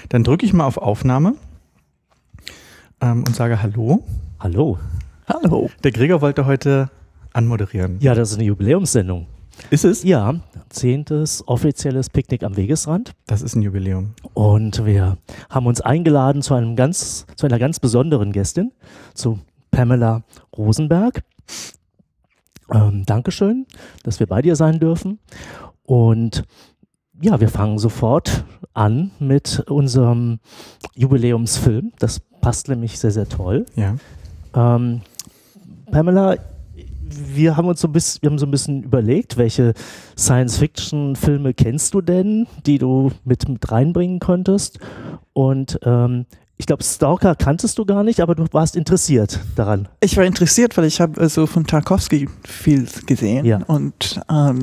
Dann drücke ich mal auf Aufnahme und sage Hallo. Hallo. Hallo. Der Gregor wollte heute anmoderieren. Ja, das ist eine Jubiläumssendung. Ist es? Ja, 10. offizielles Picknick am Wegesrand. Das ist ein Jubiläum. Und wir haben uns eingeladen zu einer ganz besonderen Gästin, zu Pamela Rosenberg. Dankeschön, dass wir bei dir sein dürfen. Und ja, wir fangen sofort an mit unserem Jubiläumsfilm. Das passt nämlich sehr, sehr toll. Ja. Pamela, wir haben so ein bisschen überlegt, welche Science-Fiction-Filme kennst du denn, die du mit reinbringen könntest? Und ich glaube, Stalker kanntest du gar nicht, aber du warst interessiert daran. Ich war interessiert, weil ich habe von Tarkovsky viel gesehen. Ja. Und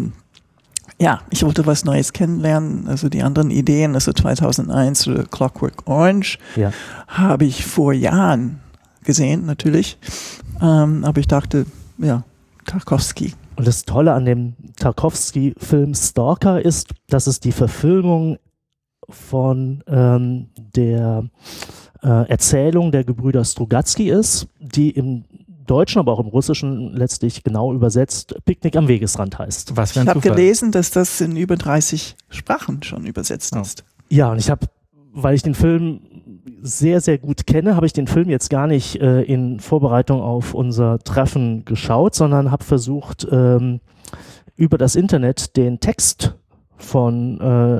ich wollte was Neues kennenlernen. Also die anderen Ideen, also 2001 oder Clockwork Orange, habe ich vor Jahren gesehen, natürlich. Aber ich dachte, Tarkovsky. Und das Tolle an dem Tarkovsky-Film Stalker ist, dass es die Verfilmung von der Erzählung der Gebrüder Strugatsky ist, die im Deutschen, aber auch im Russischen letztlich genau übersetzt Picknick am Wegesrand heißt. Ich habe gelesen, dass das in über 30 Sprachen schon übersetzt ist. Ja, und weil ich den Film sehr, sehr gut kenne, habe ich den Film jetzt gar nicht in Vorbereitung auf unser Treffen geschaut, sondern habe versucht, über das Internet den Text von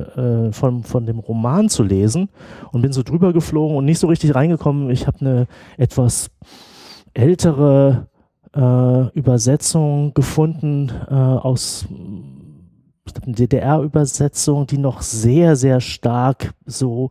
dem Roman zu lesen und bin so drüber geflogen und nicht so richtig reingekommen. Ich habe eine etwas ältere Übersetzung gefunden aus eine DDR-Übersetzung, die noch sehr, sehr stark so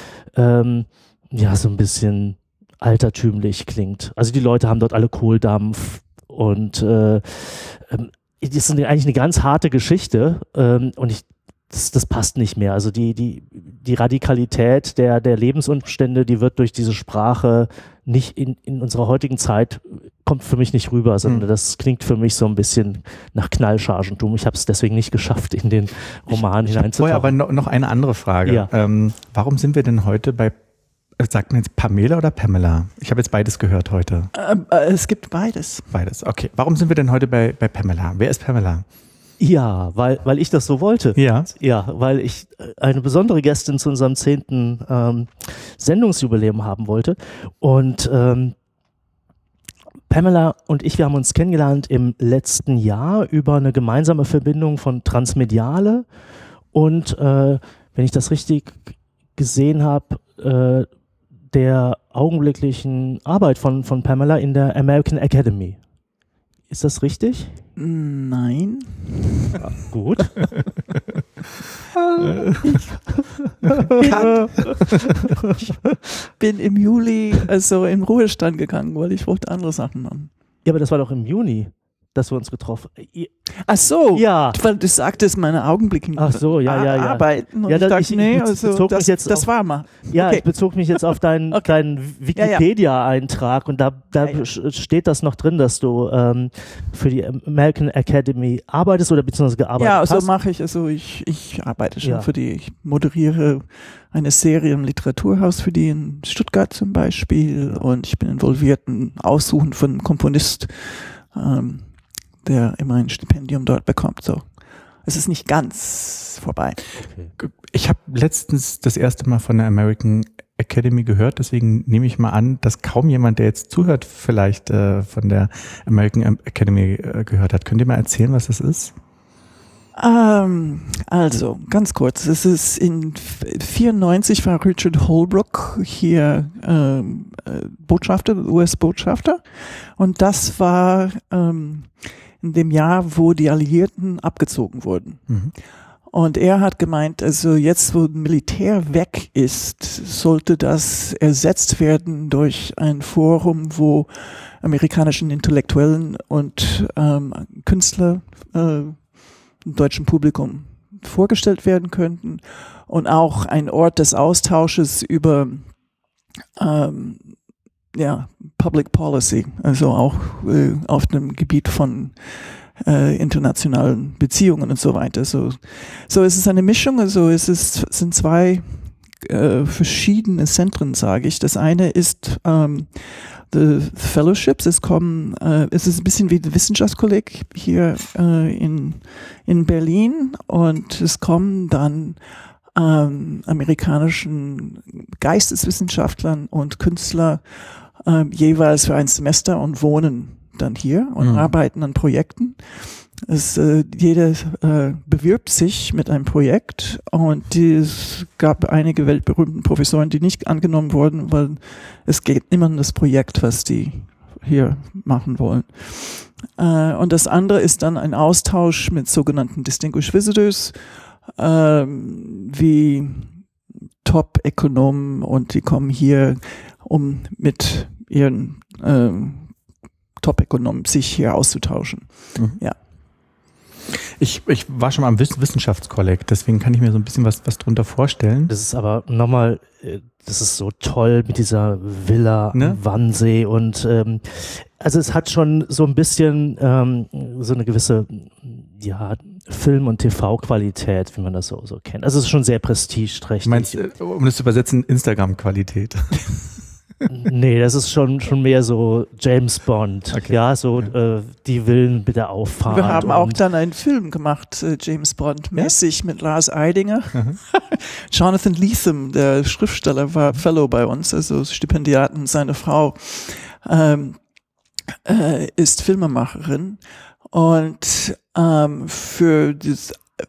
so ein bisschen altertümlich klingt. Also die Leute haben dort alle Kohldampf und das ist eigentlich eine ganz harte Geschichte und das passt nicht mehr. Also die Radikalität der Lebensumstände, die wird durch diese Sprache nicht in unserer heutigen Zeit, kommt für mich nicht rüber, sondern das klingt für mich so ein bisschen nach Knallchargentum. Ich habe es deswegen nicht geschafft, in den Roman hineinzutauchen. Vorher aber noch eine andere Frage. Ja. Warum sind wir denn heute bei, sagt man jetzt Pamela oder Pamela? Ich habe jetzt beides gehört heute. Es gibt beides. Beides, okay. Warum sind wir denn heute bei Pamela? Wer ist Pamela? Ja, weil ich das so wollte. Ja. Ja, weil ich eine besondere Gästin zu unserem 10. Sendungsjubiläum haben wollte. Und Pamela und ich, wir haben uns kennengelernt im letzten Jahr über eine gemeinsame Verbindung von Transmediale und, wenn ich das richtig gesehen habe, der augenblicklichen Arbeit von Pamela in der American Academy. Ist das richtig? Nein. Ja, gut. Ich bin im Juli in Ruhestand gegangen, weil ich wollte andere Sachen machen. Ja, aber das war doch im Juni, dass wir uns getroffen haben. Ach so, ja. Weil du sagtest, meine Augenblicke arbeiten. Und ja, ich dachte, das war mal. Ja, okay. Ich bezog mich jetzt auf deinen Wikipedia-Eintrag und da steht das noch drin, dass du für die American Academy arbeitest oder beziehungsweise gearbeitet hast. Ja, so mache ich. Also ich arbeite schon für die. Ich moderiere eine Serie im Literaturhaus für die in Stuttgart zum Beispiel und ich bin involviert im Aussuchen von einem Komponist, der immer ein Stipendium dort bekommt. So, es ist nicht ganz vorbei. Okay. Ich habe letztens das erste Mal von der American Academy gehört, deswegen nehme ich mal an, dass kaum jemand, der jetzt zuhört, vielleicht von der American Academy gehört hat. Könnt ihr mal erzählen, was das ist? Also, ganz kurz. Es ist in 1994 war Richard Holbrooke hier Botschafter, US-Botschafter. Und das war in dem Jahr, wo die Alliierten abgezogen wurden. Mhm. Und er hat gemeint, also jetzt, wo Militär weg ist, sollte das ersetzt werden durch ein Forum, wo amerikanischen Intellektuellen und Künstler im deutschen Publikum vorgestellt werden könnten und auch ein Ort des Austausches über Public Policy, also auch auf dem Gebiet von internationalen Beziehungen und so weiter. So es ist eine Mischung, also sind zwei verschiedene Zentren, sage ich. Das eine ist The Fellowships. Es ist ein bisschen wie die Wissenschaftskolleg hier in Berlin, und es kommen dann amerikanischen Geisteswissenschaftlern und Künstler jeweils für ein Semester und wohnen dann hier und arbeiten an Projekten. Jeder bewirbt sich mit einem Projekt, und es gab einige weltberühmten Professoren, die nicht angenommen wurden, weil es geht immer um das Projekt, was die hier machen wollen. Und das andere ist dann ein Austausch mit sogenannten Distinguished Visitors, wie Top-Ökonomen, und die kommen hier, um mit ihren Top-Ökonomen sich hier auszutauschen. Ja. Ich war schon mal am Wissenschaftskolleg, deswegen kann ich mir so ein bisschen was drunter vorstellen. Das ist aber nochmal, das ist so toll mit dieser Villa am Wannsee, und also es hat schon so ein bisschen so eine gewisse Film- und TV-Qualität, wie man das so kennt. Also es ist schon sehr prestigeträchtig. Du meinst, um das zu übersetzen, Instagram-Qualität? Nee, das ist schon mehr so James Bond. Okay. Ja, so die Villen bitte auffahren. Wir haben auch dann einen Film gemacht, James Bond-mäßig, mit Lars Eidinger. Jonathan Lethem, der Schriftsteller, war Fellow bei uns, also Stipendiaten. Seine Frau ist Filmemacherin, und für den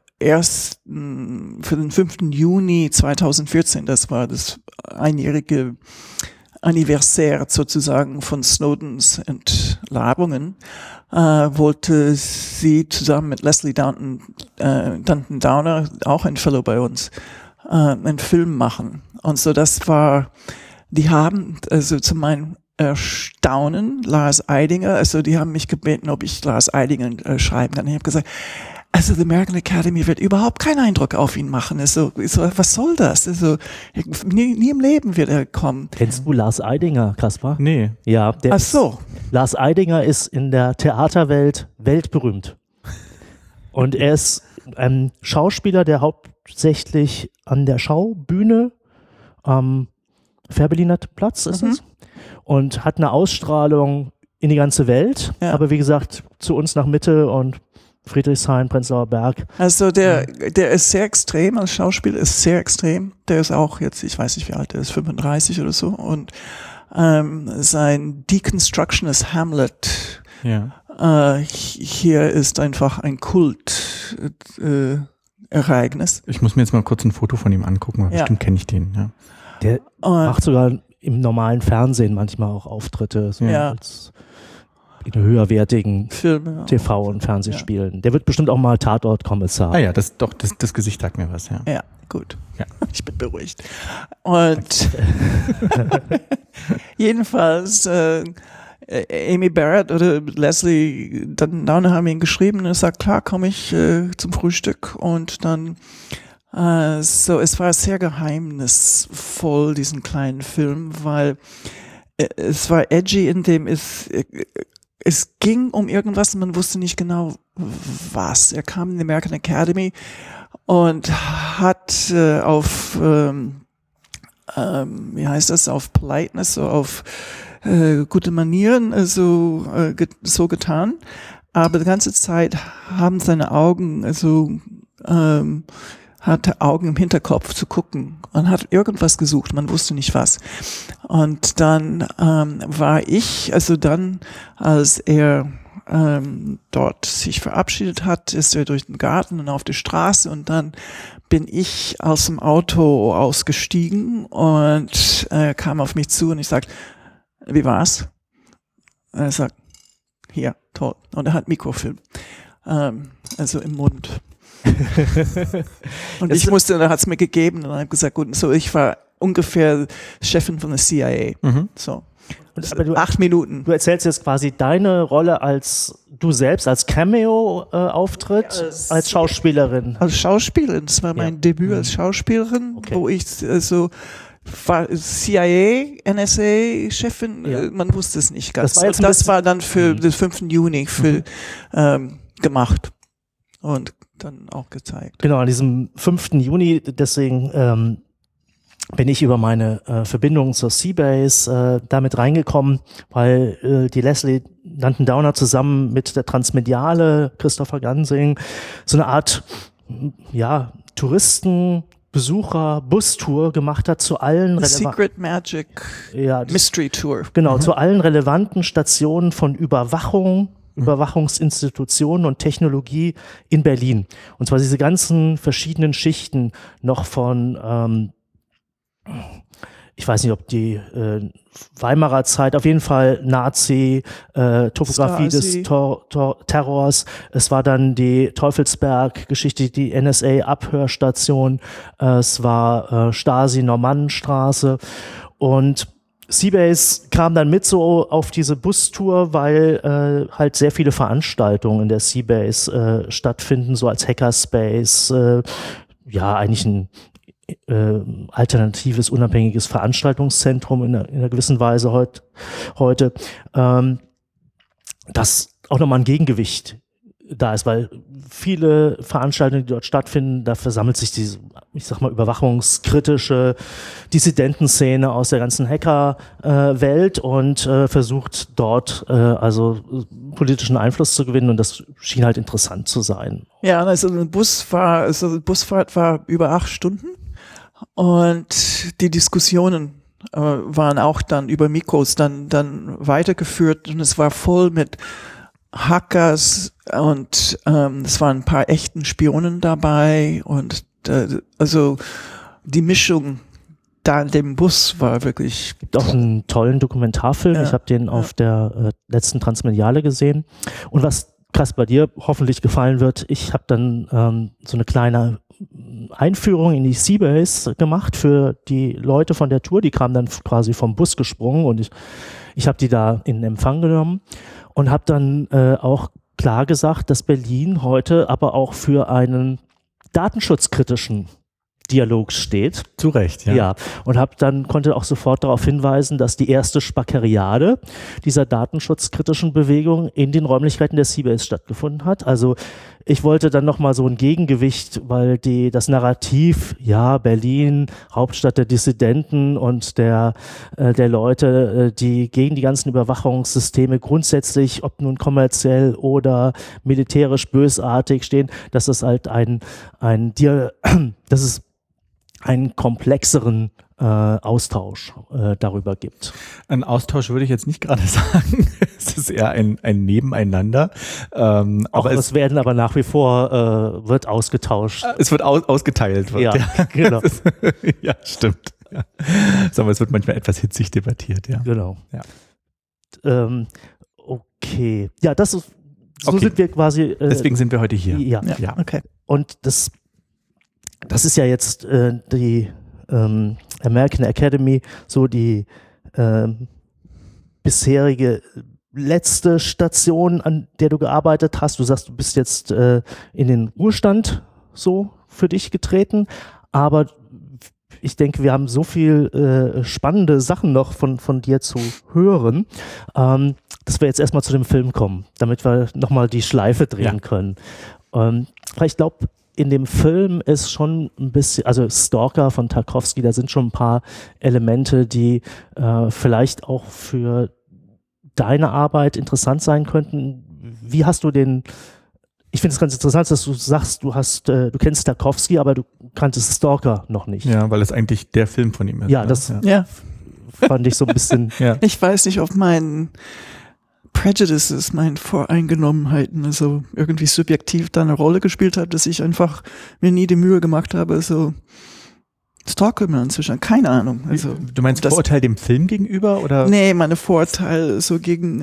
5. Juni 2014, das war das einjährige Anniversaire sozusagen von Snowdens Entlarvungen, wollte sie zusammen mit Leslie Danton Downer, auch ein Fellow bei uns, einen Film machen. Und so die haben, also zu meinem Erstaunen, Lars Eidinger, also die haben mich gebeten, ob ich Lars Eidinger schreiben kann. Ich habe gesagt, also die American Academy wird überhaupt keinen Eindruck auf ihn machen. Also, was soll das? Also, nie im Leben wird er kommen. Kennst du Lars Eidinger, Kaspar? Nee. Ja, Ach so. Lars Eidinger ist in der Theaterwelt weltberühmt. Und er ist ein Schauspieler, der hauptsächlich an der Schaubühne am Fährberliner Platz ist es, und hat eine Ausstrahlung in die ganze Welt. Ja. Aber wie gesagt, zu uns nach Mitte und Friedrichshain, Prenzlauer Berg. Also der ist sehr extrem, als Schauspieler ist sehr extrem. Der ist auch jetzt, ich weiß nicht wie alt, der ist 35 oder so. Und sein Deconstructionist Hamlet hier ist einfach ein Kult-Ereignis. Ich muss mir jetzt mal kurz ein Foto von ihm angucken, weil bestimmt kenne ich den. Ja. Der macht sogar im normalen Fernsehen manchmal auch Auftritte, so als in höherwertigen Filme, TV- und Fernsehspielen. Ja. Der wird bestimmt auch mal Tatortkommissar. Ah ja, das Gesicht sagt mir was, ja. Ja, gut. Ja. Ich bin beruhigt. Und jedenfalls Amy Barrett oder Leslie Downer haben ihn geschrieben und er sagt, klar, komme ich zum Frühstück, und dann es war sehr geheimnisvoll, diesen kleinen Film, weil es war edgy, in dem es ging um irgendwas und man wusste nicht genau was. Er kam in die American Academy und hat auf auf Politeness, so auf gute Manieren so getan, aber die ganze Zeit haben seine Augen hatte Augen im Hinterkopf zu gucken und hat irgendwas gesucht, man wusste nicht was. Und dann war ich, als er dort sich verabschiedet hat, ist er durch den Garten und auf die Straße, und dann bin ich aus dem Auto ausgestiegen und er kam auf mich zu und ich sagte, wie war's? Und er sagt, hier, toll. Und er hat Mikrofilm, also im Mund. Und ich musste, da hat es mir gegeben, und dann habe ich gesagt, gut, so ich war ungefähr Chefin von der CIA. So. Aber 8 Minuten. Du erzählst jetzt quasi deine Rolle als du selbst, als Cameo-Auftritt, als Schauspielerin. Als Schauspielerin, das war mein Debüt als Schauspielerin, wo ich war CIA, NSA-Chefin, man wusste es nicht ganz. Das war dann für den 5. Juni gemacht und dann auch gezeigt. Genau, an diesem 5. Juni, deswegen bin ich über meine Verbindung zur Seabase damit reingekommen, weil die Leslie Dunton Downer zusammen mit der Transmediale Christopher Gansing so eine Art Touristen Besucher Bustour gemacht hat zu allen Secret Magic Mystery Tour. Genau, zu allen relevanten Stationen von Überwachungsinstitutionen und Technologie in Berlin. Und zwar diese ganzen verschiedenen Schichten noch von ich weiß nicht, ob die Weimarer Zeit, auf jeden Fall Nazi, Topographie des Terrors. Es war dann die Teufelsberg-Geschichte, die NSA-Abhörstation. Es war Stasi-Normannenstraße. Und Seabase kam dann mit so auf diese Bustour, weil halt sehr viele Veranstaltungen in der Seabase stattfinden, so als Hackerspace. Eigentlich ein alternatives, unabhängiges Veranstaltungszentrum in einer gewissen Weise heute, das auch nochmal ein Gegengewicht da ist, weil viele Veranstaltungen, die dort stattfinden, da versammelt sich diese, ich sag mal, überwachungskritische Dissidentenszene aus der ganzen Hacker-Welt und versucht dort also politischen Einfluss zu gewinnen, und das schien halt interessant zu sein. Ja, also die Busfahrt war über 8 Stunden. Und die Diskussionen waren auch dann über Mikros dann weitergeführt, und es war voll mit Hackers, und es waren ein paar echten Spionen dabei, und also die Mischung da in dem Bus war wirklich... Es gibt auch einen tollen Dokumentarfilm, ich habe den auf der letzten Transmediale gesehen, und was krass bei dir hoffentlich gefallen wird, ich habe dann so eine kleine Einführung in die Seabase gemacht für die Leute von der Tour. Die kamen dann quasi vom Bus gesprungen, und ich habe die da in Empfang genommen und habe dann auch klar gesagt, dass Berlin heute aber auch für einen datenschutzkritischen Dialog steht. Zu Recht, ja. Ja, und konnte auch sofort darauf hinweisen, dass die erste Spackeriade dieser datenschutzkritischen Bewegung in den Räumlichkeiten der Seabase stattgefunden hat. Also ich wollte dann nochmal so ein Gegengewicht, weil das Narrativ, Berlin, Hauptstadt der Dissidenten und der Leute, die gegen die ganzen Überwachungssysteme grundsätzlich, ob nun kommerziell oder militärisch bösartig stehen, dass es halt dass es einen komplexeren Austausch darüber gibt. Ein Austausch würde ich jetzt nicht gerade sagen. Es ist eher ein Nebeneinander. Aber es werden aber nach wie vor wird ausgetauscht. Es wird ausgeteilt. Ja, genau. Ja, stimmt. Ja. Aber es wird manchmal etwas hitzig debattiert. Ja. Genau. Ja. Okay. Ja, so okay. sind wir quasi. Deswegen sind wir heute hier. Ja. Okay. Und das ist ja jetzt die American Academy, so die bisherige letzte Station, an der du gearbeitet hast. Du sagst, du bist jetzt in den Ruhestand so für dich getreten, aber ich denke, wir haben so viel spannende Sachen noch von dir zu hören, dass wir jetzt erstmal zu dem Film kommen, damit wir nochmal die Schleife drehen können. Weil ich glaube, in dem Film ist schon ein bisschen, also Stalker von Tarkovsky, da sind schon ein paar Elemente, die vielleicht auch für deine Arbeit interessant sein könnten. Wie hast du ich finde es ganz interessant, dass du sagst, du kennst Tarkovsky, aber du kanntest Stalker noch nicht. Ja, weil es eigentlich der Film von ihm ist. Ja, das fand ich so ein bisschen. Ich weiß nicht, ob mein Prejudices, meine Voreingenommenheiten, also irgendwie subjektiv da eine Rolle gespielt hat, dass ich einfach mir nie die Mühe gemacht habe, so Stalker-Man zu schauen. Keine Ahnung. Also, du meinst Vorurteil dem Film gegenüber? Oder? Nee, meine Vorurteile so gegen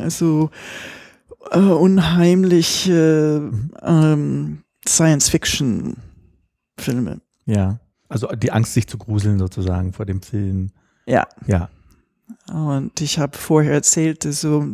unheimliche Science-Fiction-Filme. Ja, also die Angst, sich zu gruseln sozusagen vor dem Film. Ja. Ja. Und ich habe vorher erzählt, so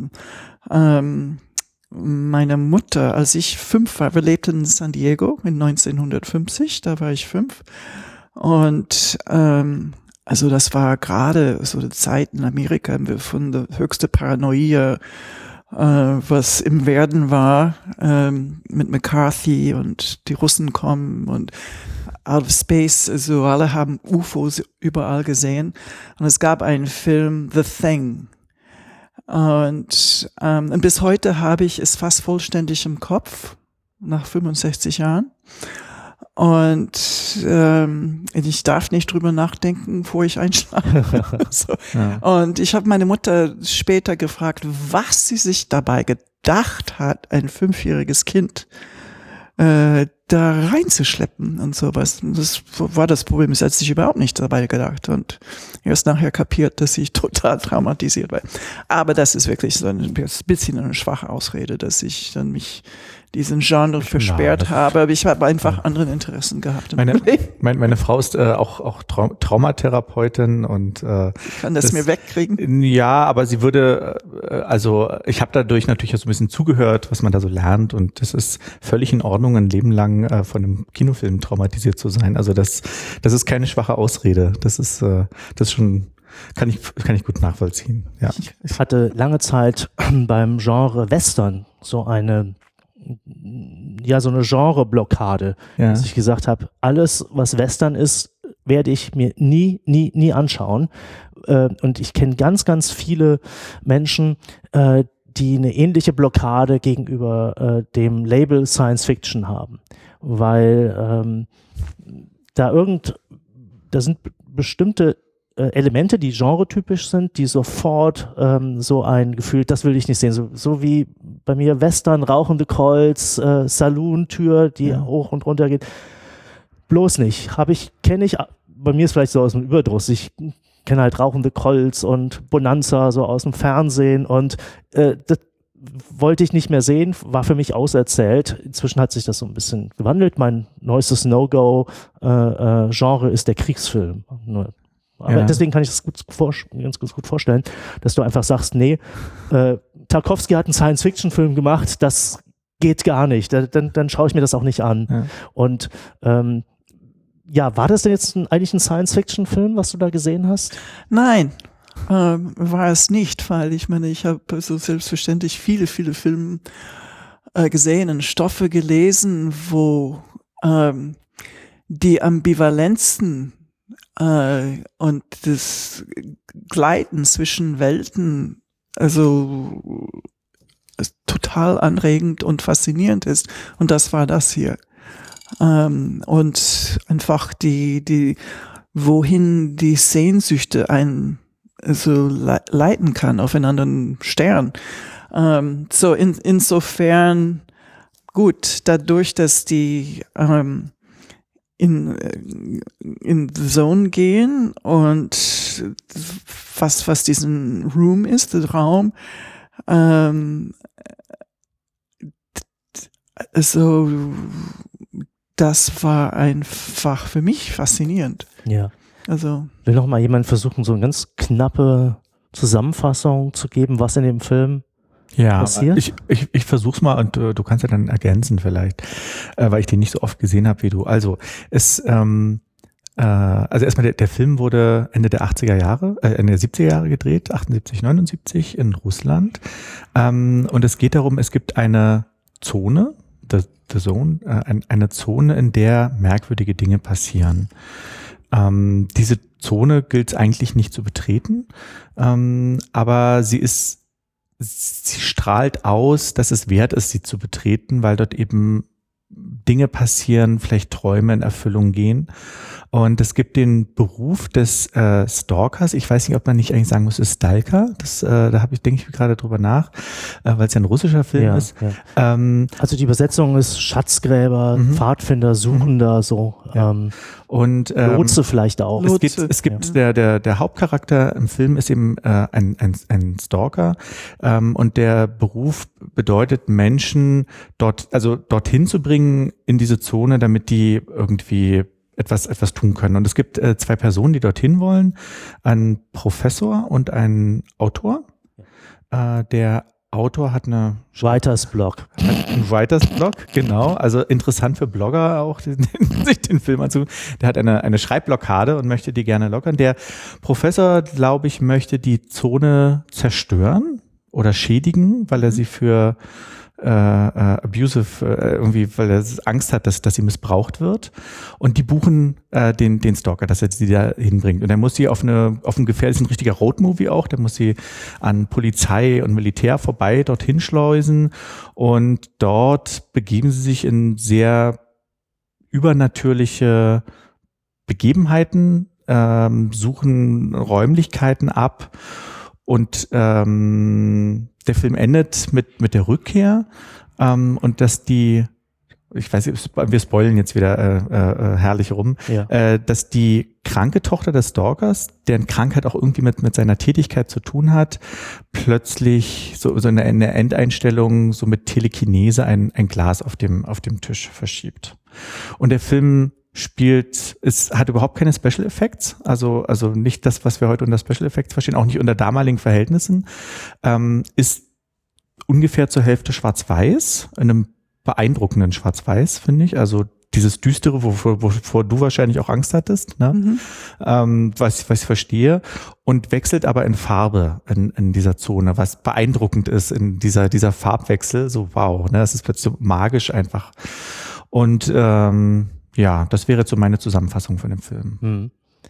meine Mutter, als ich 5 war, wir lebten in San Diego in 1950, da war ich 5. Und also das war gerade so die Zeit in Amerika von der höchste Paranoia, was im Werden war, mit McCarthy und die Russen kommen, und Out of Space, so alle haben UFOs überall gesehen. Und es gab einen Film, The Thing. Und bis heute habe ich es fast vollständig im Kopf, nach 65 Jahren. Und ich darf nicht drüber nachdenken, bevor ich einschlafe. So. Ja. Und ich habe meine Mutter später gefragt, was sie sich dabei gedacht hat, ein 5-jähriges Kind da reinzuschleppen und sowas. Das war das Problem. Sie hat sich überhaupt nicht dabei gedacht und erst nachher kapiert, dass ich total traumatisiert war. Aber das ist wirklich so ein bisschen eine schwache Ausrede, dass ich dann mich diesen Genre versperrt habe, aber ich habe einfach andere Interessen gehabt. Meine Frau ist auch Traumatherapeutin und kann das mir wegkriegen? Ja, aber sie würde, also ich habe dadurch natürlich auch so ein bisschen zugehört, was man da so lernt und das ist völlig in Ordnung, ein Leben lang von einem Kinofilm traumatisiert zu sein. Also das ist keine schwache Ausrede. Das ist schon kann ich gut nachvollziehen. Ja. Ich hatte lange Zeit beim Genre Western so eine Genreblockade, dass ich gesagt habe, alles, was Western ist, werde ich mir nie anschauen. Und ich kenne ganz, ganz viele Menschen, die eine ähnliche Blockade gegenüber dem Label Science Fiction haben, weil da sind bestimmte Elemente, die genretypisch sind, die sofort so ein Gefühl, das will ich nicht sehen. So wie bei mir Western, rauchende Colts, Saloon-Tür, die hoch und runter geht. Bloß nicht. Kenne ich, bei mir ist vielleicht so aus dem Überdruss. Ich kenne halt rauchende Colts und Bonanza so aus dem Fernsehen und das wollte ich nicht mehr sehen, war für mich auserzählt. Inzwischen hat sich das so ein bisschen gewandelt. Mein neuestes No-Go-Genre ist der Kriegsfilm. Aber deswegen kann ich das ganz gut vorstellen, dass du einfach sagst, nee, Tarkovsky hat einen Science-Fiction-Film gemacht, das geht gar nicht, dann schaue ich mir das auch nicht an. Ja. Und war das denn jetzt eigentlich ein Science-Fiction-Film, was du da gesehen hast? Nein, war es nicht, weil ich habe so selbstverständlich viele Filme gesehen und Stoffe gelesen, wo die Ambivalenzen und das Gleiten zwischen Welten also total anregend und faszinierend ist. Und das war das hier. Und einfach wohin die Sehnsüchte einen so leiten kann auf einen anderen Stern. Insofern gut, dadurch, dass die in the Zone gehen und was diesen Room ist, der Raum, das war einfach für mich faszinierend. Ja. Also will noch mal jemand versuchen, so eine ganz knappe Zusammenfassung zu geben, was in dem Film passiert? Ich versuch's mal und du kannst ja dann ergänzen vielleicht, weil ich den nicht so oft gesehen habe wie du. Also erstmal der Film wurde Ende der 80er Jahre, Ende der 70er Jahre gedreht, 78, 79 in Russland. Und es geht darum, es gibt eine Zone, The Zone, eine Zone, in der merkwürdige Dinge passieren. Diese Zone gilt es eigentlich nicht zu betreten, aber sie strahlt aus, dass es wert ist, sie zu betreten, weil dort eben Dinge passieren, vielleicht Träume in Erfüllung gehen. Und es gibt den Beruf des Stalkers. Ich weiß nicht, ob man nicht eigentlich sagen muss, ist Stalker. Da denke ich gerade drüber nach, weil es ja ein russischer Film ist. Ja. Also die Übersetzung ist Schatzgräber, Pfadfinder, Suchender, so. Ja. Und Lotse vielleicht auch. Es gibt der Hauptcharakter im Film ist eben ein Stalker und der Beruf bedeutet Menschen dorthin zu bringen in diese Zone, damit die irgendwie etwas tun können. Und es gibt 2 Personen, die dorthin wollen, ein Professor und ein Autor. Der Autor hat ein Writers Block, genau. Also interessant für Blogger auch, sich den Film anzugucken. Der hat eine Schreibblockade und möchte die gerne lockern. Der Professor, glaube ich, möchte die Zone zerstören oder schädigen, weil er sie für abusive, irgendwie, weil er Angst hat, dass sie missbraucht wird. Und die buchen den Stalker, dass er sie da hinbringt. Und er muss sie auf ein gefährliches, ein richtiger Roadmovie auch, der muss sie an Polizei und Militär vorbei dorthin schleusen. Und dort begeben sie sich in sehr übernatürliche Begebenheiten, suchen Räumlichkeiten ab. Und der Film endet mit der Rückkehr und dass ich weiß nicht, wir spoilen jetzt wieder herrlich rum, dass die kranke Tochter des Stalkers, deren Krankheit auch irgendwie mit seiner Tätigkeit zu tun hat, plötzlich so in der Endeinstellung so mit Telekinese ein Glas auf dem Tisch verschiebt. Und der Film hat überhaupt keine Special Effects, also nicht das, was wir heute unter Special Effects verstehen, auch nicht unter damaligen Verhältnissen, ist ungefähr zur Hälfte schwarz-weiß, in einem beeindruckenden Schwarz-weiß, finde ich, also dieses Düstere, wovor du wahrscheinlich auch Angst hattest, ne? Was ich verstehe, und wechselt aber in Farbe in dieser Zone, was beeindruckend ist in dieser Farbwechsel, so wow, ne? Das ist plötzlich so magisch einfach. Und ja, das wäre jetzt so meine Zusammenfassung von dem Film.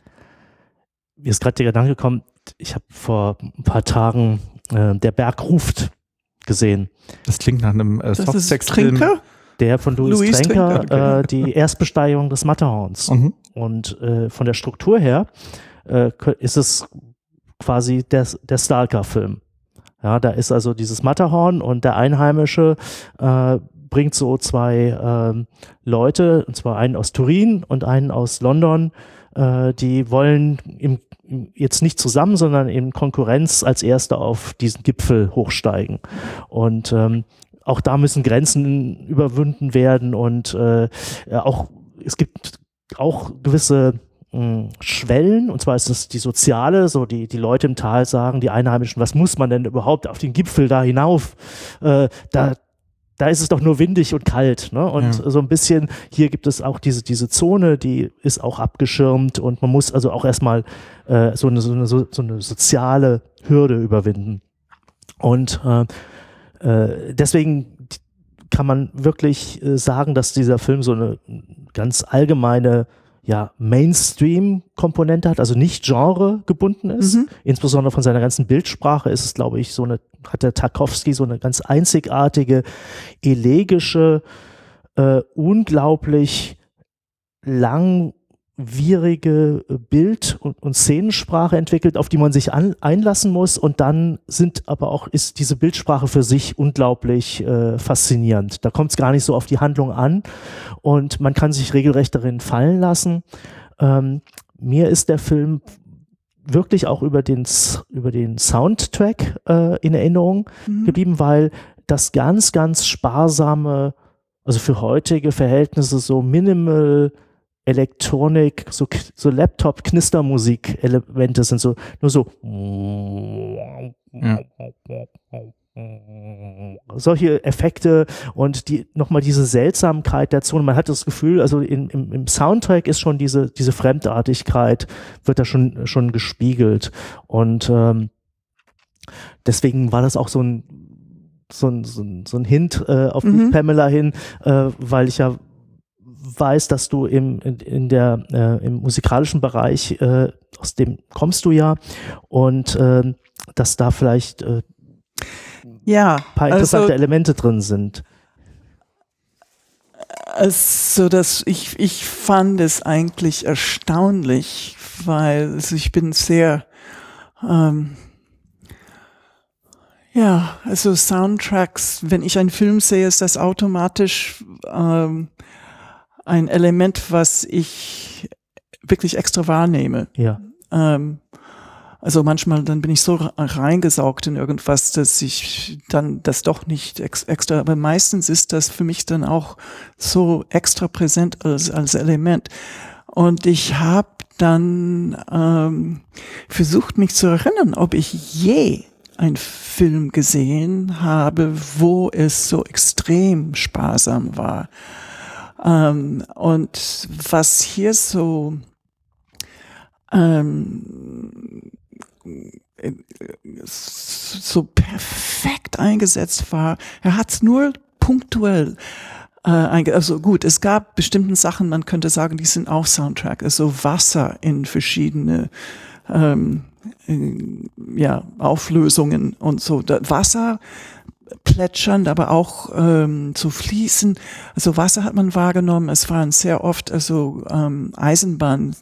Mir ist gerade der Gedanke gekommen, ich habe vor ein paar Tagen Der Berg ruft gesehen. Das klingt nach einem Softsex-Film. Der von Louis Trenker, okay. Die Erstbesteigung des Matterhorns. Und von der Struktur her ist es quasi der Stalker-Film. Ja, da ist also dieses Matterhorn und der Einheimische bringt so zwei Leute, und zwar einen aus Turin und einen aus London, die wollen jetzt nicht zusammen, sondern in Konkurrenz als Erste auf diesen Gipfel hochsteigen. Und auch da müssen Grenzen überwunden werden und es gibt auch gewisse Schwellen, und zwar ist es die soziale, so die Leute im Tal sagen, die Einheimischen, was muss man denn überhaupt auf den Gipfel da hinauf? Da ist es doch nur windig und kalt, ne? Und so ein bisschen, hier gibt es auch diese Zone, die ist auch abgeschirmt und man muss also auch erstmal so eine soziale Hürde überwinden. Und deswegen kann man wirklich sagen, dass dieser Film so eine ganz allgemeine Mainstream-Komponente hat, also nicht genregebunden ist. Insbesondere von seiner ganzen Bildsprache ist es, glaube ich, hat der Tarkovsky so eine ganz einzigartige, elegische, unglaublich langwierige Bild- und Szenensprache entwickelt, auf die man sich einlassen muss, und dann ist diese Bildsprache für sich unglaublich faszinierend. Da kommt es gar nicht so auf die Handlung an und man kann sich regelrecht darin fallen lassen. Mir ist der Film wirklich auch über den Soundtrack in Erinnerung geblieben, weil das ganz, ganz sparsame, also für heutige Verhältnisse so minimal Elektronik, so Laptop-Knistermusik-Elemente sind, so nur so solche Effekte und nochmal diese Seltsamkeit der Zone. Man hat das Gefühl, also im Soundtrack ist schon diese Fremdartigkeit, wird da schon gespiegelt, und deswegen war das auch so ein Hint auf dich, Pamela, hin, weil ich ja weiß, dass du im musikalischen Bereich, aus dem kommst du ja, und dass da vielleicht ein paar interessante Elemente drin sind. Also ich fand es eigentlich erstaunlich, weil ich bin sehr also Soundtracks, wenn ich einen Film sehe, ist das automatisch ein Element, was ich wirklich extra wahrnehme. Ja. Also manchmal, dann bin ich so reingesaugt in irgendwas, dass ich dann das doch nicht extra, aber meistens ist das für mich dann auch so extra präsent als Element. Und ich habe dann versucht, mich zu erinnern, ob ich je einen Film gesehen habe, wo es so extrem sparsam war. Und was hier so perfekt perfekt eingesetzt war. Er hat es nur punktuell also gut, es gab bestimmte Sachen, man könnte sagen, die sind auch Soundtrack, also Wasser in verschiedene Auflösungen und so. Wasser plätschernd, aber auch so fließen. Also Wasser hat man wahrgenommen. Es waren sehr oft also Eisenbahn,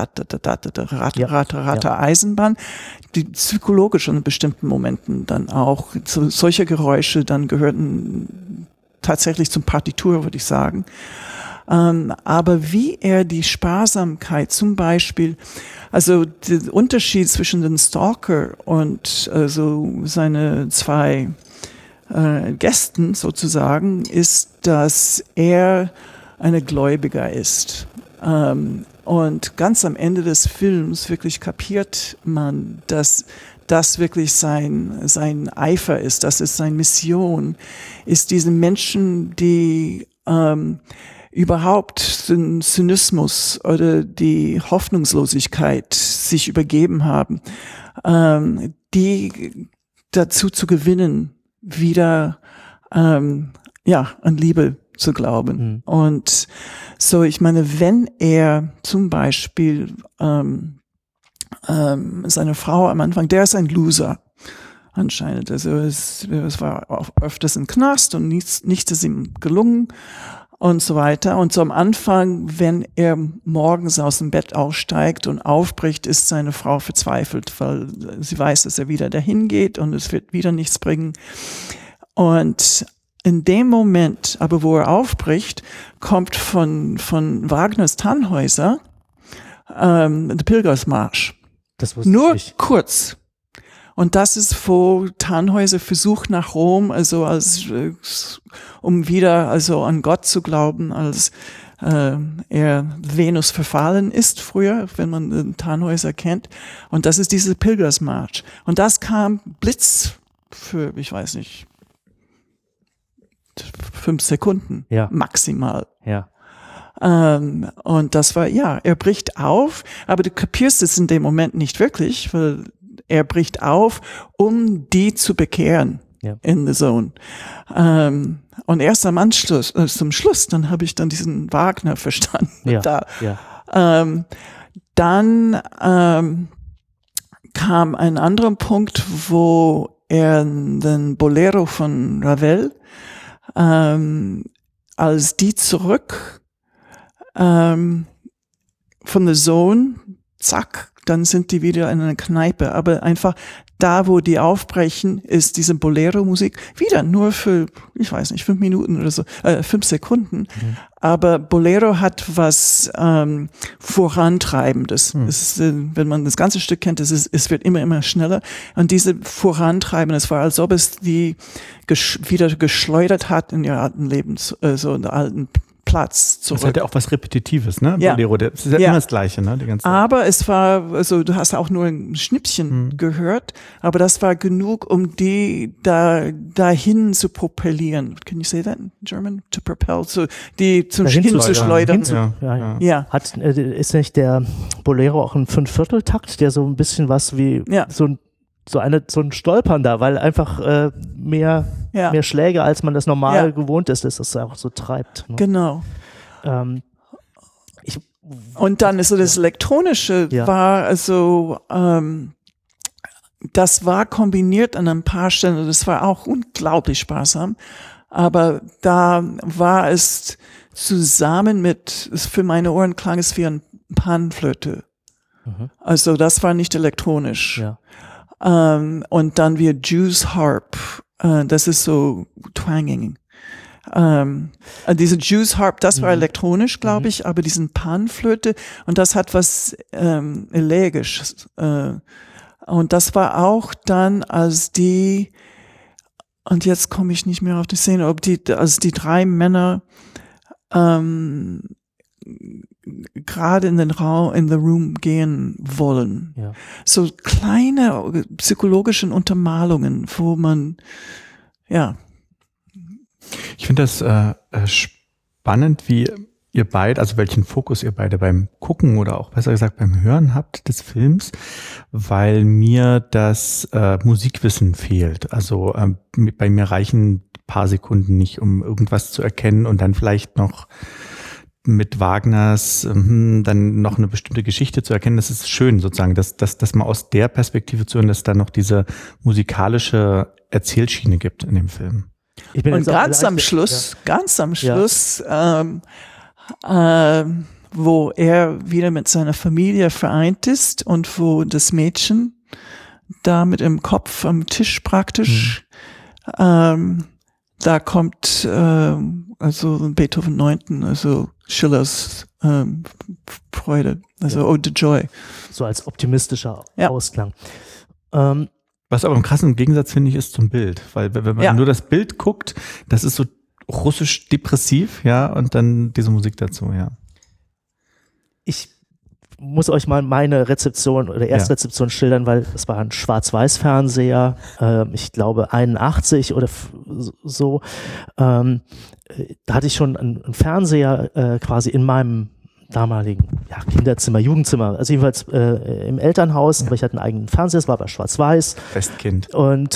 Eisenbahn, die psychologisch in bestimmten Momenten dann auch so, solche Geräusche dann gehörten tatsächlich zum Partitur, würde ich sagen. Aber wie er die Sparsamkeit zum Beispiel, also der Unterschied zwischen dem Stalker und also seine zwei Gästen sozusagen ist, dass er eine Gläubiger ist. Und ganz am Ende des Films wirklich kapiert man, dass das wirklich sein Eifer ist, das ist seine Mission, ist diese Menschen, die überhaupt den Zynismus oder die Hoffnungslosigkeit sich übergeben haben, die dazu zu gewinnen, wieder an Liebe zu glauben. Mhm. Und so, ich meine, wenn er zum Beispiel seine Frau am Anfang, der ist ein Loser anscheinend. Also es war auch öfters im Knast und nichts ist ihm gelungen und so weiter. Und so am Anfang, wenn er morgens aus dem Bett aussteigt und aufbricht, ist seine Frau verzweifelt, weil sie weiß, dass er wieder dahin geht und es wird wieder nichts bringen. Und in dem Moment, aber wo er aufbricht, kommt von Wagners Tannhäuser der Pilgersmarsch. Das wusste nur ich. Kurz. Und das ist, wo Tannhäuser versucht nach Rom, also um wieder also an Gott zu glauben, als er Venus verfallen ist früher, wenn man den Tannhäuser kennt. Und das ist diese Pilgersmarsch. Und das kam Blitz für, ich weiß nicht, 5 Sekunden maximal. Ja. Und das war, er bricht auf, aber du kapierst es in dem Moment nicht wirklich, weil er bricht auf, um die zu bekehren in the Zone. Und erst am Anschluss, zum Schluss, dann habe ich dann diesen Wagner verstanden. Dann kam ein anderer Punkt, wo er den Bolero von Ravel, als die zurück von The Zone, zack, dann sind die wieder in einer Kneipe. Aber einfach da, wo die aufbrechen, ist diese Bolero-Musik wieder nur für, ich weiß nicht, 5 Minuten oder so, 5 Sekunden. Mhm. Aber Bolero hat was Vorantreibendes. Es ist, wenn man das ganze Stück kennt, es wird immer schneller. Und diese Vorantreiben, es war, als ob es die wieder geschleudert hat in ihr alten Leben, so in der alten Platz zurück. Das hat ja auch was Repetitives, ne? Bolero, das ist ja immer das Gleiche, ne? Die ganze Zeit. Aber es war, also du hast auch nur ein Schnippchen gehört, aber das war genug, um die dahin zu propellieren. Can you say that in German? To propel, so die zum hinzuschleudern. Ist nicht der Bolero auch ein 5/4-Takt, der so ein bisschen was wie so ein Stolpern da, weil einfach mehr Schläge, als man das normal gewohnt ist, dass das einfach so treibt. Ne? Genau. Und dann ist so das Elektronische war also das war kombiniert an ein paar Stellen, das war auch unglaublich sparsam, aber da war es zusammen mit, für meine Ohren klang es wie ein Panflöte. Also das war nicht elektronisch. Ja. Und dann wie Jew's Harp, das ist so twanging. Diese Jew's Harp, das war elektronisch, glaube ich, aber diesen Panflöte, und das hat was Elegisches. Und das war auch dann, als die, und jetzt komme ich nicht mehr auf die Szene, als die 3 Männer gerade in the room gehen wollen. Ja. So kleine psychologische Untermalungen, wo man, Ich finde das spannend, wie ihr beide, also welchen Fokus ihr beide beim Gucken oder auch besser gesagt beim Hören habt des Films, weil mir das Musikwissen fehlt. Also bei mir reichen ein paar Sekunden nicht, um irgendwas zu erkennen und dann vielleicht noch mit Wagners dann noch eine bestimmte Geschichte zu erkennen. Das ist schön sozusagen, dass man aus der Perspektive zu hören, dass da noch diese musikalische Erzählschiene gibt in dem Film. Und ganz am Schluss, wo er wieder mit seiner Familie vereint ist und wo das Mädchen da mit dem Kopf am Tisch praktisch, da kommt also Beethoven 9., also Schillers Freude, also Ode to Joy. So als optimistischer Ausklang. Was aber im krassen Gegensatz, finde ich, ist zum Bild. Weil wenn man nur das Bild guckt, das ist so russisch depressiv, ja, und dann diese Musik dazu, ja. Ich muss euch mal meine Rezeption oder Erstrezeption schildern, weil es war ein Schwarz-Weiß-Fernseher, ich glaube 81 oder so. Da hatte ich schon einen Fernseher quasi in meinem damaligen Kinderzimmer, Jugendzimmer, also jedenfalls im Elternhaus, aber ich hatte einen eigenen Fernseher, es war aber schwarz-weiß. Festkind. Und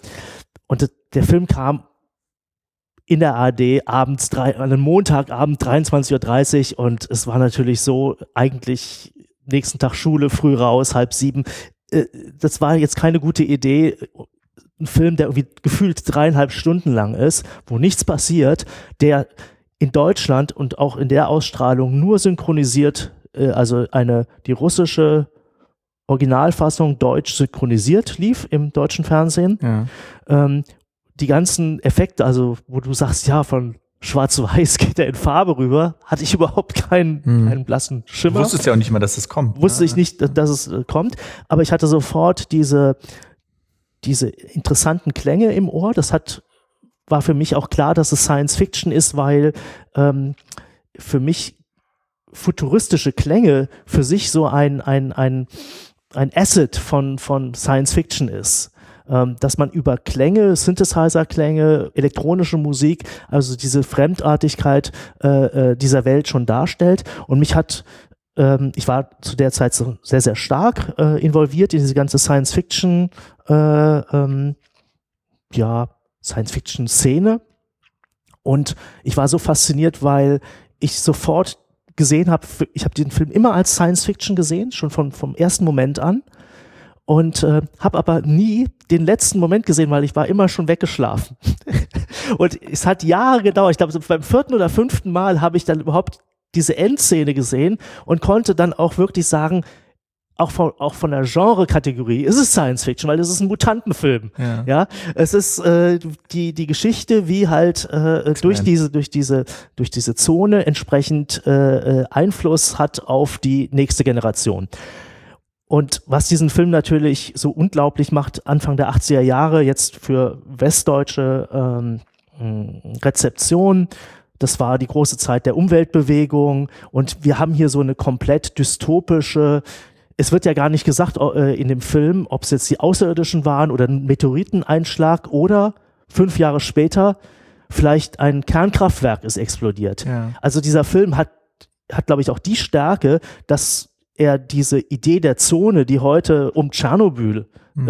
der Film kam in der ARD abends, an einem Montagabend 23:30 Uhr und es war natürlich so, eigentlich nächsten Tag Schule, früh raus, 6:30. Das war jetzt keine gute Idee. Ein Film, der irgendwie gefühlt 3,5 Stunden lang ist, wo nichts passiert, der in Deutschland und auch in der Ausstrahlung nur synchronisiert, also die russische Originalfassung deutsch synchronisiert lief im deutschen Fernsehen. Ja. Die ganzen Effekte, also wo du sagst, ja, von Schwarz-Weiß geht er in Farbe rüber, hatte ich überhaupt keinen blassen Schimmer. Du wusstest ja auch nicht mal, dass es kommt. Wusste ich nicht, dass es kommt, aber ich hatte sofort diese interessanten Klänge im Ohr. War für mich auch klar, dass es Science Fiction ist, weil für mich futuristische Klänge für sich so ein Asset von Science Fiction ist. Dass man über Klänge, Synthesizer-Klänge, elektronische Musik, also diese Fremdartigkeit dieser Welt schon darstellt. Und mich ich war zu der Zeit so sehr, sehr stark involviert in diese ganze Science-Fiction, Science-Fiction-Szene. Und ich war so fasziniert, weil ich sofort gesehen habe, ich habe den Film immer als Science-Fiction gesehen, schon vom ersten Moment an. Und habe aber nie den letzten Moment gesehen, weil ich war immer schon weggeschlafen. Und es hat Jahre gedauert. Ich glaube, so beim 4. oder 5. Mal habe ich dann überhaupt diese Endszene gesehen und konnte dann auch wirklich sagen, auch von der Genre-Kategorie ist es Science Fiction, weil es ist ein Mutantenfilm. Ja, es ist die Geschichte, wie halt durch diese Zone entsprechend Einfluss hat auf die nächste Generation. Und was diesen Film natürlich so unglaublich macht, Anfang der 80er Jahre, jetzt für westdeutsche Rezeption, das war die große Zeit der Umweltbewegung und wir haben hier so eine komplett dystopische, es wird ja gar nicht gesagt in dem Film, ob es jetzt die Außerirdischen waren oder ein Meteoriteneinschlag oder 5 Jahre später vielleicht ein Kernkraftwerk ist explodiert. Ja. Also dieser Film hat glaube ich auch die Stärke, dass er diese Idee der Zone, die heute um Tschernobyl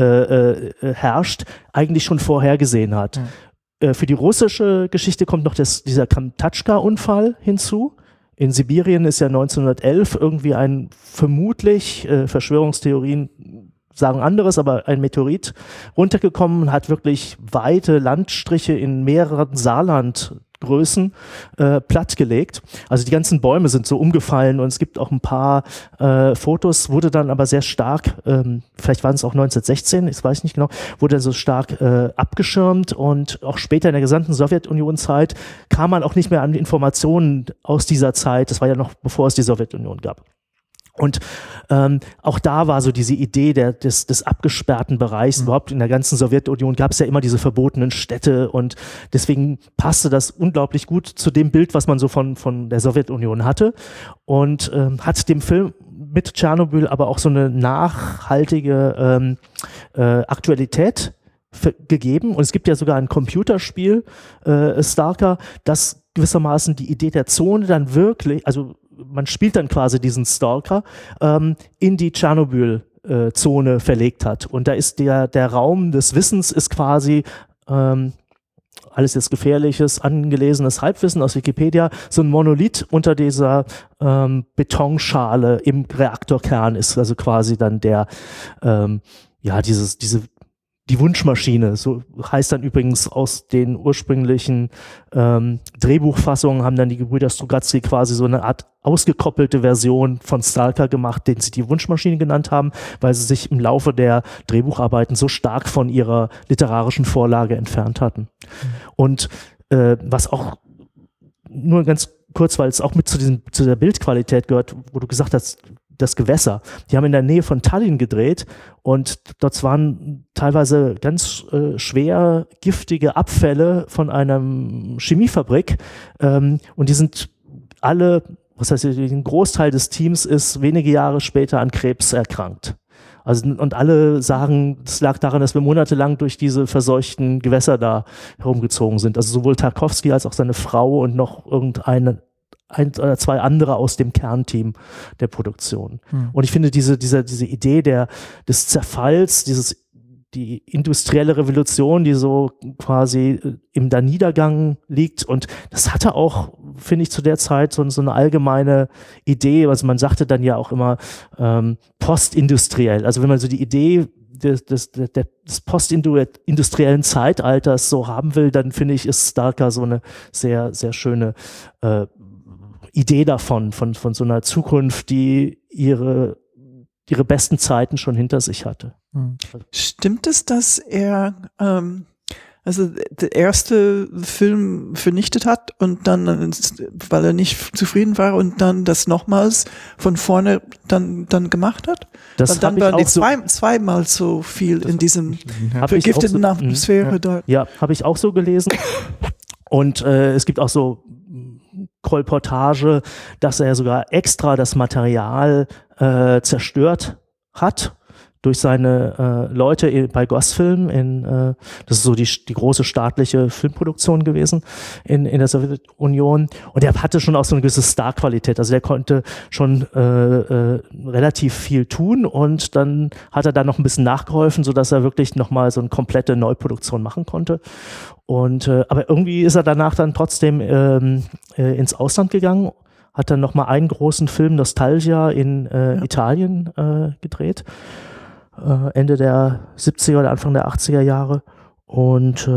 herrscht, eigentlich schon vorhergesehen hat. Für die russische Geschichte kommt noch dieser Kamtschka-Unfall hinzu. In Sibirien ist ja 1911 irgendwie vermutlich, Verschwörungstheorien sagen anderes, aber ein Meteorit runtergekommen, hat wirklich weite Landstriche in mehreren Saarlandgrößen plattgelegt. Also die ganzen Bäume sind so umgefallen und es gibt auch ein paar Fotos, wurde dann aber sehr stark, vielleicht waren es auch 1916, ich weiß nicht genau, wurde dann so stark abgeschirmt und auch später in der gesamten Sowjetunion-Zeit kam man auch nicht mehr an Informationen aus dieser Zeit, das war ja noch bevor es die Sowjetunion gab. Und auch da war so diese Idee des abgesperrten Bereichs. Überhaupt in der ganzen Sowjetunion gab es ja immer diese verbotenen Städte und deswegen passte das unglaublich gut zu dem Bild, was man so von der Sowjetunion hatte und hat dem Film mit Tschernobyl aber auch so eine nachhaltige Aktualität gegeben. Und es gibt ja sogar ein Computerspiel, Stalker, das gewissermaßen die Idee der Zone dann wirklich, also man spielt dann quasi diesen Stalker in die Tschernobyl-Zone verlegt hat. Und da ist der Raum des Wissens ist quasi alles jetzt gefährliches, angelesenes Halbwissen aus Wikipedia, so ein Monolith unter dieser Betonschale im Reaktorkern ist also quasi dann die Wunschmaschine, so heißt dann übrigens aus den ursprünglichen Drehbuchfassungen, haben dann die Gebrüder Strugatsky quasi so eine Art ausgekoppelte Version von Stalker gemacht, den sie die Wunschmaschine genannt haben, weil sie sich im Laufe der Drehbucharbeiten so stark von ihrer literarischen Vorlage entfernt hatten. Und was auch nur ganz kurz, weil es auch mit zu der Bildqualität gehört, wo du gesagt hast, das Gewässer. Die haben in der Nähe von Tallinn gedreht und dort waren teilweise ganz schwer giftige Abfälle von einer Chemiefabrik und die sind alle, was heißt, ein Großteil des Teams ist wenige Jahre später an Krebs erkrankt. Also, und alle sagen, es lag daran, dass wir monatelang durch diese verseuchten Gewässer da herumgezogen sind. Also sowohl Tarkovsky als auch seine Frau und noch ein oder zwei andere aus dem Kernteam der Produktion. Und ich finde diese Idee des Zerfalls, die industrielle Revolution, die so quasi im Niedergang liegt, und das hatte auch, finde ich, zu der Zeit so eine allgemeine Idee, also man sagte dann ja auch immer postindustriell, also wenn man so die Idee des postindustriellen Zeitalters so haben will, dann finde ich, ist Stalker so eine sehr, sehr schöne Idee davon, von so einer Zukunft, die ihre besten Zeiten schon hinter sich hatte. Stimmt es, dass er also der erste Film vernichtet hat und dann, weil er nicht zufrieden war und dann das nochmals von vorne dann gemacht hat? Das und dann waren die zweimal so viel in diesem vergifteten Atmosphäre dort. Ja, habe ich auch so gelesen. Und es gibt auch so Kolportage, dass er sogar extra das Material zerstört hat durch seine Leute bei Gosfilm. Das ist so die große staatliche Filmproduktion gewesen in der Sowjetunion. Und er hatte schon auch so eine gewisse Star-Qualität. Also der konnte schon relativ viel tun, und dann hat er da noch ein bisschen nachgeholfen, sodass er wirklich nochmal so eine komplette Neuproduktion machen konnte. Und aber irgendwie ist er danach dann trotzdem ins Ausland gegangen, hat dann nochmal einen großen Film, Nostalgia, in Italien gedreht. Ende der 70er oder Anfang der 80er Jahre. Und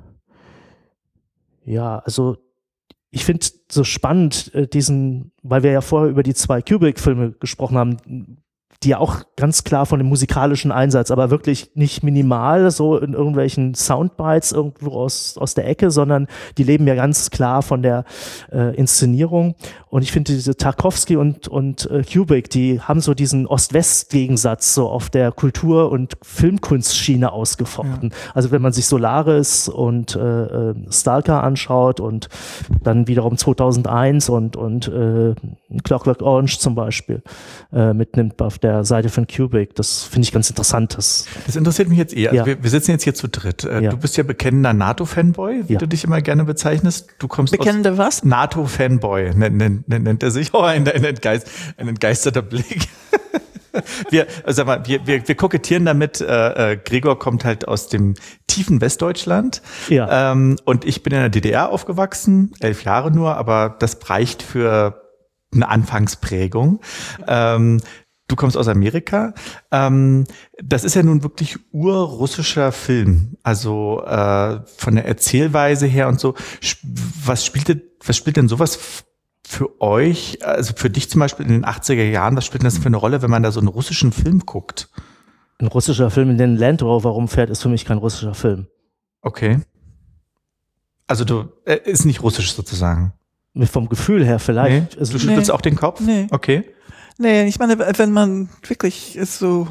also ich finde so spannend weil wir ja vorher über die 2 Kubrick-Filme gesprochen haben, die ja auch ganz klar von dem musikalischen Einsatz, aber wirklich nicht minimal so in irgendwelchen Soundbites irgendwo aus der Ecke, sondern die leben ja ganz klar von der Inszenierung. Und ich finde, diese Tarkovsky und Kubrick, die haben so diesen Ost-West-Gegensatz so auf der Kultur- und Filmkunstschiene ausgefochten. Ja. Also wenn man sich Solaris und Stalker anschaut und dann wiederum 2001 und Clockwork Orange zum Beispiel mitnimmt auf der Seite von Kubrick. Das finde ich ganz interessant. Das interessiert mich jetzt eher. Also wir sitzen jetzt hier zu dritt. Du bist ja bekennender NATO-Fanboy, wie du dich immer gerne bezeichnest. Du kommst Bekennender was? NATO-Fanboy nennt er sich. Oh, ein entgeisterter Blick. Wir kokettieren damit. Gregor kommt halt aus dem tiefen Westdeutschland. Ja. Und ich bin in der DDR aufgewachsen, 11 Jahre nur, aber das reicht für eine Anfangsprägung. Du kommst aus Amerika. Das ist ja nun wirklich urrussischer Film. Also von der Erzählweise her und so. Was spielt denn sowas für euch, also für dich zum Beispiel in den 80er Jahren, was spielt denn das für eine Rolle, wenn man da so einen russischen Film guckt? Ein russischer Film, in den Land Rover rumfährt, ist für mich kein russischer Film. Okay. Also ist nicht russisch sozusagen? Vom Gefühl her vielleicht. Nee. Also, du schüttelst auch den Kopf? Nee. Okay. Nee, ich meine, wenn man wirklich so,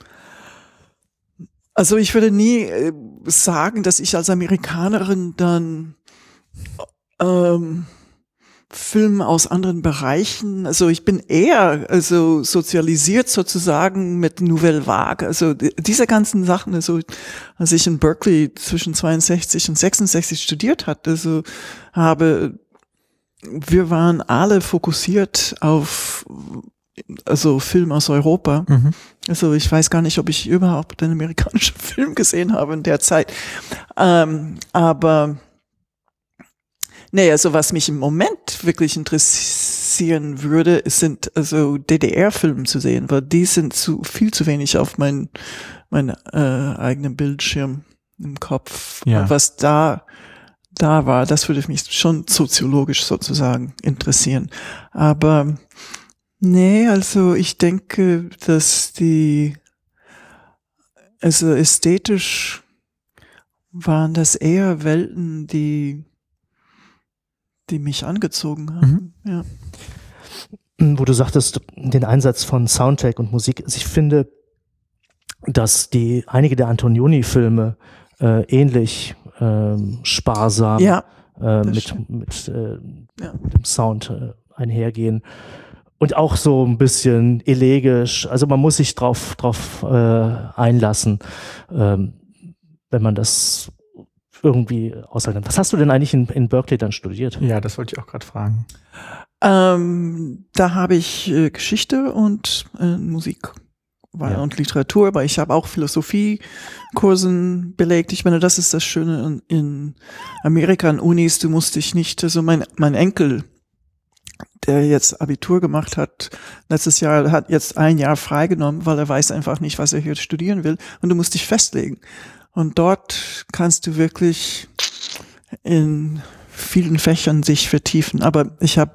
also ich würde nie sagen, dass ich als Amerikanerin dann Filme aus anderen Bereichen, also ich bin eher sozialisiert sozusagen mit Nouvelle Vague, also diese ganzen Sachen, also als ich in Berkeley zwischen 62 und 66 studiert hatte, also habe wir waren alle fokussiert auf Film aus Europa. Mhm. Also ich weiß gar nicht, ob ich überhaupt einen amerikanischen Film gesehen habe in der Zeit. Aber nee, also was mich im Moment wirklich interessieren würde, sind also DDR-Filme zu sehen, weil die sind viel zu wenig auf mein eigenen Bildschirm im Kopf. Ja. Was da war, das würde mich schon soziologisch sozusagen interessieren. Aber nee, also ich denke, dass also ästhetisch waren das eher Welten, die mich angezogen haben. Mhm. Ja. Wo du sagtest, den Einsatz von Soundtrack und Musik. Also ich finde, dass einige der Antonioni-Filme ähnlich sparsam Ja, mit dem Sound einhergehen. Und auch so ein bisschen elegisch. Also man muss sich drauf einlassen, wenn man das irgendwie aushalten. Was hast du denn eigentlich in Berkeley dann studiert? Ja, das wollte ich auch gerade fragen. Da habe ich Geschichte und Musik und Literatur, aber ich habe auch Philosophiekursen belegt. Ich meine, das ist das Schöne in Amerika, an Unis, du musst dich nicht, also mein Enkel, der jetzt Abitur gemacht hat, letztes Jahr, hat jetzt ein Jahr freigenommen, weil er weiß einfach nicht, was er hier studieren will, und du musst dich festlegen. Und dort kannst du wirklich in vielen Fächern sich vertiefen. Aber ich habe,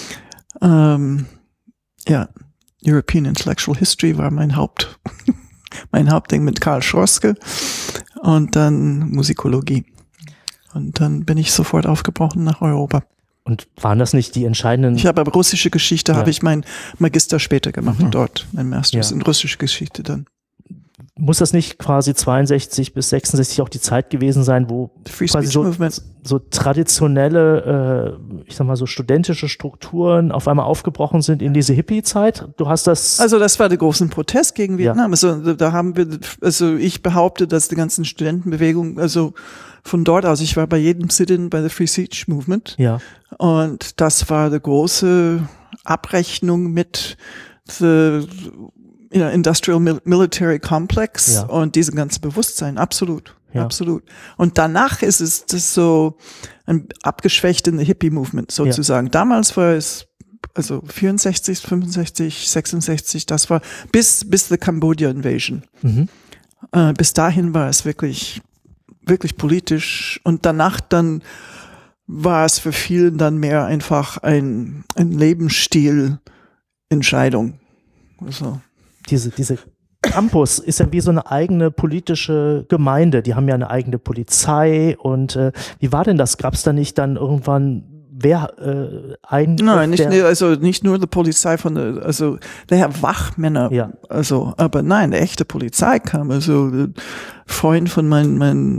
European Intellectual History war mein Hauptding mit Karl Schroske, und dann Musikologie. Und dann bin ich sofort aufgebrochen nach Europa. Und waren das nicht die entscheidenden? Ich habe aber russische Geschichte, habe ich mein Magister später gemacht, dort, mein Masters in russische Geschichte dann. Muss das nicht quasi 62 bis 66 auch die Zeit gewesen sein, wo quasi so traditionelle, ich sag mal so studentische Strukturen auf einmal aufgebrochen sind in diese Hippie-Zeit? Du hast das... Also das war der große Protest gegen Vietnam. Also da haben wir, also ich behaupte, dass die ganzen Studentenbewegung, also von dort aus, ich war bei jedem Sit-in bei der Free Speech Movement. Ja. Und das war die große Abrechnung mit the Industrial Military Complex und diesem ganzen Bewusstsein, absolut. Und danach ist es das so ein abgeschwächt Hippie-Movement sozusagen. Ja. Damals war es, also 64, 65, 66, das war bis the Cambodia Invasion. Mhm. Bis dahin war es wirklich politisch, und danach dann war es für vielen dann mehr einfach ein Lebensstil-Entscheidung. Also. Diese Campus ist ja wie so eine eigene politische Gemeinde. Die haben ja eine eigene Polizei. Und wie war denn das? Gab es da nicht dann irgendwann Nein, nicht nur die Polizei also der Wachmänner, also, aber nein, die echte Polizei kam, also der Freund von in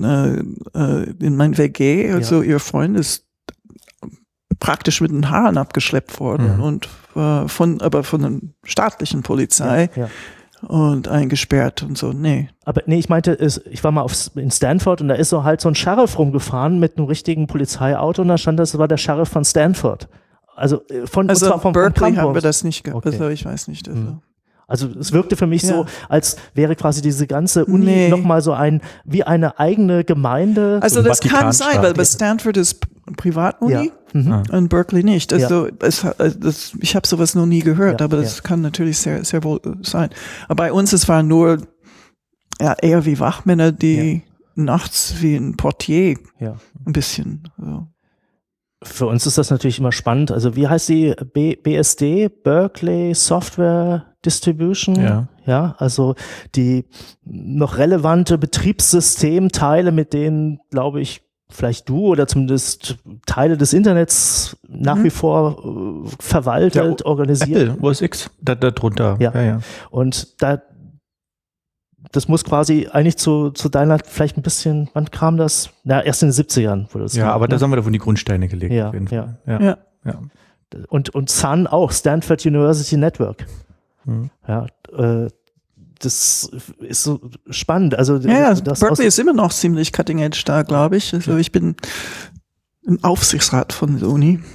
mein WG, also ihr Freund ist praktisch mit den Haaren abgeschleppt worden und von der staatlichen Polizei und eingesperrt und so. Nee. Aber nee, ich meinte, ich war mal in Stanford, und da ist so halt so ein Sheriff rumgefahren mit einem richtigen Polizeiauto, und da stand, das war der Sheriff von Stanford. Also von Berkeley haben wir das nicht gehabt. Also ich weiß nicht. Also es wirkte für mich so, als wäre quasi diese ganze Uni nochmal so wie eine eigene Gemeinde. Also das kann sein, weil bei Stanford ist Privatuni und Berkeley nicht. Also ich habe sowas noch nie gehört, aber das kann natürlich sehr, sehr wohl sein. Aber bei uns, es waren nur eher wie Wachmänner, die nachts wie ein Portier ein bisschen so. Für uns ist das natürlich immer spannend. Also wie heißt die BSD? Berkeley Software Distribution? Ja, also die noch relevante Betriebssystemteile, mit denen, glaube ich, vielleicht du oder zumindest Teile des Internets nach wie vor verwaltet, organisiert. Apple, OS X, da drunter. Ja. Und das muss quasi eigentlich zu deiner, vielleicht ein bisschen, wann kam das? Erst in den 70ern wurde das. Ja, aber da haben wir da wohl die Grundsteine gelegt. Ja. Und Sun auch, Stanford University Network. Ja, das ist so spannend. Also Berkeley ist immer noch ziemlich cutting edge da, glaube ich. Also ich bin im Aufsichtsrat von der Uni.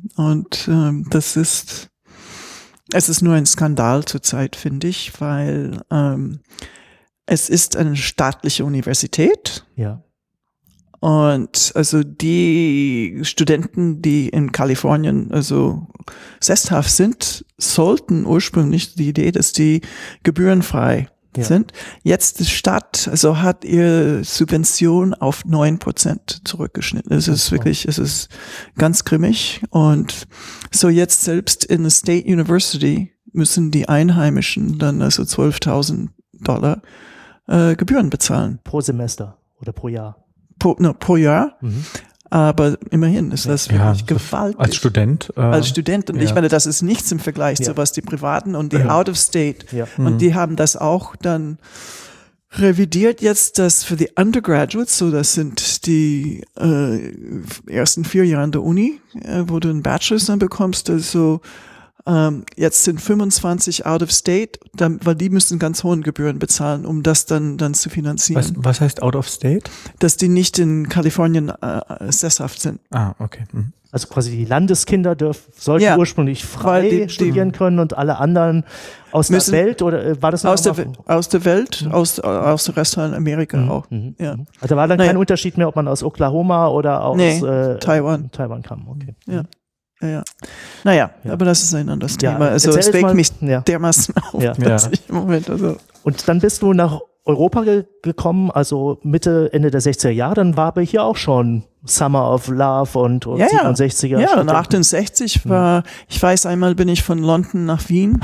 Und es ist nur ein Skandal zurzeit, finde ich, weil es ist eine staatliche Universität. Ja. Und also die Studenten, die in Kalifornien also sesshaft sind, sollten ursprünglich die Idee, dass die gebührenfrei sind. Jetzt die Stadt also hat ihre Subvention auf 9% zurückgeschnitten. Es ist ganz grimmig. Und so jetzt selbst in der State University müssen die Einheimischen dann also $12.000 Gebühren bezahlen. Pro Semester oder pro Jahr? Pro Jahr. Aber immerhin ist das wirklich gewaltig. Als Student. Als Student. Und ich meine, das ist nichts im Vergleich zu was die Privaten und die Out of State. Ja. Und die haben das auch dann revidiert jetzt, dass für die Undergraduates, so das sind die ersten 4 Jahre an der Uni, wo du einen Bachelor's dann bekommst, also jetzt sind 25 out of state, weil die müssen ganz hohen Gebühren bezahlen, um das dann zu finanzieren. Was heißt out of state? Dass die nicht in Kalifornien sesshaft sind. Ah, okay. Also quasi die Landeskinder sollten ursprünglich frei studieren können und alle anderen aus der Welt, oder war das aus der Welt, aus der Rest von Amerika auch. Ja. Also da war dann kein Unterschied mehr, ob man aus Oklahoma oder aus Taiwan kam. Okay. Ja. Ja. Naja, aber das ist ein anderes Thema. Also es regt mich dermaßen auf, dass ich im Moment Und dann bist du nach Europa gekommen, also Ende der 60er Jahre, dann war aber hier auch schon Summer of Love und 67er. Ja, und 68 war, ich weiß, einmal bin ich von London nach Wien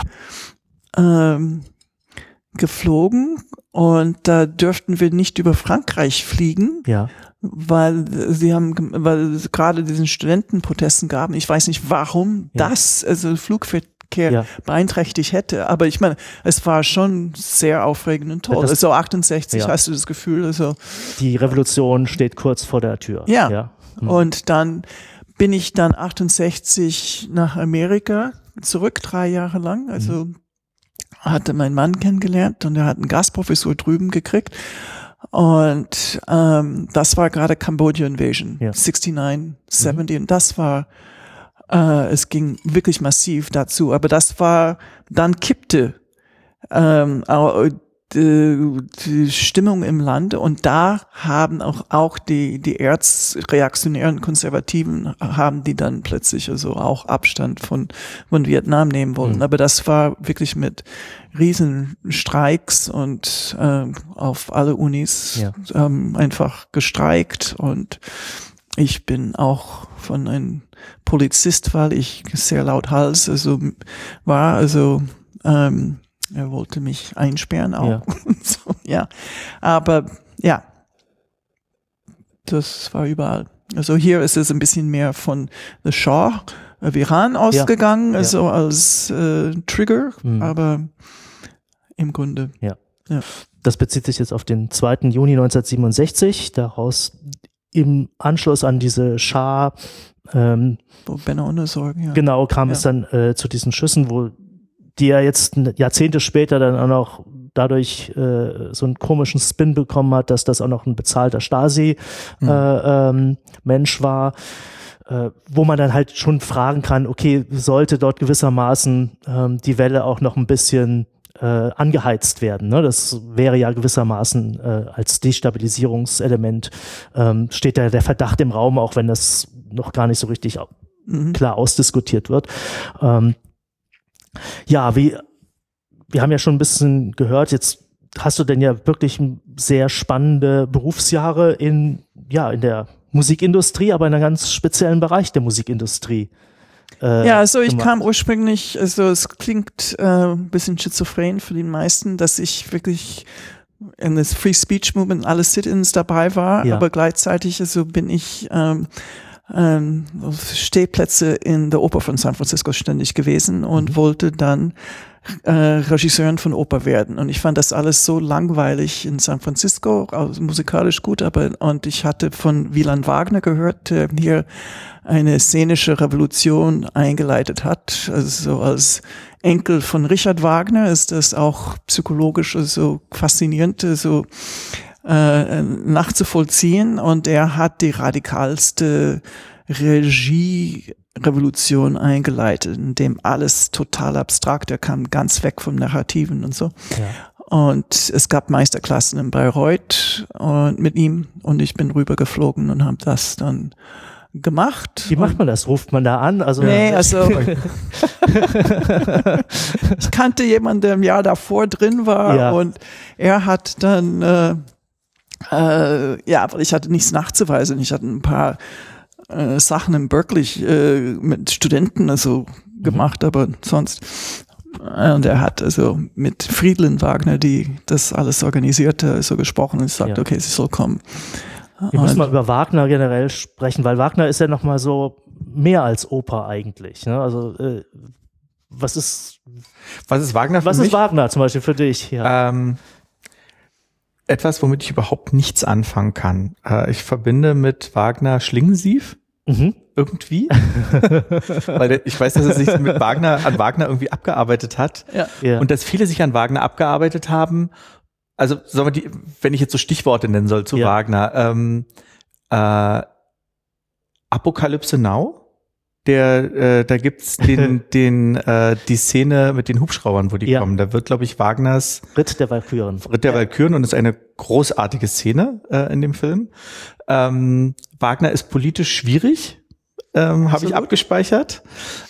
geflogen und da dürften wir nicht über Frankreich fliegen. Ja. Weil es gerade diesen Studentenprotesten gab. Ich weiß nicht, warum das Flugverkehr beeinträchtigt hätte. Aber ich meine, es war schon sehr aufregend und toll. Also 68 hast du das Gefühl. Also die Revolution steht kurz vor der Tür. Ja. Und dann bin ich dann 68 nach Amerika zurück, 3 Jahre lang. Also hatte meinen Mann kennengelernt und er hat eine Gastprofessur drüben gekriegt. Und das war gerade Cambodia Invasion, 69, 70 und das war, es ging wirklich massiv dazu, aber das war, dann kippte die Stimmung im Land und da haben auch die erzreaktionären Konservativen haben die dann plötzlich also auch Abstand von Vietnam nehmen wollen. Aber das war wirklich mit riesen Streiks und auf alle Unis einfach gestreikt und ich bin auch von einem Polizist, weil ich sehr laut Hals war, er wollte mich einsperren auch. Ja. Aber das war überall. Also hier ist es ein bisschen mehr von The Shah of Iran ausgegangen, also als Trigger, aber im Grunde. Ja. Das bezieht sich jetzt auf den 2. Juni 1967, daraus im Anschluss an diese Schah genau, kam es dann zu diesen Schüssen, wo die ja jetzt Jahrzehnte später dann auch noch dadurch so einen komischen Spin bekommen hat, dass das auch noch ein bezahlter Stasi-Mensch war, wo man dann halt schon fragen kann, okay, sollte dort gewissermaßen die Welle auch noch ein bisschen angeheizt werden. Ne? Das wäre ja gewissermaßen als Destabilisierungselement steht da der Verdacht im Raum, auch wenn das noch gar nicht so richtig klar ausdiskutiert wird. Wir haben ja schon ein bisschen gehört, jetzt hast du denn ja wirklich sehr spannende Berufsjahre in der Musikindustrie, aber in einem ganz speziellen Bereich der Musikindustrie. Ich kam ursprünglich, es klingt ein bisschen schizophren für die meisten, dass ich wirklich in das Free Speech Movement alle Sit-ins dabei war, aber gleichzeitig bin ich auf Stehplätze in der Oper von San Francisco ständig gewesen und wollte dann Regisseurin von Oper werden. Und ich fand das alles so langweilig in San Francisco, also musikalisch gut, und ich hatte von Wieland Wagner gehört, der hier eine szenische Revolution eingeleitet hat. Also als Enkel von Richard Wagner ist das auch psychologisch so faszinierend, nachzuvollziehen. Und er hat die radikalste Regie Revolution eingeleitet, in dem alles total abstrakt, er kam ganz weg vom Narrativen und so. Ja. Und es gab Meisterklassen in Bayreuth und mit ihm und ich bin rübergeflogen und habe das dann gemacht. Wie macht man das? Ruft man da an? Also, nee, also ich kannte jemanden, der im Jahr davor drin war und er hat dann weil ich hatte nichts nachzuweisen. Ich hatte ein paar Sachen in Berkeley mit Studenten also gemacht, aber sonst und er hat also mit Friedlin Wagner, die das alles organisierte, so gesprochen und sagt, okay, sie soll kommen. Wir müssen mal über Wagner generell sprechen, weil Wagner ist ja nochmal so mehr als Oper eigentlich. Ne? Also was ist Wagner für was mich? ist Wagner zum Beispiel für dich? Ja. Etwas, womit ich überhaupt nichts anfangen kann. Ich verbinde mit Wagner Schlingensief. Irgendwie. Weil ich weiß, dass er sich an Wagner irgendwie abgearbeitet hat. Ja. Und dass viele sich an Wagner abgearbeitet haben. Also, wenn ich jetzt so Stichworte nennen soll zu Wagner. Apokalypse Now. Da gibt's die Szene mit den Hubschraubern, wo die kommen. Da wird, glaube ich, Wagners Ritt der Walküren und ist eine großartige Szene in dem Film. Wagner ist politisch schwierig, habe ich abgespeichert.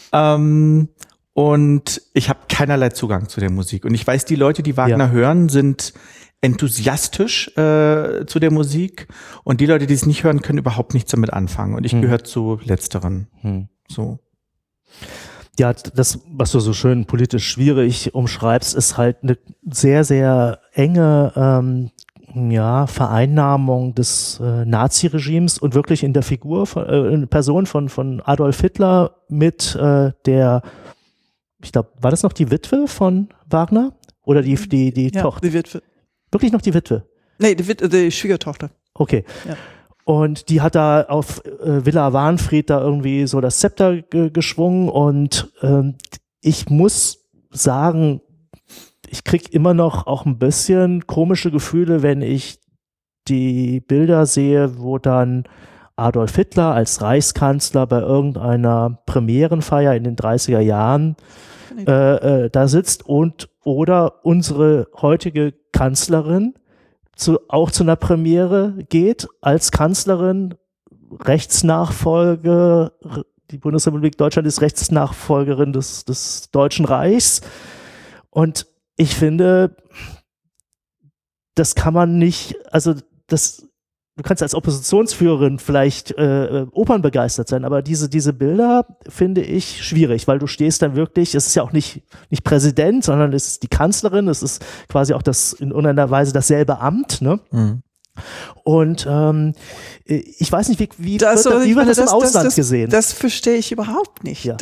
Und ich habe keinerlei Zugang zu der Musik. Und ich weiß, die Leute, die Wagner hören, sind enthusiastisch zu der Musik. Und die Leute, die es nicht hören, können überhaupt nichts damit anfangen. Und ich gehöre zu Letzteren. So. Ja, das, was du so schön politisch schwierig umschreibst, ist halt eine sehr, sehr enge Vereinnahmung des Nazi-Regimes und wirklich in der Figur von Person von Adolf Hitler mit der, ich glaube, war das noch die Witwe von Wagner? Oder die Tochter? Die Witwe. Wirklich noch die Witwe? Nee, die Schwiegertochter. Okay. Ja. Und die hat da auf Villa Wahnfried da irgendwie so das Zepter geschwungen und ich muss sagen, ich krieg immer noch auch ein bisschen komische Gefühle, wenn ich die Bilder sehe, wo dann Adolf Hitler als Reichskanzler bei irgendeiner Premierenfeier in den 30er Jahren da sitzt oder unsere heutige Kanzlerin auch zu einer Premiere geht als Kanzlerin, Rechtsnachfolge, die Bundesrepublik Deutschland ist Rechtsnachfolgerin des Deutschen Reichs und ich finde, das kann man nicht, also du kannst als Oppositionsführerin vielleicht opernbegeistert sein, aber diese Bilder finde ich schwierig, weil du stehst dann wirklich, es ist ja auch nicht Präsident, sondern es ist die Kanzlerin, es ist quasi auch das in irgendeiner Weise dasselbe Amt, ne? Und ich weiß nicht, wie wird das im Ausland gesehen? Das verstehe ich überhaupt nicht. Ja.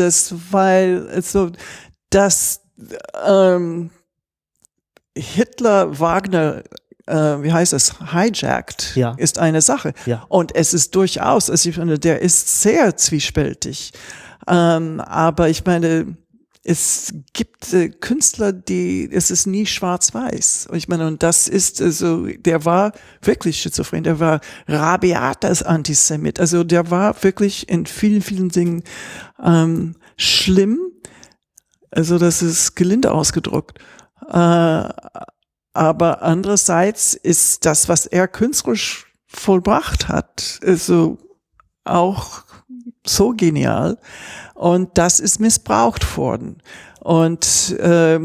Hitler, Wagner, hijacked, ist eine Sache. Ja. Und es ist durchaus, also ich meine, der ist sehr zwiespältig. Aber ich meine, es gibt Künstler, es ist nie schwarz-weiß. Und ich meine, und das ist also, der war wirklich schizophren, der war rabiat als Antisemit. Also der war wirklich in vielen, vielen Dingen schlimm. Also das ist gelinde ausgedrückt. Aber andererseits ist das, was er künstlerisch vollbracht hat, also auch so genial. Und das ist missbraucht worden. Und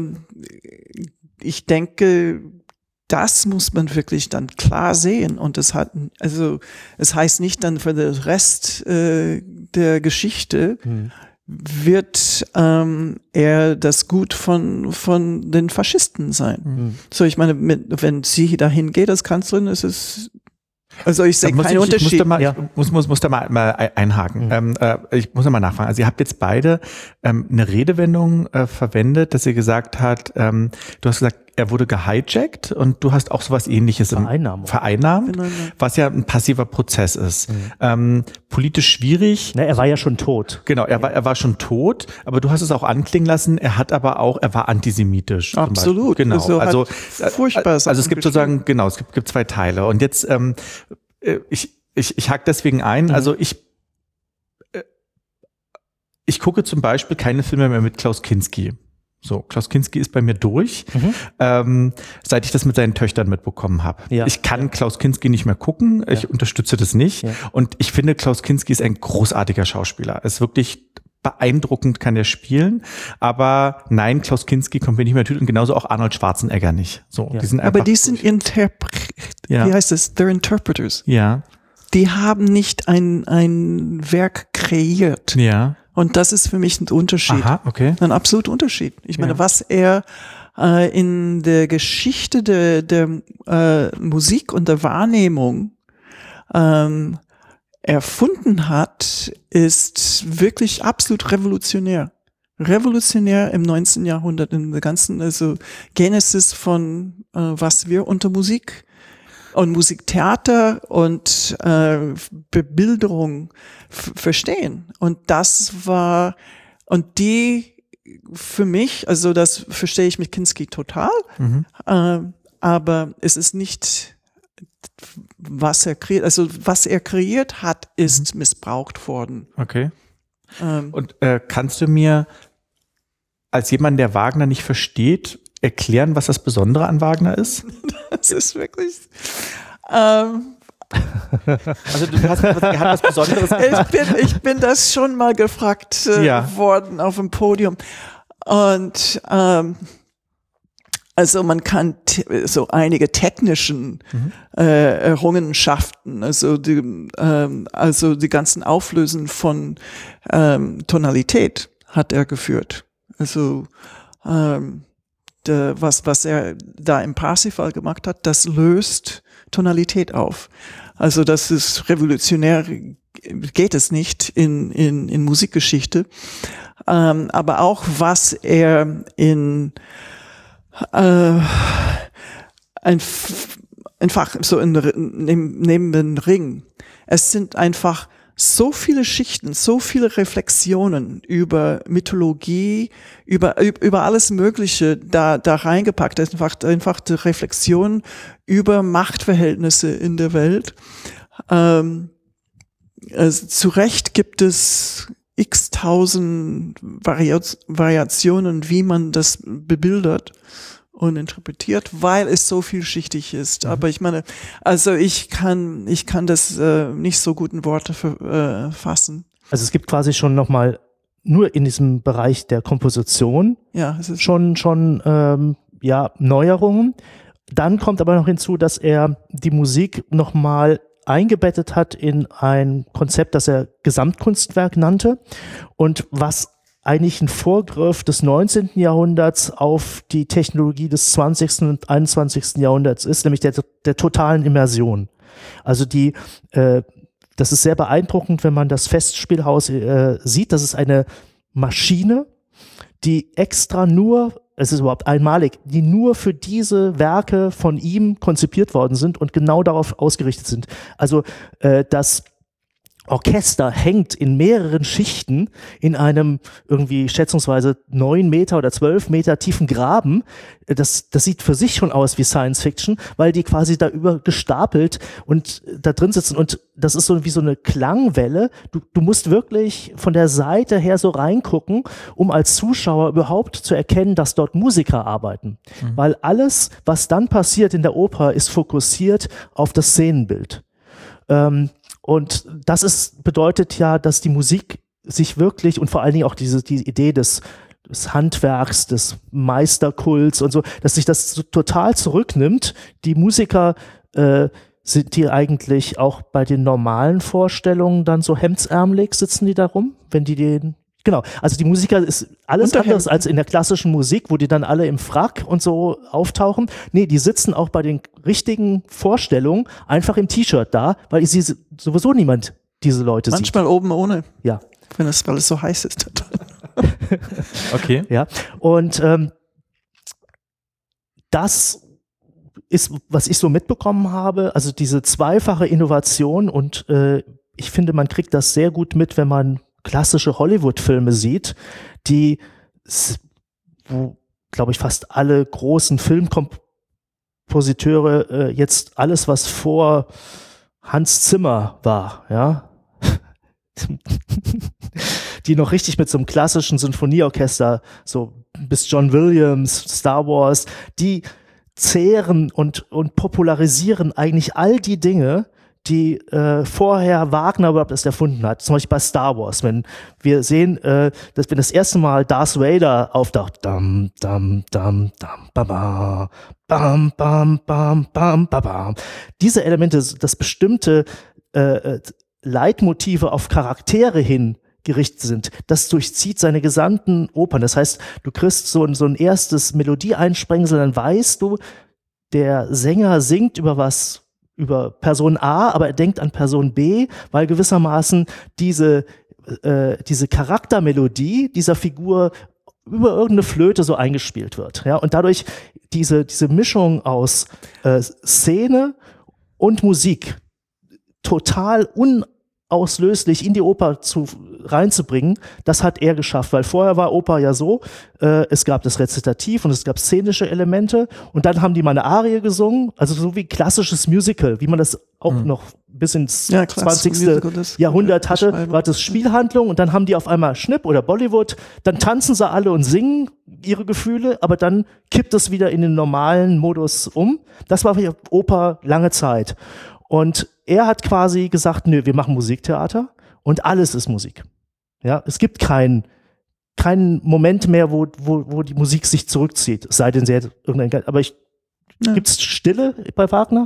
ich denke, das muss man wirklich dann klar sehen. Und es heißt nicht dann für den Rest der Geschichte, wird er das Gut von den Faschisten sein. So, ich meine, wenn sie dahin geht als Kanzlerin, ist es, also ich sehe keinen Unterschied. Ich muss da mal einhaken. Ich muss da mal nachfragen. Also ihr habt jetzt beide eine Redewendung verwendet, dass ihr gesagt habt, du hast gesagt, er wurde gehijackt und du hast auch sowas Ähnliches vereinnahmt, was ja ein passiver Prozess ist. Politisch schwierig. Er war ja schon tot. Genau, er war schon tot, aber du hast es auch anklingen lassen, er war antisemitisch. Absolut. Genau. Also furchtbar. Also es gibt sozusagen, genau, es gibt zwei Teile. Und jetzt, ich hake deswegen ein, also ich gucke zum Beispiel keine Filme mehr mit Klaus Kinski. So, Klaus Kinski ist bei mir durch, seit ich das mit seinen Töchtern mitbekommen habe. Ja. Ich kann Klaus Kinski nicht mehr gucken, ich unterstütze das nicht. Ja. Und ich finde, Klaus Kinski ist ein großartiger Schauspieler. Er ist wirklich beeindruckend, kann er spielen. Aber nein, Klaus Kinski kommt mir nicht mehr und genauso auch Arnold Schwarzenegger nicht. So, die sind aber die sind wie heißt das? They're Interpreters. Ja. Die haben nicht ein Werk kreiert. Ja. Und das ist für mich ein Unterschied. Aha, okay. Ein absoluter Unterschied. Ich meine, was er in der Geschichte der Musik und der Wahrnehmung erfunden hat, ist wirklich absolut revolutionär. Revolutionär im 19. Jahrhundert, in der ganzen, also Genesis von was wir unter Musik und Musiktheater und Bebilderung verstehen. Und das war, und die für mich, also das verstehe ich mit Kinski total, aber es ist nicht, was er kreiert, also was er kreiert hat, ist missbraucht worden. Okay. Und kannst du mir als jemand, der Wagner nicht versteht, erklären, was das Besondere an Wagner ist? Das ist wirklich. Also du hast was Besonderes. Ich bin das schon mal gefragt worden auf dem Podium. Und also man kann so einige technischen Errungenschaften, also die ganzen Auflösen von Tonalität hat er geführt. Also was er da im Parsifal gemacht hat, das löst Tonalität auf. Also das ist revolutionär, geht es nicht in Musikgeschichte. Aber auch was er einfach so neben den Ring. Es sind einfach so viele Schichten, so viele Reflexionen über Mythologie, über alles Mögliche da reingepackt. Einfach die Reflexion über Machtverhältnisse in der Welt. Zu Recht gibt es x-tausend Variationen, wie man das bebildert und interpretiert, weil es so vielschichtig ist. Aber ich meine, also ich kann das nicht so gut in Worte fassen. Also es gibt quasi schon nochmal nur in diesem Bereich der Komposition es ist schon Neuerungen. Dann kommt aber noch hinzu, dass er die Musik nochmal eingebettet hat in ein Konzept, das er Gesamtkunstwerk nannte und was eigentlich ein Vorgriff des 19. Jahrhunderts auf die Technologie des 20. und 21. Jahrhunderts ist, nämlich der totalen Immersion. Also das ist sehr beeindruckend, wenn man das Festspielhaus sieht. Das ist eine Maschine, die extra es ist überhaupt einmalig, die nur für diese Werke von ihm konzipiert worden sind und genau darauf ausgerichtet sind. Also das Orchester hängt in mehreren Schichten in einem irgendwie schätzungsweise 9 Meter oder 12 Meter tiefen Graben. Das sieht für sich schon aus wie Science Fiction, weil die quasi da über gestapelt und da drin sitzen. Und das ist so wie so eine Klangwelle. Du musst wirklich von der Seite her so reingucken, um als Zuschauer überhaupt zu erkennen, dass dort Musiker arbeiten. Weil alles, was dann passiert in der Oper, ist fokussiert auf das Szenenbild. Und das bedeutet ja, dass die Musik sich wirklich und vor allen Dingen auch die Idee des Handwerks, des Meisterkults und so, dass sich das so total zurücknimmt. Die Musiker sind die eigentlich auch bei den normalen Vorstellungen dann so hemdsärmelig, sitzen die da rum, wenn die genau, also die Musiker ist alles anderes als in der klassischen Musik, wo die dann alle im Frack und so auftauchen. Nee, die sitzen auch bei den richtigen Vorstellungen einfach im T-Shirt da, weil sowieso niemand diese Leute sieht. Manchmal oben ohne. Ja. Weil es so heiß ist. Okay. Ja, und das ist, was ich so mitbekommen habe, also diese zweifache Innovation und ich finde, man kriegt das sehr gut mit, wenn man klassische Hollywood-Filme sieht, wo, glaube ich, fast alle großen Filmkompositeure jetzt alles, was vor Hans Zimmer war, ja, die noch richtig mit so einem klassischen Sinfonieorchester, so bis John Williams, Star Wars, die zehren und popularisieren eigentlich all die Dinge, die vorher Wagner überhaupt erst erfunden hat. Zum Beispiel bei Star Wars, wenn wir sehen, dass wenn das erste Mal Darth Vader auftaucht, dam, dam, dam, dam, bam, bam, bam, bam, bam, bam. Diese Elemente, dass bestimmte Leitmotive auf Charaktere hin gerichtet sind, das durchzieht seine gesamten Opern. Das heißt, du kriegst so ein erstes Melodieeinsprengsel, dann weißt du, der Sänger singt über Person A, aber er denkt an Person B, weil gewissermaßen diese Charaktermelodie dieser Figur über irgendeine Flöte so eingespielt wird. Ja? Und dadurch diese Mischung aus Szene und Musik total unauslöslich in die Oper reinzubringen, das hat er geschafft, weil vorher war Oper ja so, es gab das Rezitativ und es gab szenische Elemente und dann haben die mal eine Arie gesungen, also so wie klassisches Musical, wie man das auch noch bis ins 20. Jahrhundert hatte, war das Spielhandlung und dann haben die auf einmal Schnipp oder Bollywood, dann tanzen sie alle und singen ihre Gefühle, aber dann kippt es wieder in den normalen Modus um. Das war für Oper lange Zeit. Und er hat quasi gesagt, nö, wir machen Musiktheater und alles ist Musik. Ja, es gibt keinen Moment mehr, wo die Musik sich zurückzieht, es sei denn, sie hätte irgendein, aber gibt's Stille bei Wagner?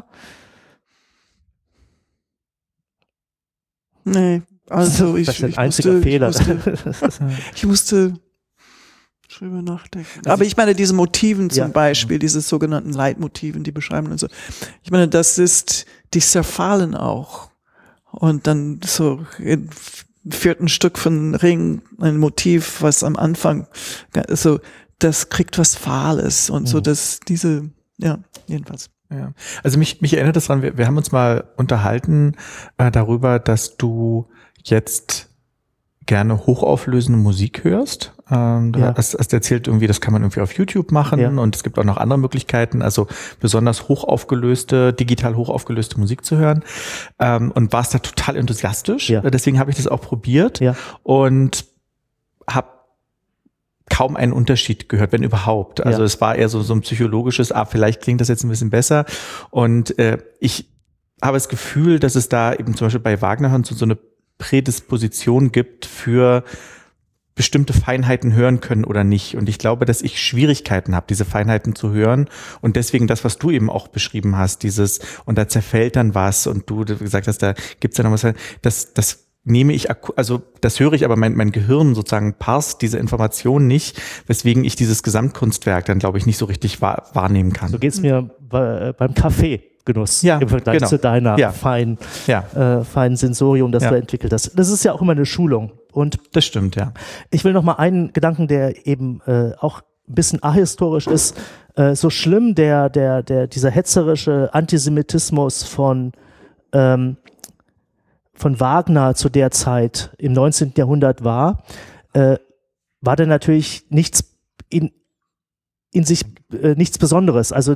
Nee, also das ist ein einziger Fehler. Ich musste drüber nachdenken. Aber ich meine, diese Motiven zum Beispiel, diese sogenannten Leitmotiven, die beschreiben und so. Ich meine, die zerfallen auch. Und dann so im 4. Stück von Ring ein Motiv, was am Anfang, also das kriegt was Fahles und so, dass jedenfalls. Ja. Also mich erinnert das daran, wir haben uns mal unterhalten darüber, dass du jetzt gerne hochauflösende Musik hörst. Hast erzählt irgendwie, das kann man irgendwie auf YouTube machen und es gibt auch noch andere Möglichkeiten, also besonders digital hochaufgelöste Musik zu hören und warst da total enthusiastisch. Ja. Deswegen habe ich das auch probiert und habe kaum einen Unterschied gehört, wenn überhaupt. Also es war eher so ein psychologisches, vielleicht klingt das jetzt ein bisschen besser und ich habe das Gefühl, dass es da eben zum Beispiel bei Wagner hören so eine Prädisposition gibt für bestimmte Feinheiten hören können oder nicht. Und ich glaube, dass ich Schwierigkeiten habe, diese Feinheiten zu hören. Und deswegen das, was du eben auch beschrieben hast, und da zerfällt dann was und du gesagt hast, da gibt's dann noch was, das nehme ich, also das höre ich, aber mein Gehirn sozusagen parst diese Information nicht, weswegen ich dieses Gesamtkunstwerk dann, glaube ich, nicht so richtig wahrnehmen kann. So geht's mir beim Kaffeegenuss im Vergleich zu deiner feinen Sensorium, das du entwickelt hast. Das ist ja auch immer eine Schulung. Und das stimmt, ja. Ich will noch mal einen Gedanken, der eben auch ein bisschen ahistorisch ist, so schlimm dieser hetzerische Antisemitismus von Wagner zu der Zeit im 19. Jahrhundert war der natürlich nichts in sich nichts Besonderes. Also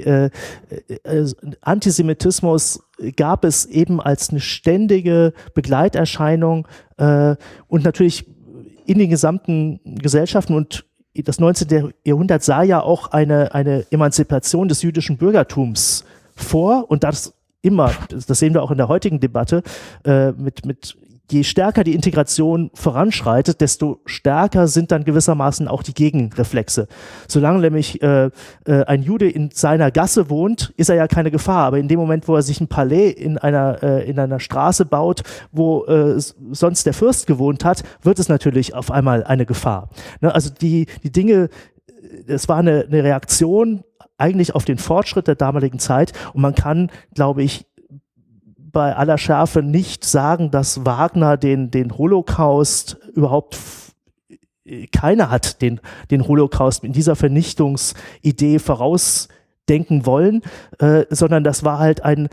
Antisemitismus gab es eben als eine ständige Begleiterscheinung und natürlich in den gesamten Gesellschaften, und das 19. Jahrhundert sah ja auch eine Emanzipation des jüdischen Bürgertums vor, und das sehen wir auch in der heutigen Debatte, je stärker die Integration voranschreitet, desto stärker sind dann gewissermaßen auch die Gegenreflexe. Solange nämlich ein Jude in seiner Gasse wohnt, ist er ja keine Gefahr. Aber in dem Moment, wo er sich ein Palais in einer Straße baut, wo sonst der Fürst gewohnt hat, wird es natürlich auf einmal eine Gefahr. Ne? Also die Dinge, es war eine Reaktion eigentlich auf den Fortschritt der damaligen Zeit, und man kann, glaube ich, bei aller Schärfe nicht sagen, dass Wagner den Holocaust überhaupt, keiner hat den Holocaust in dieser Vernichtungsidee vorausdenken wollen, sondern das war halt ein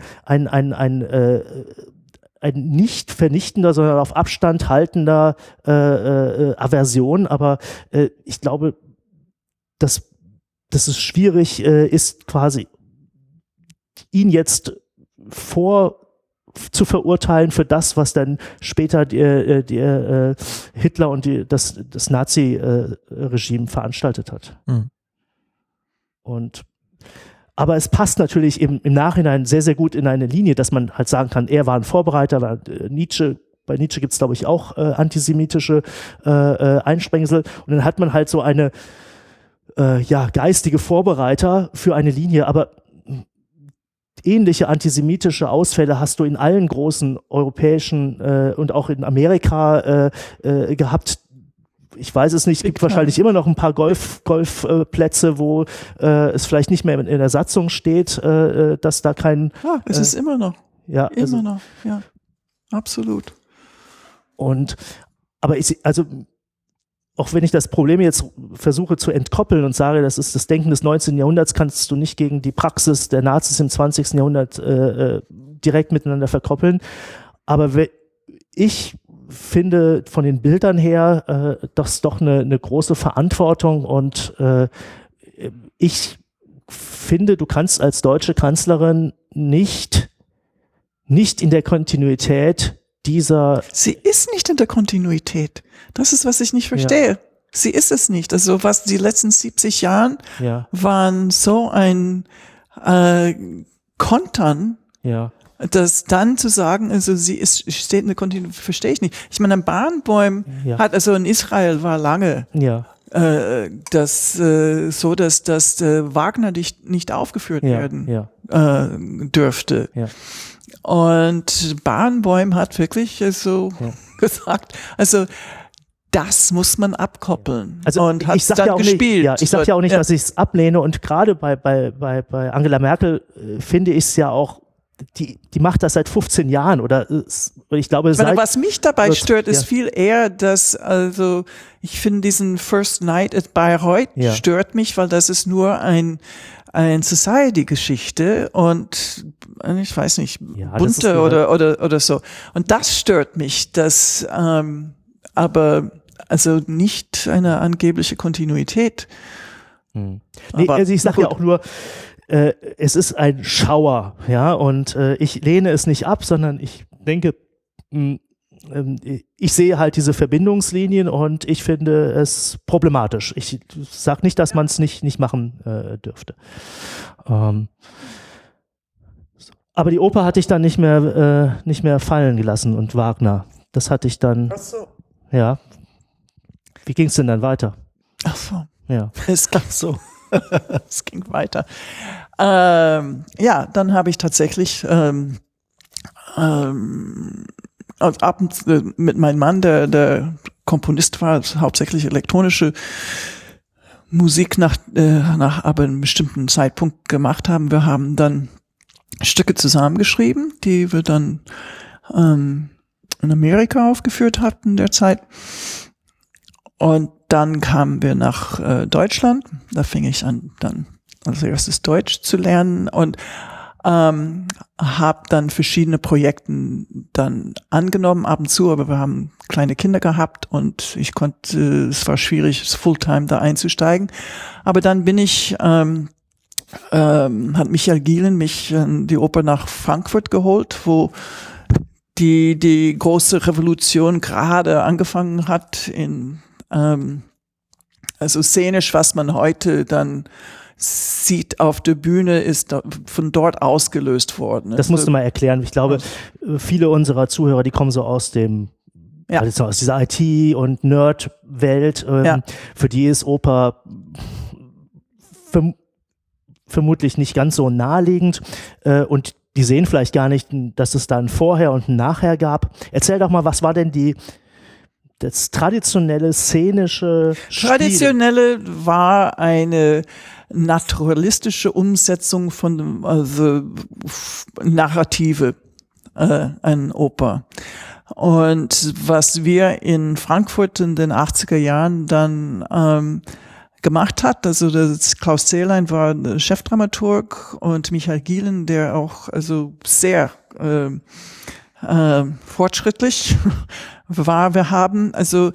nicht vernichtender, sondern auf Abstand haltender Aversion. Aber ich glaube, dass es schwierig ist, quasi ihn jetzt zu verurteilen für das, was dann später Hitler und das Nazi-Regime veranstaltet hat. Aber es passt natürlich im Nachhinein sehr, sehr gut in eine Linie, dass man halt sagen kann, er war ein Vorbereiter, bei Nietzsche gibt es, glaube ich, auch antisemitische Einsprengsel. Und dann hat man halt so eine geistige Vorbereiter für eine Linie, aber ähnliche antisemitische Ausfälle hast du in allen großen europäischen und auch in Amerika gehabt. Ich weiß es nicht, es gibt wahrscheinlich immer noch ein paar Golfplätze, wo es vielleicht nicht mehr in der Satzung steht, dass da kein... Ja, es ist immer noch. Ja, immer noch, ja. Absolut. Aber auch wenn ich das Problem jetzt versuche zu entkoppeln und sage, das ist das Denken des 19. Jahrhunderts, kannst du nicht gegen die Praxis der Nazis im 20. Jahrhundert direkt miteinander verkoppeln. Aber ich finde von den Bildern her das doch eine große Verantwortung und ich finde, du kannst als deutsche Kanzlerin nicht in der Kontinuität Sie ist nicht in der Kontinuität. Das ist, was ich nicht verstehe. Ja. Sie ist es nicht. Also was die letzten 70 Jahren waren so ein Kontern, das dann zu sagen, also steht in der Kontinuität, verstehe ich nicht. Ich meine, Barenboim hat, also in Israel war lange dass Wagner nicht aufgeführt werden dürfte. Ja. Und Barenboim hat wirklich so gesagt, also das muss man abkoppeln. Also und hat es dann gespielt. Ich sage ja auch nicht, dass ich es ablehne. Und gerade bei Angela Merkel finde ich es ja auch, die macht das seit 15 Jahren oder ich glaube, was mich dabei stört, ist viel eher, dass, also ich finde diesen First Night at Bayreuth stört mich, weil das ist nur ein Society-Geschichte und ich weiß nicht, bunte oder so. Und das stört mich, dass aber also nicht eine angebliche Kontinuität. Nee, also ich sage ja auch nur, es ist ein Schauer, und ich lehne es nicht ab, sondern ich denke, ich sehe halt diese Verbindungslinien und ich finde es problematisch. Ich sage nicht, dass man es nicht machen dürfte. Aber die Oper hatte ich dann nicht mehr fallen gelassen und Wagner. Das hatte ich dann. Ach so. Ja. Wie ging es denn dann weiter? Ach so. Ja. Es ging so. Es ging weiter. Dann habe ich tatsächlich abends mit meinem Mann, der Komponist war, hauptsächlich elektronische Musik nach aber einem bestimmten Zeitpunkt gemacht haben. Wir haben dann Stücke zusammengeschrieben, die wir dann in Amerika aufgeführt hatten in der Zeit. Und dann kamen wir nach Deutschland. Da fing ich an, dann als erstes Deutsch zu lernen und habe dann verschiedene Projekte dann angenommen, ab und zu, aber wir haben kleine Kinder gehabt und es war schwierig, Fulltime da einzusteigen. Aber dann bin ich, hat Michael Gielen mich die Oper nach Frankfurt geholt, wo die große Revolution gerade angefangen hat also szenisch, was man heute dann sieht auf der Bühne, ist von dort ausgelöst worden. Das musst du mal erklären. Ich glaube, viele unserer Zuhörer, die kommen so aus aus dieser IT- und Nerd-Welt. Für die ist Oper vermutlich nicht ganz so naheliegend und die sehen vielleicht gar nicht, dass es da ein Vorher und ein Nachher gab. Erzähl doch mal, was war denn das traditionelle szenische Stil? Traditionelle war eine naturalistische Umsetzung von Narrative an Oper. Und was wir in Frankfurt in den 80er Jahren dann gemacht hat, also das Klaus Zählein war der Chefdramaturg und Michael Gielen, der auch also sehr fortschrittlich war. Wir haben also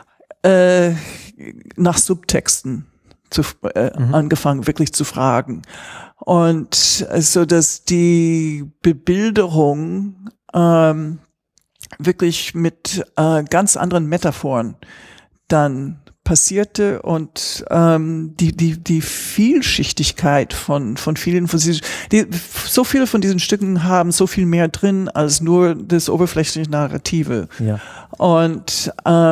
nach Subtexten angefangen, wirklich zu fragen. Und also, dass die Bebilderung wirklich mit ganz anderen Metaphoren dann passierte und die Vielschichtigkeit von vielen von diesen, so viele von diesen Stücken haben so viel mehr drin als nur das oberflächliche Narrative. Ja. Und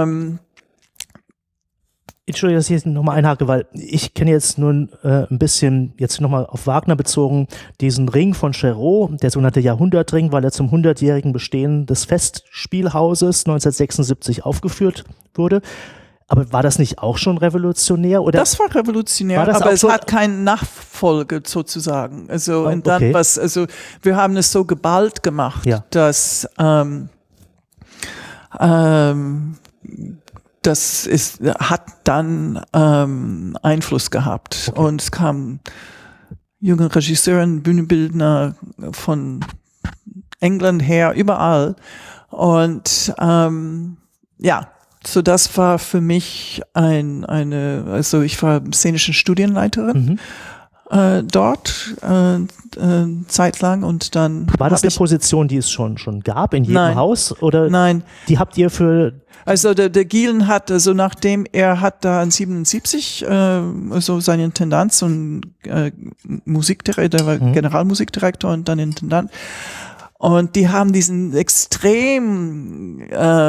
Entschuldigung, dass ich jetzt nochmal einhake, weil ich kenne jetzt nur ein bisschen, jetzt nochmal auf Wagner bezogen, diesen Ring von Cherot, der sogenannte Jahrhundertring, weil er zum 100-jährigen Bestehen des Festspielhauses 1976 aufgeführt wurde. Aber war das nicht auch schon revolutionär? Oder? Das war revolutionär, aber es hat keine Nachfolge sozusagen. Also, und dann okay. also wir haben es so geballt gemacht, dass das hat dann Einfluss gehabt. Okay. Und es kamen junge Regisseure, Bühnenbildner von England her, überall. Und so das war für mich also ich war szenische Studienleiterin dort zeitlang und dann war das eine Position, die es schon gab in jedem Haus oder? Nein, die habt ihr für also der Gielen hat, also nachdem er hat da in 77 so seine Intendanz und Musikdirektor, der war Generalmusikdirektor und dann Intendant und die haben diesen extrem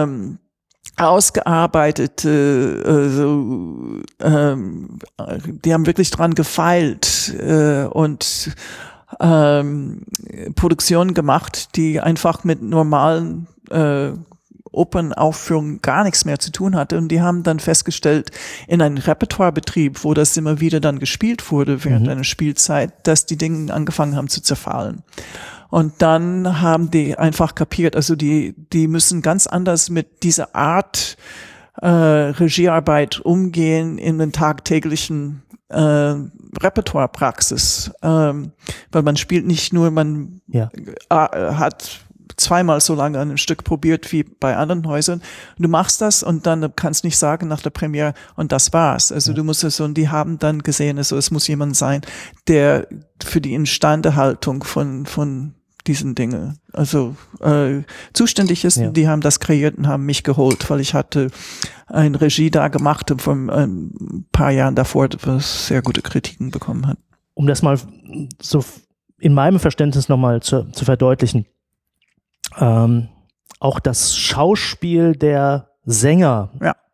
ausgearbeitete, die haben wirklich dran gefeilt und Produktionen gemacht, die einfach mit normalen Opernaufführungen gar nichts mehr zu tun hatte. Und die haben dann festgestellt, in einem Repertoirebetrieb, wo das immer wieder dann gespielt wurde während einer Spielzeit, dass die Dinge angefangen haben zu zerfallen. Und dann haben die einfach kapiert, also die müssen ganz anders mit dieser Art Regiearbeit umgehen in den tagtäglichen Repertoirepraxis. Weil man spielt nicht nur, man hat zweimal so lange an einem Stück probiert wie bei anderen Häusern. Du machst das und dann kannst nicht sagen nach der Premiere und das war's. Also du musst es, und die haben dann gesehen, also es muss jemand sein, der für die Instandhaltung von diesen Dingen, also zuständig ist. Die haben das kreiert und haben mich geholt, weil ich hatte eine Regie da gemacht und vor ein paar Jahren davor, was sehr gute Kritiken bekommen hat. Um das mal so in meinem Verständnis nochmal zu verdeutlichen, auch das Schauspiel der Sänger,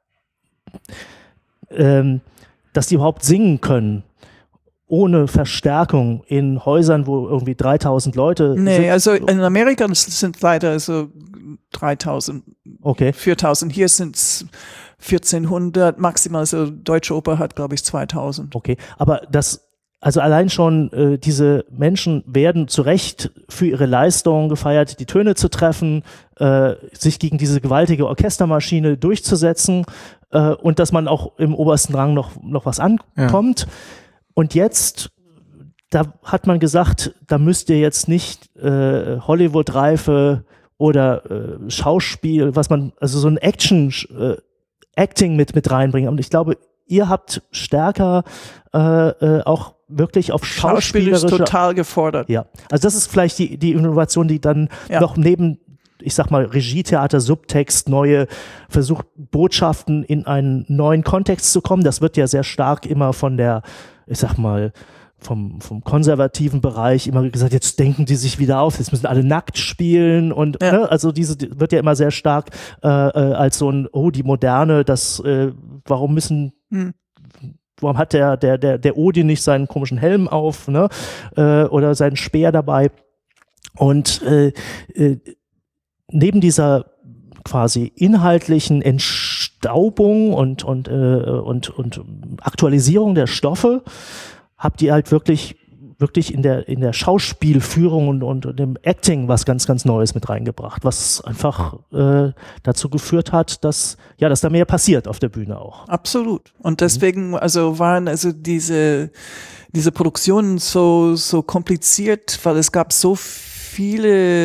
dass die überhaupt singen können, ohne Verstärkung in Häusern, wo irgendwie 3000 Leute sind. Nee, also in Amerika sind leider so 3000, 4000. Hier sind es 1400, maximal, so Deutsche Oper hat, glaube ich, 2000. Okay, aber also allein schon diese Menschen werden zu Recht für ihre Leistung gefeiert, die Töne zu treffen, sich gegen diese gewaltige Orchestermaschine durchzusetzen und dass man auch im obersten Rang noch was ankommt. Ja. Und jetzt, da hat man gesagt, da müsst ihr jetzt nicht Hollywood-Reife oder Schauspiel, also so ein Acting mit reinbringen. Und ich glaube, ihr habt stärker auch wirklich auf schauspielerische... Schauspiel ist total gefordert. Ja, also das ist vielleicht die Innovation, die dann noch neben, ich sag mal, Regietheater, Subtext, versucht Botschaften in einen neuen Kontext zu kommen. Das wird ja sehr stark immer von der, ich sag mal, vom konservativen Bereich immer gesagt, jetzt denken die sich wieder auf, jetzt müssen alle nackt spielen und also diese wird ja immer sehr stark als so ein, die Moderne, warum hat der Odin nicht seinen komischen Helm auf, ne? Oder seinen Speer dabei? Und neben dieser quasi inhaltlichen Entstaubung und Aktualisierung der Stoffe habt ihr halt wirklich in der Schauspielführung und dem Acting was ganz, ganz Neues mit reingebracht, was einfach dazu geführt hat, dass da mehr passiert auf der Bühne auch. Absolut. Und deswegen waren diese Produktionen so kompliziert, weil es gab so viel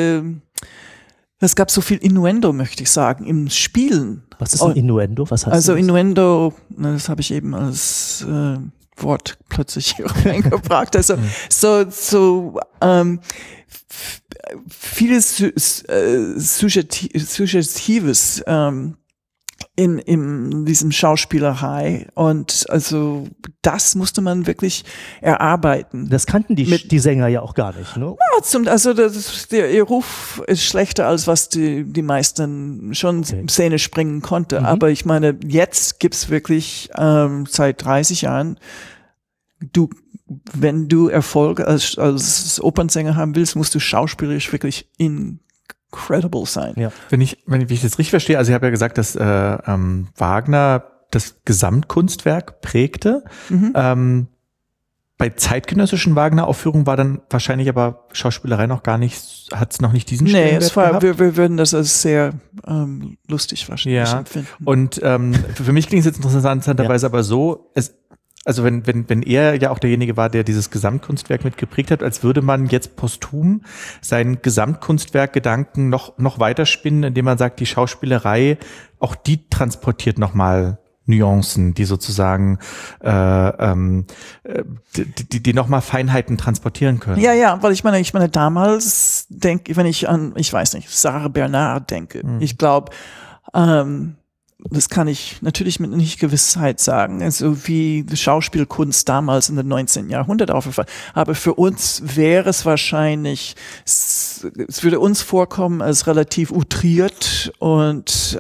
Innuendo, möchte ich sagen, im Spielen. Was ist ein Innuendo? Was heißt das? Innuendo, das habe ich eben als Wort plötzlich hier reingebracht. Also vieles Suggestives in diesem Schauspielerei, und also das musste man wirklich erarbeiten. Das kannten die Sänger ja auch gar nicht, ne? Ja, also ihr Ruf ist schlechter, als was die meisten schon Szene springen konnte. Aber ich meine, jetzt gibt's wirklich seit 30 Jahren, wenn du Erfolg als Opernsänger haben willst, musst du schauspielerisch wirklich incredible sein. Ja. Wenn ich das richtig verstehe, also ich habe ja gesagt, dass Wagner das Gesamtkunstwerk prägte. Bei zeitgenössischen Wagner-Aufführungen war dann wahrscheinlich aber Schauspielerei noch gar nicht, hat es noch nicht diesen Stellenwert gehabt? Wir würden das als sehr lustig wahrscheinlich empfinden. Und für mich klingt es jetzt interessanterweise aber so, also wenn er ja auch derjenige war, der dieses Gesamtkunstwerk mit geprägt hat, als würde man jetzt posthum seinen Gesamtkunstwerk-Gedanken noch weiterspinnen, indem man sagt, die Schauspielerei, auch die transportiert nochmal Nuancen, die sozusagen die nochmal Feinheiten transportieren können. Ja, weil ich meine, damals wenn ich an, ich weiß nicht, Sarah Bernard denke, ich glaube, das kann ich natürlich mit nicht Gewissheit sagen, also wie die Schauspielkunst damals in den 19. Jahrhundert aufgefallen. Aber für uns wäre es wahrscheinlich, es würde uns vorkommen als relativ outriert und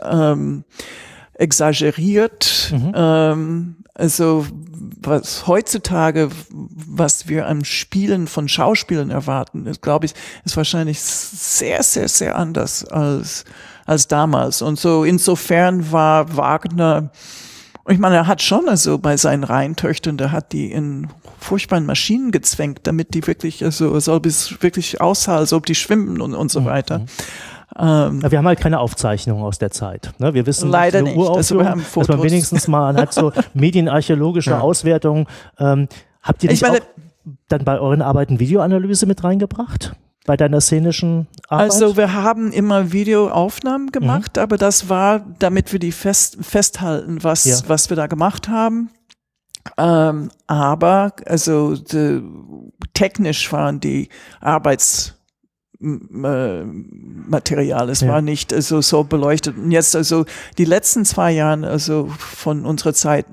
exageriert. Also was heutzutage, was wir am Spielen von Schauspielern erwarten, ist, glaube ich, ist wahrscheinlich sehr, sehr, sehr anders als damals. Und so insofern war Wagner, ich meine, er hat schon, also bei seinen Reihentöchtern, der hat die in furchtbaren Maschinen gezwängt, damit die wirklich, also es soll bis wirklich aussah, als ob die schwimmen und so weiter. Wir haben halt keine Aufzeichnungen aus der Zeit. Ne? Wir wissen leider nicht. Also wir haben Fotos. Dass man wenigstens mal anhand so medienarchäologischer Auswertungen. Habt ihr nicht auch dann bei euren Arbeiten Videoanalyse mit reingebracht? Bei deiner szenischen Arbeit? Also wir haben immer Videoaufnahmen gemacht, aber das war, damit wir die festhalten, was wir da gemacht haben. Aber also technisch waren die Arbeitsmaterial. Es war nicht so beleuchtet. Und jetzt also die letzten 2 Jahren, also von unserer Zeit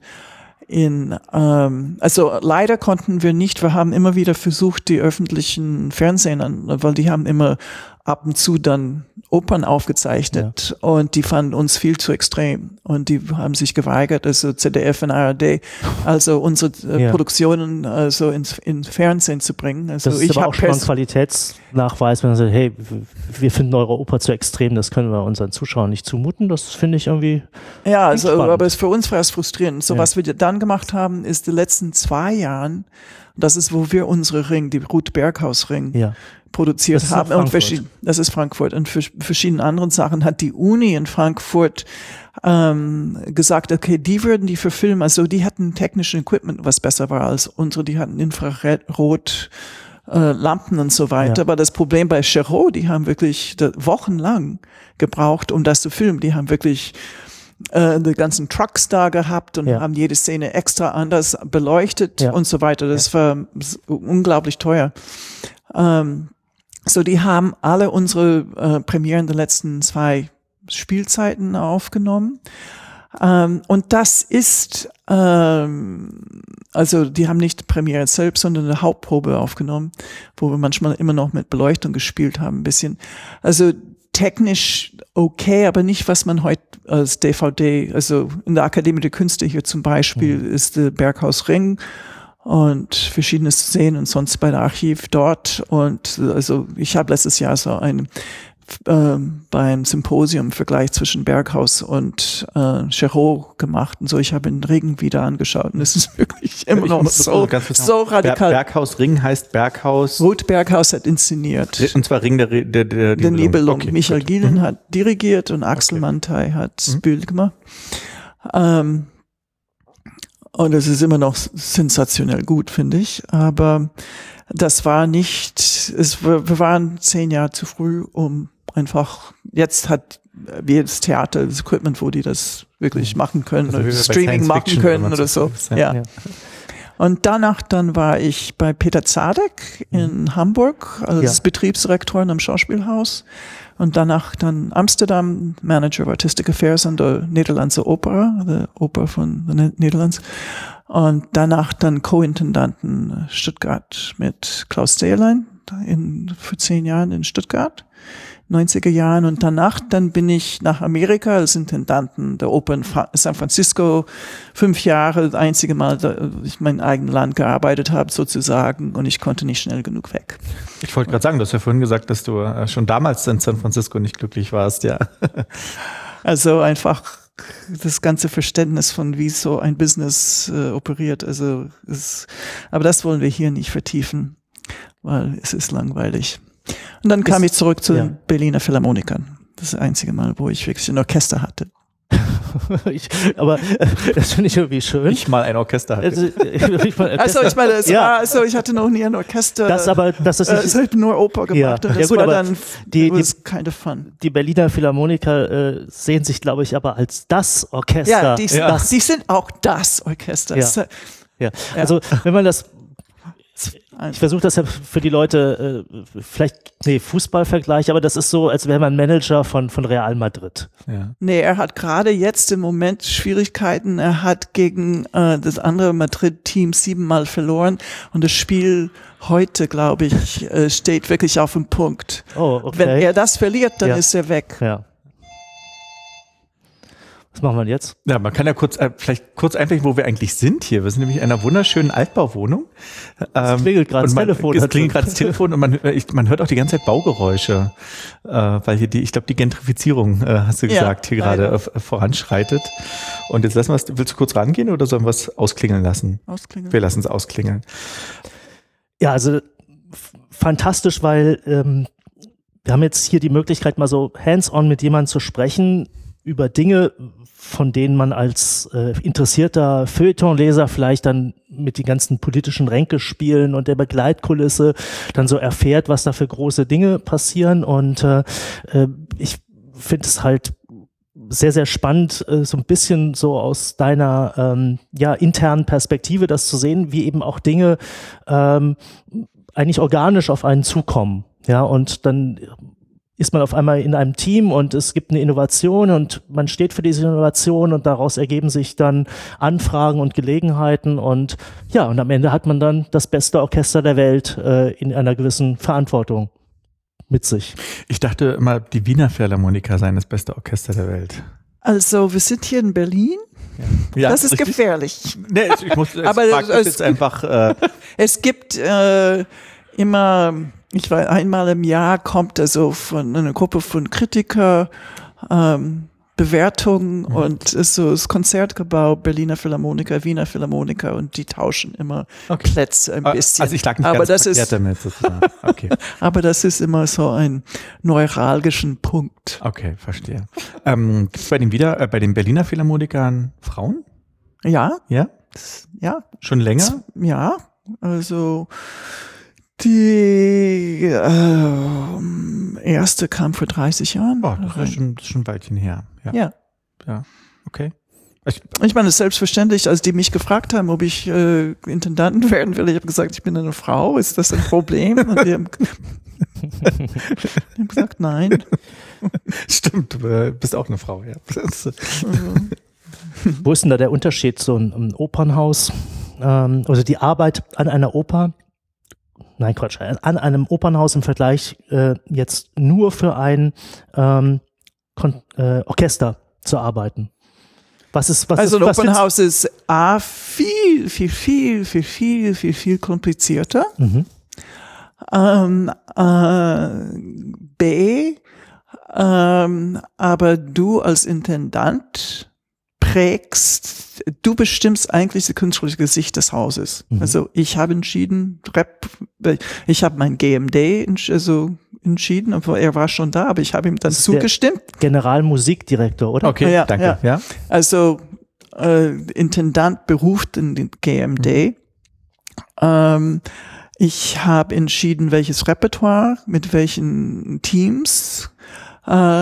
also leider konnten wir nicht, wir haben immer wieder versucht, die öffentlichen Fernsehern, weil die haben immer ab und zu dann Opern aufgezeichnet und die fanden uns viel zu extrem und die haben sich geweigert, also ZDF und ARD, also unsere Produktionen also ins Fernsehen zu bringen. Also das ist aber auch schon ein Qualitätsnachweis, wenn man sagt, hey, wir finden eure Oper zu extrem, das können wir unseren Zuschauern nicht zumuten, das finde ich irgendwie also spannend. Aber für uns war es frustrierend. So was wir dann gemacht haben, ist die letzten 2 Jahren, das ist, wo wir unsere die Ruth Berghaus Ring produziert haben. Und das ist Frankfurt. Und für verschiedene anderen Sachen hat die Uni in Frankfurt gesagt, okay, die würden die verfilmen. Also die hatten technisches Equipment, was besser war als unsere. Die hatten Infrarot Lampen und so weiter. Aber das Problem bei Cherot, die haben wirklich wochenlang gebraucht, um das zu filmen. Die haben wirklich die ganzen Trucks da gehabt und haben jede Szene extra anders beleuchtet und so weiter. Das war unglaublich teuer. So, die haben alle unsere Premieren der letzten 2 Spielzeiten aufgenommen. Und das ist, also die haben nicht Premiere selbst, sondern eine Hauptprobe aufgenommen, wo wir manchmal immer noch mit Beleuchtung gespielt haben, ein bisschen. Also technisch okay, aber nicht, was man heute als DVD, also in der Akademie der Künste hier zum Beispiel ist der Berghaus Ring und verschiedene Szenen und sonst bei der Archiv dort. Und also ich habe letztes Jahr so beim Symposium Vergleich zwischen Berghaus und Cherot gemacht und so. Ich habe den Ring wieder angeschaut und es ist wirklich immer noch so radikal. Berghaus Ring heißt Berghaus. Ruth Berghaus hat inszeniert. Und zwar Ring der Nibelung. Okay, Michael Gielen hat dirigiert und Axel Mantei hat das Bild gemacht. Und es ist immer noch sensationell gut, finde ich. Aber das war nicht, wir waren 10 Jahre zu früh, um einfach, jetzt hat jedes Theater das Equipment, wo die das wirklich machen können, oder Streaming machen können oder so. Ja. Und danach dann war ich bei Peter Zadek in Hamburg als Betriebsdirektor in einem Schauspielhaus. Und danach dann Amsterdam, Manager of Artistic Affairs an der Nederlandse Oper, der Oper von den Niederlanden. Und danach dann Co-Intendanten Stuttgart mit Klaus Zählein für 10 Jahren in Stuttgart, 90er Jahren. Und danach dann bin ich nach Amerika als Intendanten der Oper in San Francisco, 5 Jahre, das einzige Mal, da ich mein eigenes Land gearbeitet habe sozusagen, und ich konnte nicht schnell genug weg. Ich wollte gerade sagen, du hast ja vorhin gesagt, dass du schon damals in San Francisco nicht glücklich warst, ja. Also einfach das ganze Verständnis von wie so ein Business operiert. Also aber das wollen wir hier nicht vertiefen, weil es ist langweilig. Und dann kam ich zurück zu den Berliner Philharmonikern. Das ist das einzige Mal, wo ich wirklich ein Orchester hatte. Aber das finde ich irgendwie schön. Ich mal ein Orchester hatte. Ich hatte noch nie ein Orchester. Ich habe nur Oper gemacht. Und das war dann keine Fun. Die Berliner Philharmoniker sehen sich, glaube ich, aber als das Orchester. Ja, die sind auch das Orchester. Ja. Also wenn man das, ich versuche das ja für die Leute, Fußballvergleich, aber das ist so, als wäre man Manager von Real Madrid. Ja. Nee, er hat gerade jetzt im Moment Schwierigkeiten. Er hat gegen das andere Madrid-Team 7-mal verloren und das Spiel heute, glaube ich, steht wirklich auf dem Punkt. Oh, okay. Wenn er das verliert, dann ist er weg. Ja. Was machen wir jetzt? Ja, man kann ja vielleicht kurz einbrechen, wo wir eigentlich sind hier. Wir sind nämlich in einer wunderschönen Altbauwohnung. Es klingelt gerade das Telefon. Es klingelt gerade das Telefon und man hört auch die ganze Zeit Baugeräusche, weil hier ich glaube, die Gentrifizierung, hast du gesagt, hier gerade voranschreitet. Und jetzt willst du kurz rangehen oder sollen wir es ausklingeln lassen? Ausklingeln. Wir lassen es ausklingeln. Ja, also fantastisch, weil wir haben jetzt hier die Möglichkeit, mal so hands-on mit jemandem zu sprechen über Dinge, von denen man als interessierter Feuilletonleser vielleicht dann mit den ganzen politischen Ränkespielen und der Begleitkulisse dann so erfährt, was da für große Dinge passieren. Und ich finde es halt sehr, sehr spannend, so ein bisschen so aus deiner internen Perspektive das zu sehen, wie eben auch Dinge eigentlich organisch auf einen zukommen. Ja, und dann ist man auf einmal in einem Team und es gibt eine Innovation und man steht für diese Innovation und daraus ergeben sich dann Anfragen und Gelegenheiten und und am Ende hat man dann das beste Orchester der Welt in einer gewissen Verantwortung mit sich. Ich dachte immer, die Wiener Philharmoniker seien das beste Orchester der Welt. Also wir sind hier in Berlin. Ja, das ist richtig gefährlich. Nee, ich muss jetzt einfach. Es gibt immer, ich weiß, einmal im Jahr kommt also von einer Gruppe von Kritiker Bewertungen und ist so das Konzertgebau Berliner Philharmoniker, Wiener Philharmoniker und die tauschen immer Plätze ein bisschen. Also ich lag nicht ganz verkehrt damit sozusagen. Okay. Aber das ist immer so ein neuralgischen Punkt. Okay, verstehe. Gibt es bei den Berliner Philharmonikern Frauen? Ja. Ja? Ja. Schon länger? Ja, also die erste kam vor 30 Jahren. Oh, das ist schon ein Weilchen her. Ja. Okay. Ich meine, es ist selbstverständlich, als die mich gefragt haben, ob ich Intendanten werden will, ich habe gesagt, ich bin eine Frau, ist das ein Problem? Und die haben gesagt, nein. Stimmt, du bist auch eine Frau, ja. Wo ist denn da der Unterschied zu einem Opernhaus? Also die Arbeit an einer Oper, an einem Opernhaus im Vergleich jetzt nur für ein Orchester zu arbeiten. Ein Opernhaus ist A, viel komplizierter. Mhm. B, aber du als Intendant du bestimmst eigentlich das künstlerische Gesicht des Hauses. Mhm. Also ich habe entschieden, ich habe mein GMD entschieden, obwohl er war schon da, aber ich habe ihm dann zugestimmt. Generalmusikdirektor, oder? Okay, ja, danke. Ja. Also Intendant beruft den GMD. Ich habe entschieden, welches Repertoire mit welchen Teams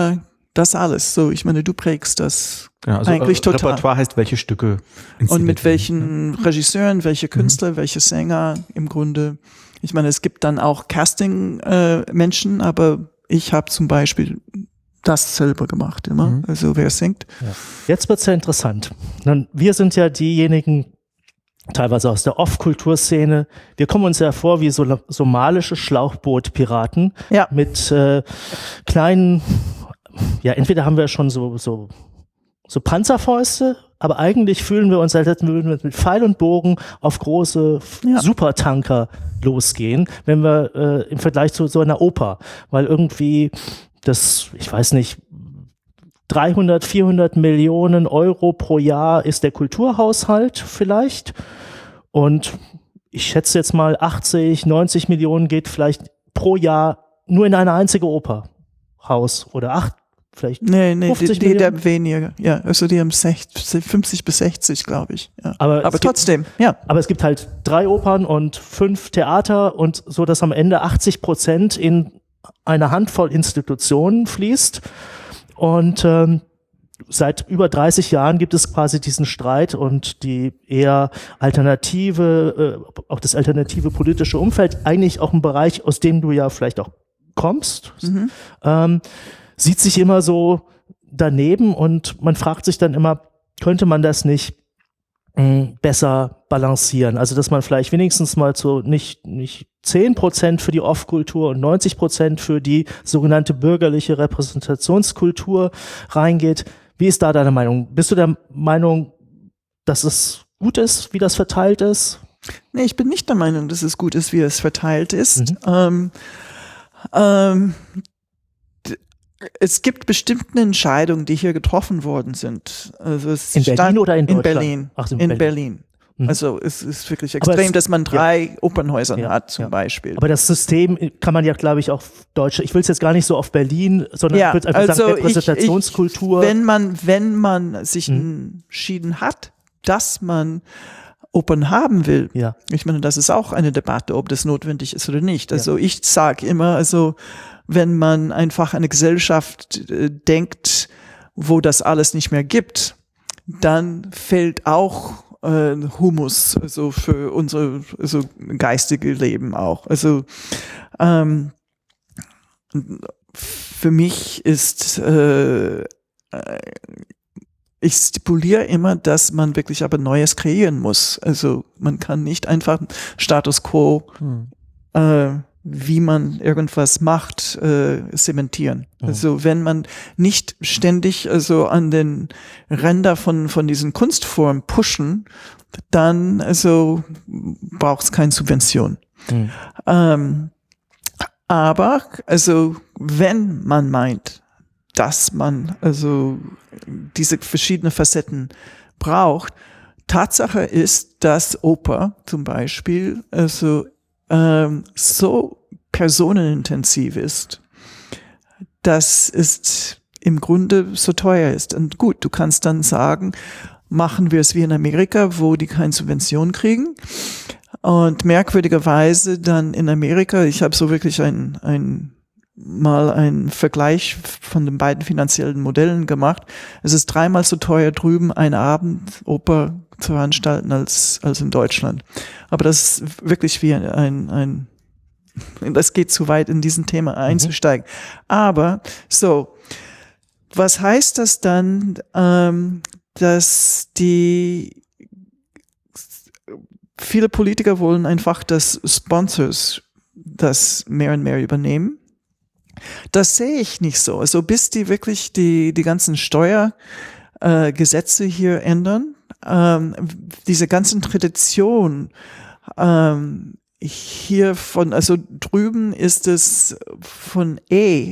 Das alles. So, ich meine, du prägst das Genau, also eigentlich total. Repertoire heißt, welche Stücke Und mit inszeniert welchen Regisseuren, welche Künstler, welche Sänger im Grunde. Ich meine, es gibt dann auch Casting-Menschen, aber ich habe zum Beispiel das selber gemacht immer. Also wer singt. Ja. Jetzt wird's ja interessant. Wir sind ja diejenigen, teilweise aus der Off-Kulturszene. Wir kommen uns ja vor wie somalische Schlauchboot-Piraten mit kleinen, ja, entweder haben wir schon so Panzerfäuste, aber eigentlich fühlen wir uns, als hätten wir mit Pfeil und Bogen auf große Supertanker losgehen, wenn wir im Vergleich zu so einer Oper, weil irgendwie das, ich weiß nicht, 300, 400 Millionen Euro pro Jahr ist der Kulturhaushalt vielleicht. Und ich schätze jetzt mal 80, 90 Millionen geht vielleicht pro Jahr nur in eine einzige Operhaus oder 8, vielleicht 50 Millionen. Der weniger. Ja, also die haben 50 bis 60, glaube ich. Ja. Aber trotzdem, Aber es gibt halt 3 Opern und 5 Theater und so, dass am Ende 80% in eine Handvoll Institutionen fließt. Und seit über 30 Jahren gibt es quasi diesen Streit und die eher alternative, auch das alternative politische Umfeld, eigentlich auch ein Bereich, aus dem du ja vielleicht auch kommst, sieht sich immer so daneben und man fragt sich dann immer, könnte man das nicht besser balancieren? Also, dass man vielleicht wenigstens mal so nicht 10% für die Off-Kultur und 90% für die sogenannte bürgerliche Repräsentationskultur reingeht. Wie ist da deine Meinung? Bist du der Meinung, dass es gut ist, wie das verteilt ist? Nee, ich bin nicht der Meinung, dass es gut ist, wie es verteilt ist. Es gibt bestimmte Entscheidungen, die hier getroffen worden sind. Also in Berlin oder in Deutschland? Berlin. Ach, in Berlin. Also es ist wirklich extrem, dass man 3 Opernhäusern hat zum Beispiel. Aber das System kann man ja, glaube ich, auf Deutsch, ich will es jetzt gar nicht so auf Berlin, sondern ich würde einfach sagen Repräsentationskultur. Wenn man sich entschieden hat, dass man Opern haben will, ich meine, das ist auch eine Debatte, ob das notwendig ist oder nicht. Also ich sage immer, also wenn man einfach eine Gesellschaft denkt, wo das alles nicht mehr gibt, dann fällt auch Humus, also für unser geistige Leben auch. Also für mich ist ich stipuliere immer, dass man wirklich aber Neues kreieren muss. Also man kann nicht einfach Status quo wie man irgendwas macht, zementieren. Also wenn man nicht ständig an den Ränder von diesen Kunstformen pushen, dann braucht es keine Subvention. Aber wenn man meint, dass man diese verschiedenen Facetten braucht, Tatsache ist, dass Oper zum Beispiel so personenintensiv ist, dass es im Grunde so teuer ist. Und gut, du kannst dann sagen, machen wir es wie in Amerika, wo die keine Subvention kriegen. Und merkwürdigerweise dann in Amerika, ich habe so wirklich mal einen Vergleich von den beiden finanziellen Modellen gemacht. Es ist 3-mal so teuer drüben, eine Abendoper zu veranstalten als in Deutschland. Aber das ist wirklich wie das geht zu weit, in diesen Thema einzusteigen. Aber was heißt das dann, dass viele Politiker wollen einfach, dass Sponsors das mehr und mehr übernehmen? Das sehe ich nicht so. Also bis die wirklich die ganzen Steuergesetze hier ändern, diese ganzen Traditionen, hier drüben ist es von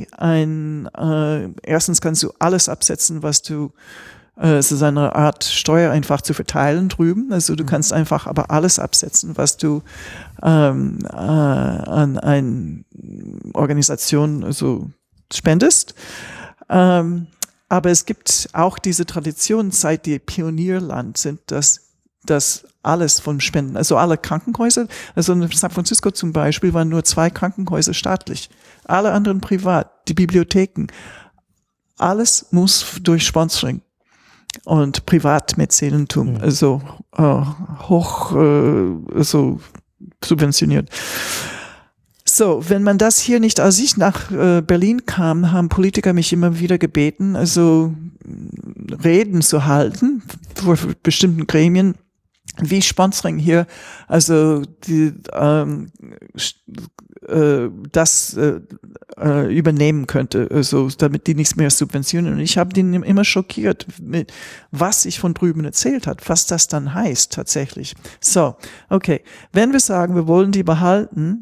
erstens kannst du alles absetzen, was du, es ist eine Art Steuer einfach zu verteilen drüben, also du kannst einfach aber alles absetzen, was du an eine Organisation spendest. Aber es gibt auch diese Tradition, seit die Pionierland sind, dass das alles von Spenden, also alle Krankenhäuser, also in San Francisco zum Beispiel waren nur 2 Krankenhäuser staatlich, alle anderen privat, die Bibliotheken, alles muss durch Sponsoring und Privatmäzenentum, also hoch so subventioniert. So, wenn man das hier nicht, als ich nach Berlin kam, haben Politiker mich immer wieder gebeten, also Reden zu halten vor bestimmten Gremien, wie Sponsoring hier, also das übernehmen könnte, also damit die nichts mehr subventionieren. Und ich habe den immer schockiert, mit was ich von drüben erzählt habe, was das dann heißt tatsächlich. So, okay, wenn wir sagen, wir wollen die behalten,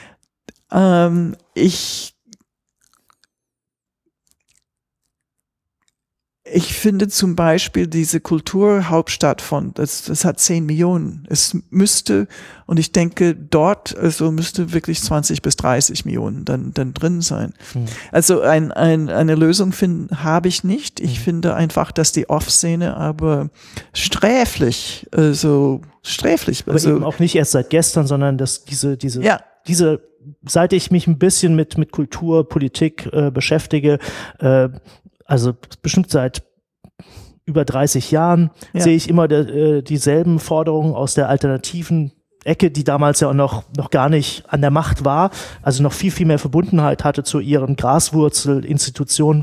ich finde zum Beispiel diese Kulturhauptstadtfonds, das hat 10 Millionen. Es müsste, und ich denke, dort also müsste wirklich 20 bis 30 Millionen dann drin sein. Also eine Lösung habe ich nicht. Ich finde einfach, dass die Off-Szene aber sträflich. Aber eben auch nicht erst seit gestern, sondern dass diese seit ich mich ein bisschen mit Kultur, Politik beschäftige, also bestimmt seit über 30 Jahren sehe ich immer dieselben Forderungen aus der alternativen Ecke, die damals ja auch noch gar nicht an der Macht war, also noch viel, viel mehr Verbundenheit hatte zu ihren Graswurzelinstitutionen.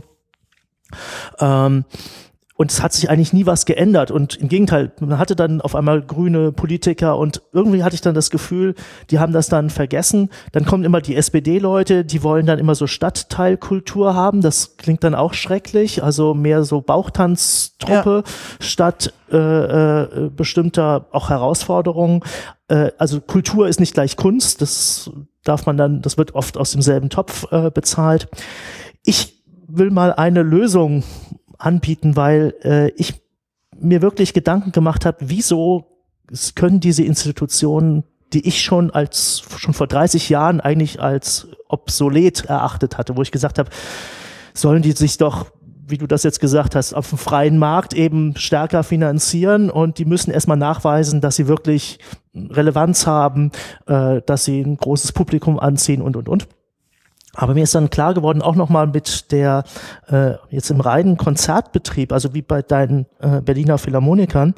Und es hat sich eigentlich nie was geändert. Und im Gegenteil, man hatte dann auf einmal grüne Politiker und irgendwie hatte ich dann das Gefühl, die haben das dann vergessen. Dann kommen immer die SPD-Leute, die wollen dann immer so Stadtteilkultur haben. Das klingt dann auch schrecklich. Also mehr so Bauchtanztruppe statt bestimmter auch Herausforderungen. Also Kultur ist nicht gleich Kunst. Das wird oft aus demselben Topf bezahlt. Ich will mal eine Lösung anbieten, weil ich mir wirklich Gedanken gemacht habe, wieso können diese Institutionen, die ich schon vor 30 Jahren eigentlich als obsolet erachtet hatte, wo ich gesagt habe, sollen die sich doch, wie du das jetzt gesagt hast, auf dem freien Markt eben stärker finanzieren und die müssen erstmal nachweisen, dass sie wirklich Relevanz haben, dass sie ein großes Publikum anziehen und. Aber mir ist dann klar geworden, auch nochmal mit der, jetzt im reinen Konzertbetrieb, also wie bei deinen Berliner Philharmonikern,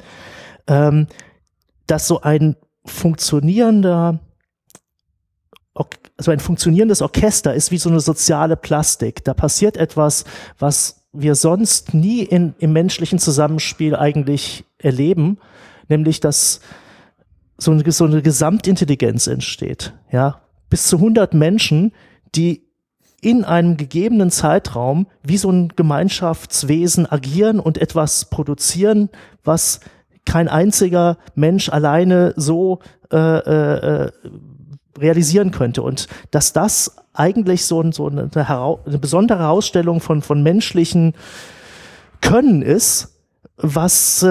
dass so ein funktionierendes Orchester ist wie so eine soziale Plastik. Da passiert etwas, was wir sonst nie im menschlichen Zusammenspiel eigentlich erleben, nämlich dass so eine Gesamtintelligenz entsteht. Ja, bis zu 100 Menschen, die in einem gegebenen Zeitraum wie so ein Gemeinschaftswesen agieren und etwas produzieren, was kein einziger Mensch alleine so realisieren könnte. Und dass das eigentlich so eine besondere Herausstellung von menschlichen Können ist, was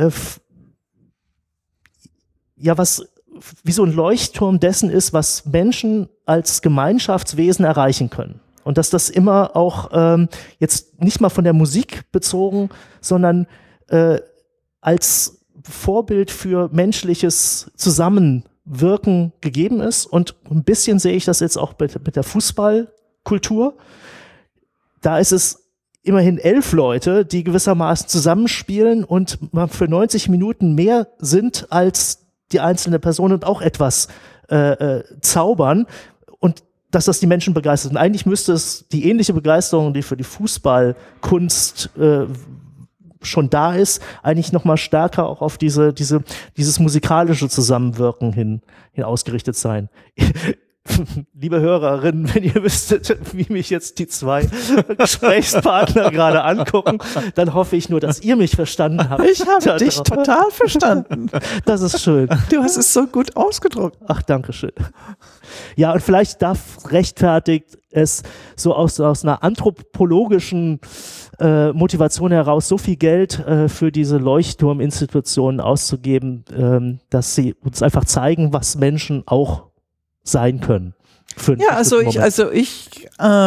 wie so ein Leuchtturm dessen ist, was Menschen als Gemeinschaftswesen erreichen können. Und dass das immer auch jetzt nicht mal von der Musik bezogen, sondern als Vorbild für menschliches Zusammenwirken gegeben ist. Und ein bisschen sehe ich das jetzt auch mit der Fußballkultur. Da ist es immerhin 11 Leute, die gewissermaßen zusammenspielen und für 90 Minuten mehr sind als die einzelne Person und auch etwas zaubern und dass das die Menschen begeistert. Und eigentlich müsste es die ähnliche Begeisterung, die für die Fußballkunst schon da ist, eigentlich noch mal stärker auch auf dieses musikalische Zusammenwirken hin ausgerichtet sein. Liebe Hörerinnen, wenn ihr wüsstet, wie mich jetzt die zwei Gesprächspartner gerade angucken, dann hoffe ich nur, dass ihr mich verstanden habt. Ich habe dich total verstanden. Das ist schön. Du hast es so gut ausgedrückt. Ach, danke schön. Ja, und vielleicht rechtfertigt es so aus einer anthropologischen Motivation heraus, so viel Geld für diese Leuchtturminstitutionen auszugeben, dass sie uns einfach zeigen, was Menschen auch sein können. Ja, also ich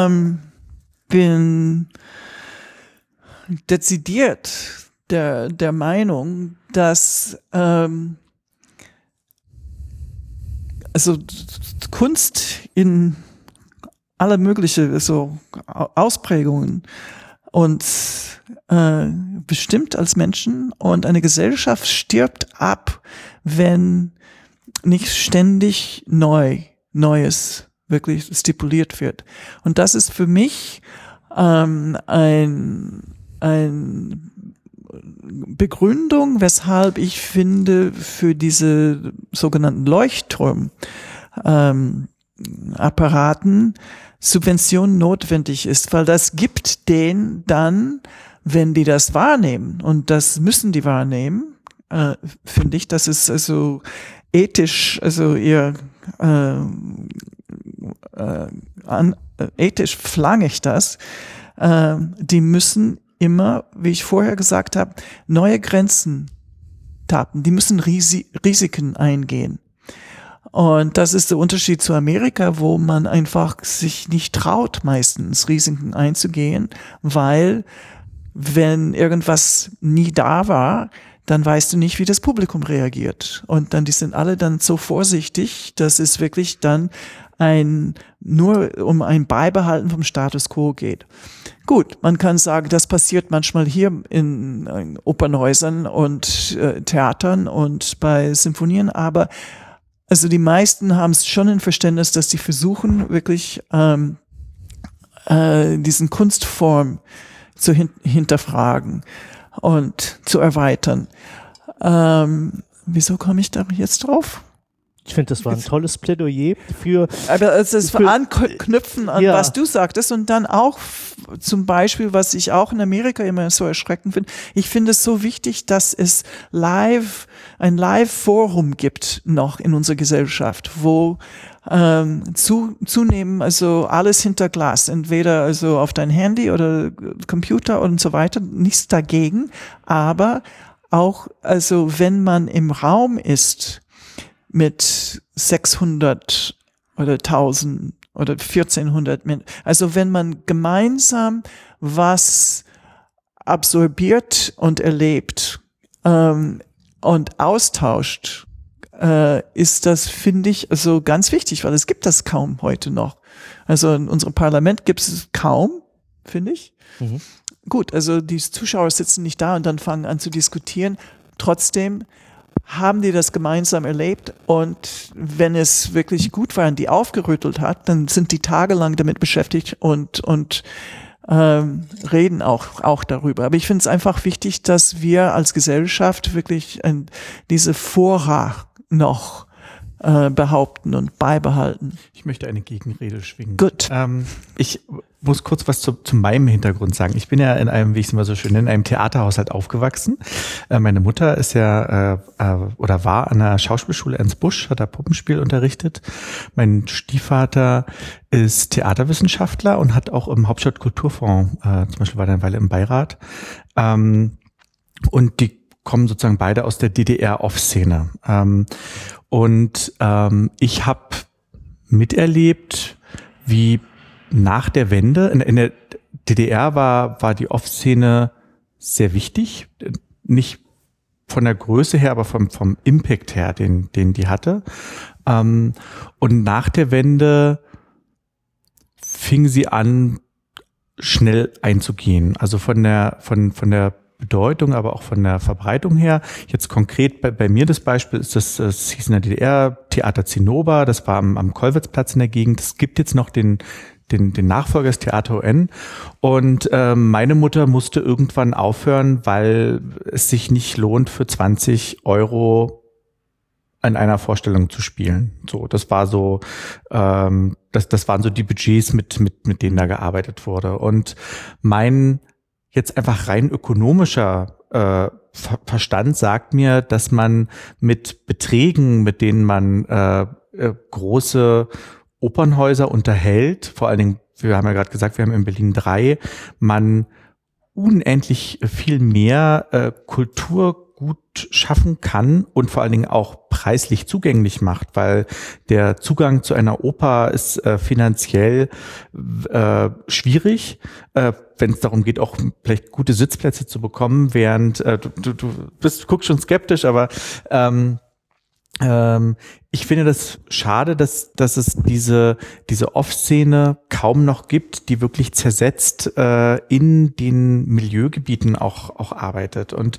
bin dezidiert der Meinung, dass also Kunst in alle mögliche so Ausprägungen uns bestimmt als Menschen, und eine Gesellschaft stirbt ab, wenn nicht ständig Neues wirklich stipuliert wird. Und das ist für mich ein Begründung, weshalb ich finde, für diese sogenannten Leuchtturm-Apparaten Subvention notwendig ist, weil das gibt denen dann, wenn die das wahrnehmen, und das müssen die wahrnehmen, finde ich, das ist also ethisch, also ethisch verlange ich das, die müssen immer, wie ich vorher gesagt habe, neue Grenzen tappen. Die müssen Risiken eingehen. Und das ist der Unterschied zu Amerika, wo man einfach sich nicht traut, meistens Risiken einzugehen, weil wenn irgendwas nie da war, dann weißt du nicht, wie das Publikum reagiert. Und dann, die sind alle dann so vorsichtig, dass es wirklich dann nur um ein Beibehalten vom Status quo geht. Gut, man kann sagen, das passiert manchmal hier in Opernhäusern und Theatern und bei Sinfonien, aber also die meisten haben es schon ein Verständnis, dass sie versuchen, wirklich diesen Kunstform zu hinterfragen und zu erweitern. Wieso komme ich da jetzt drauf? Ich finde, das war ein tolles Plädoyer für. Aber es ist anknüpfen an, ja, was du sagtest, und dann auch zum Beispiel, was ich auch in Amerika immer so erschreckend finde. Ich finde es so wichtig, dass es ein Live-Forum gibt noch in unserer Gesellschaft, wo zunehmend also alles hinter Glas, entweder also auf dein Handy oder Computer und so weiter, nichts dagegen, aber auch also wenn man im Raum ist mit 600 oder 1000 oder 1400 Menschen. Also wenn man gemeinsam was absorbiert und erlebt und austauscht, ist das, finde ich, also ganz wichtig, weil es gibt das kaum heute noch. Also in unserem Parlament gibt es kaum, finde ich. Mhm. Gut, also die Zuschauer sitzen nicht da und dann fangen an zu diskutieren. Trotzdem haben die das gemeinsam erlebt, und wenn es wirklich gut war und die aufgerüttelt hat, dann sind die tagelang damit beschäftigt und reden auch darüber. Aber ich finde es einfach wichtig, dass wir als Gesellschaft wirklich diese Vorrat noch behaupten und beibehalten. Ich möchte eine Gegenrede schwingen. Gut. Ich muss kurz was zu meinem Hintergrund sagen. Ich bin ja in einem, wie ich es immer so schön nenne, in einem Theaterhaushalt aufgewachsen. Meine Mutter ist ja oder war an der Schauspielschule Ernst Busch, hat da Puppenspiel unterrichtet. Mein Stiefvater ist Theaterwissenschaftler und hat auch im Hauptstadtkulturfonds, zum Beispiel war er eine Weile im Beirat. Und die kommen sozusagen beide aus der DDR-Off-Szene. Ich habe miterlebt, wie nach der Wende, in der DDR war die Off-Szene sehr wichtig, nicht von der Größe her, aber vom Impact her, den die hatte. Und nach der Wende fing sie an, schnell einzugehen. Also von der Bedeutung, aber auch von der Verbreitung her. Jetzt konkret bei mir das Beispiel ist das hieß in der DDR Theater Zinnober, das war am Kollwitzplatz in der Gegend. Es gibt jetzt noch den Nachfolger des Theater UN, und meine Mutter musste irgendwann aufhören, weil es sich nicht lohnt, für 20 € an einer Vorstellung zu spielen. So, das war so, das waren so die Budgets, mit denen da gearbeitet wurde. Und mein jetzt einfach rein ökonomischer Verstand sagt mir, dass man mit Beträgen, mit denen man große Opernhäuser unterhält, vor allen Dingen, wir haben ja gerade gesagt, wir haben in Berlin 3, man unendlich viel mehr Kultur gut schaffen kann und vor allen Dingen auch preislich zugänglich macht, weil der Zugang zu einer Oper ist finanziell schwierig, wenn es darum geht, auch vielleicht gute Sitzplätze zu bekommen, während du guckst schon skeptisch, aber Ich finde das schade, dass es diese Off-Szene kaum noch gibt, die wirklich zersetzt in den Milieugebieten auch arbeitet. Und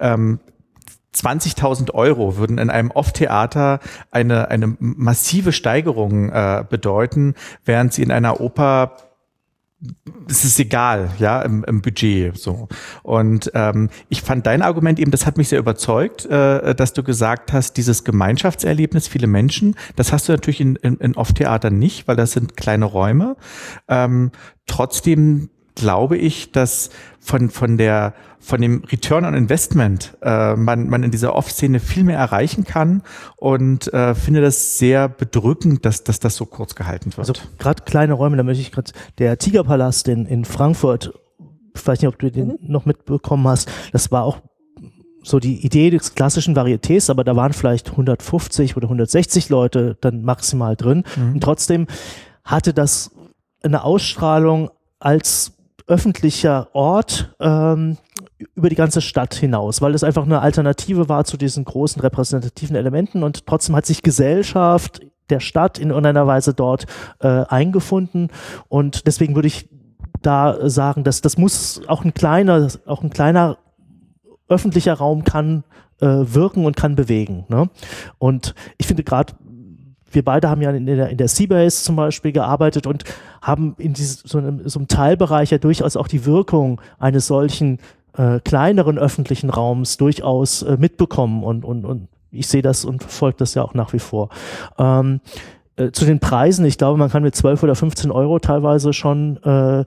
20.000 € würden in einem Off-Theater eine massive Steigerung bedeuten, während sie in einer Oper, es ist egal, ja, im Budget, so. Und ich fand dein Argument eben, das hat mich sehr überzeugt, dass du gesagt hast, dieses Gemeinschaftserlebnis, viele Menschen, das hast du natürlich in Off-Theatern nicht, weil das sind kleine Räume. Trotzdem glaube ich, dass von dem Return on Investment man in dieser Off-Szene viel mehr erreichen kann und finde das sehr bedrückend, dass das so kurz gehalten wird. Also gerade kleine Räume, da möchte ich gerade, der Tigerpalast in Frankfurt, ich weiß nicht, ob du den noch mitbekommen hast, das war auch so die Idee des klassischen Varietés, aber da waren vielleicht 150 oder 160 Leute dann maximal drin. Und trotzdem hatte das eine Ausstrahlung als öffentlicher Ort über die ganze Stadt hinaus, weil es einfach eine Alternative war zu diesen großen repräsentativen Elementen und trotzdem hat sich Gesellschaft der Stadt in irgendeiner Weise dort eingefunden und deswegen würde ich da sagen, dass das muss auch ein kleiner öffentlicher Raum kann wirken und kann bewegen. Ne? Und ich finde gerade, wir beide haben ja in der Seabase zum Beispiel gearbeitet und haben in so einem Teilbereich ja durchaus auch die Wirkung eines solchen kleineren öffentlichen Raums durchaus mitbekommen und ich sehe das und verfolge das ja auch nach wie vor. Zu den Preisen, ich glaube, man kann mit 12 oder 15 € teilweise schon,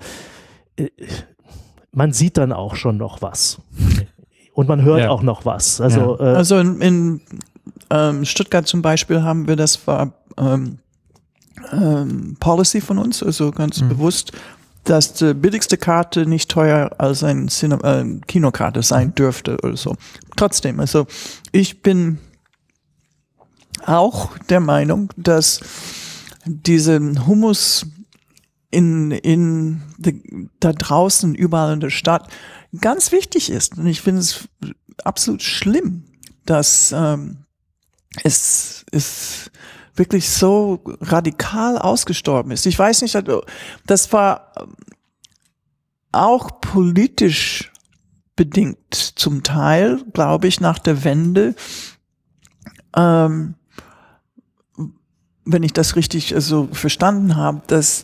man sieht dann auch schon noch was. Und man hört auch noch was. Also, also in Stuttgart zum Beispiel haben wir, das war Policy von uns, also ganz bewusst, dass die billigste Karte nicht teuer als ein Kinokarte sein dürfte oder so. Trotzdem, also ich bin auch der Meinung, dass diesen Humus da draußen, überall in der Stadt, ganz wichtig ist. Und ich finde es absolut schlimm, dass es wirklich so radikal ausgestorben ist. Ich weiß nicht, das war auch politisch bedingt zum Teil, glaube ich, nach der Wende, wenn ich das richtig verstanden habe, dass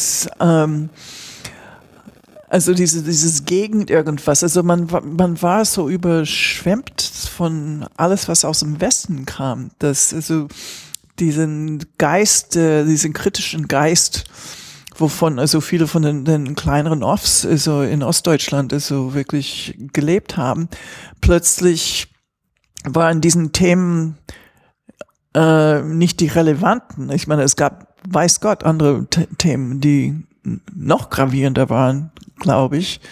also dieses Gegend irgendwas, also man war so überschwemmt von alles, was aus dem Westen kam, dass also diesen kritischen Geist, wovon also viele von den kleineren Offs also in Ostdeutschland also wirklich gelebt haben, plötzlich waren diesen Themen nicht die relevanten. Ich meine, es gab, weiß Gott, andere Themen, die noch gravierender waren, glaube ich.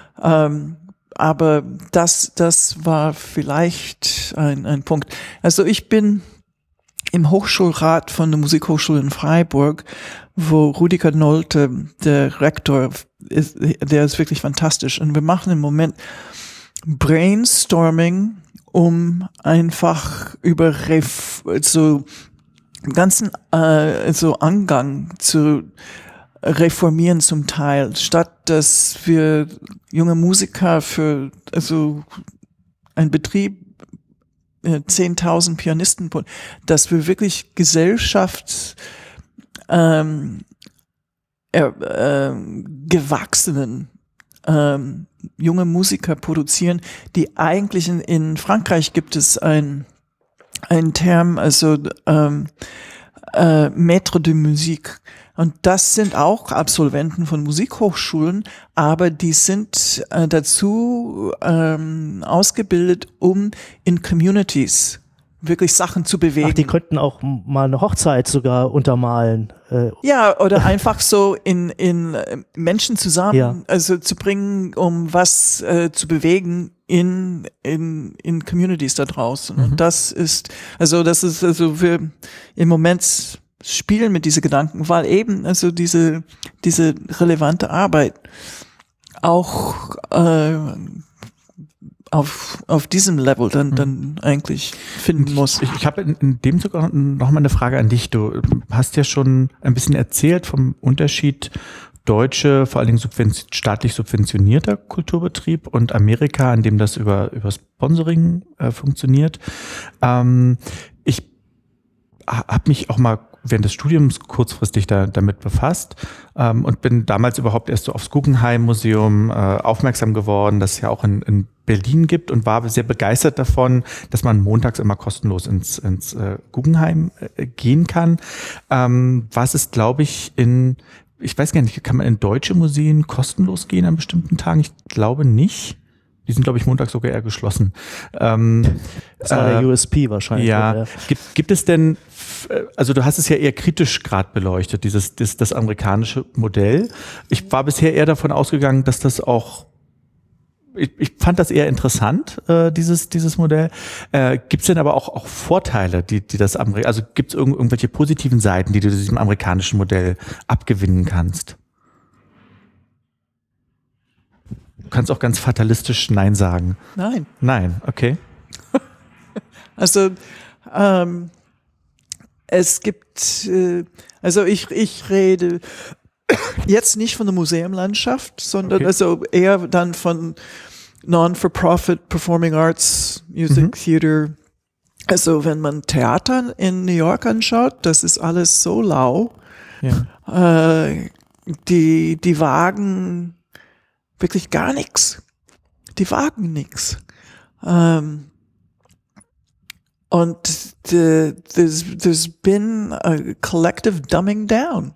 Aber das war vielleicht ein Punkt. Also ich bin im Hochschulrat von der Musikhochschule in Freiburg, wo Rüdiger Nolte, der Rektor, ist, der ist wirklich fantastisch. Und wir machen im Moment Brainstorming, um einfach über ganzen Angang zu reformieren zum Teil, statt dass wir junge Musiker für ein Betrieb 10.000 Pianisten, dass wir wirklich Gesellschaft gewachsenen junge Musiker produzieren, die eigentlich in Frankreich gibt es ein Term, Maître de Musique. Und das sind auch Absolventen von Musikhochschulen, aber die sind dazu ausgebildet, um in Communities wirklich Sachen zu bewegen. Ach, die könnten auch mal eine Hochzeit sogar untermalen. Ja, oder einfach so in Menschen zusammen zu bringen, um was zu bewegen in Communities da draußen. Und das ist wir im Moment spielen mit diesen Gedanken, weil eben diese relevante Arbeit auch auf diesem Level dann eigentlich finden muss. Ich habe in dem sogar noch mal eine Frage an dich. Du hast ja schon ein bisschen erzählt vom Unterschied deutsche, vor allen Dingen staatlich subventionierter Kulturbetrieb und Amerika, an dem das über Sponsoring funktioniert. Ich habe mich auch mal während des Studiums kurzfristig damit befasst und bin damals überhaupt erst so aufs Guggenheim-Museum aufmerksam geworden, das es ja auch in Berlin gibt, und war sehr begeistert davon, dass man montags immer kostenlos ins Guggenheim gehen kann. Was ist, glaube ich, ich weiß gar nicht, kann man in deutsche Museen kostenlos gehen an bestimmten Tagen? Ich glaube nicht. Die sind, glaube ich, montags sogar eher geschlossen. Das war der USP wahrscheinlich. Ja. Gibt es denn, also du hast es ja eher kritisch gerade beleuchtet, das amerikanische Modell. Ich war bisher eher davon ausgegangen, dass das auch, ich fand das eher interessant, dieses Modell. Gibt es denn aber auch Vorteile, die das also gibt es irgendwelche positiven Seiten, die du diesem amerikanischen Modell abgewinnen kannst? Du kannst auch ganz fatalistisch Nein sagen. Nein. Nein, okay. Also es gibt, also ich rede jetzt nicht von der Museumlandschaft, sondern also eher dann von Non-for-Profit, Performing Arts, Music, Theater. Also wenn man Theater in New York anschaut, das ist alles so lau. Ja. Die wagen wirklich gar nichts. Die wagen nichts. Und there's been a collective dumbing down.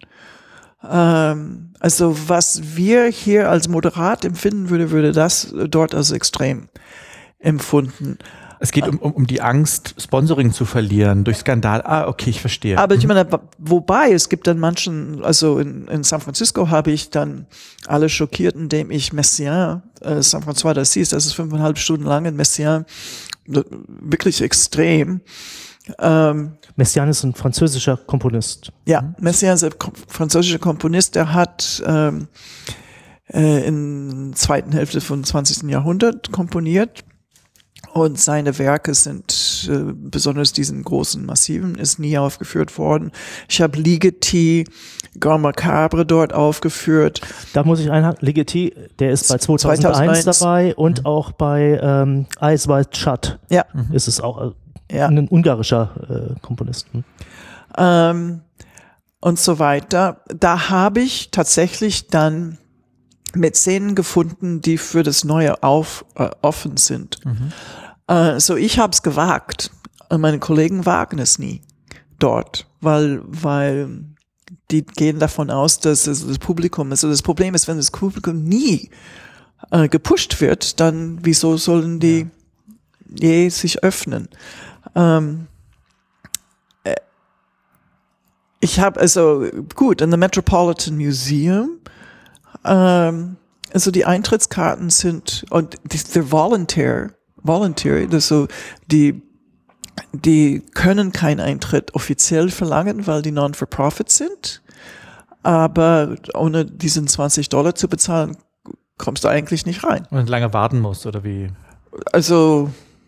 Also was wir hier als moderat empfinden würde das dort als extrem empfunden. Es geht um die Angst, Sponsoring zu verlieren durch Skandal. Okay, ich verstehe. Aber ich meine, wobei, es gibt dann manchen, also in San Francisco habe ich dann alle schockiert, indem ich Messiaen, San Francisco d'Assise, das ist 5,5 Stunden lang in Messiaen, wirklich extrem. Messiaen ist ein französischer Komponist. Ja, Messiaen ist ein französischer Komponist, der hat in der zweiten Hälfte vom 20. Jahrhundert komponiert. Und seine Werke sind, besonders diesen großen Massiven, ist nie aufgeführt worden. Ich habe Ligeti, Grand Macabre dort aufgeführt. Da muss ich einhaken, Ligeti, der ist bei 2001 dabei und auch bei Eyes Wide Shut. Ja. Ist es auch ein ungarischer Komponist. Und so weiter. Da habe ich tatsächlich dann Mäzenen gefunden, die für das Neue offen sind. So, ich habe es gewagt und meine Kollegen wagen es nie dort, weil die gehen davon aus, dass es das Publikum ist. Also das Problem ist, wenn das Publikum nie gepusht wird, dann wieso sollen die je sich öffnen? Ich habe also gut in the Metropolitan Museum. Also die Eintrittskarten sind und they're voluntary, also die können keinen Eintritt offiziell verlangen, weil die Non-for-Profit sind, aber ohne diesen $20 zu bezahlen, kommst du eigentlich nicht rein. Und lange warten musst, oder wie? Also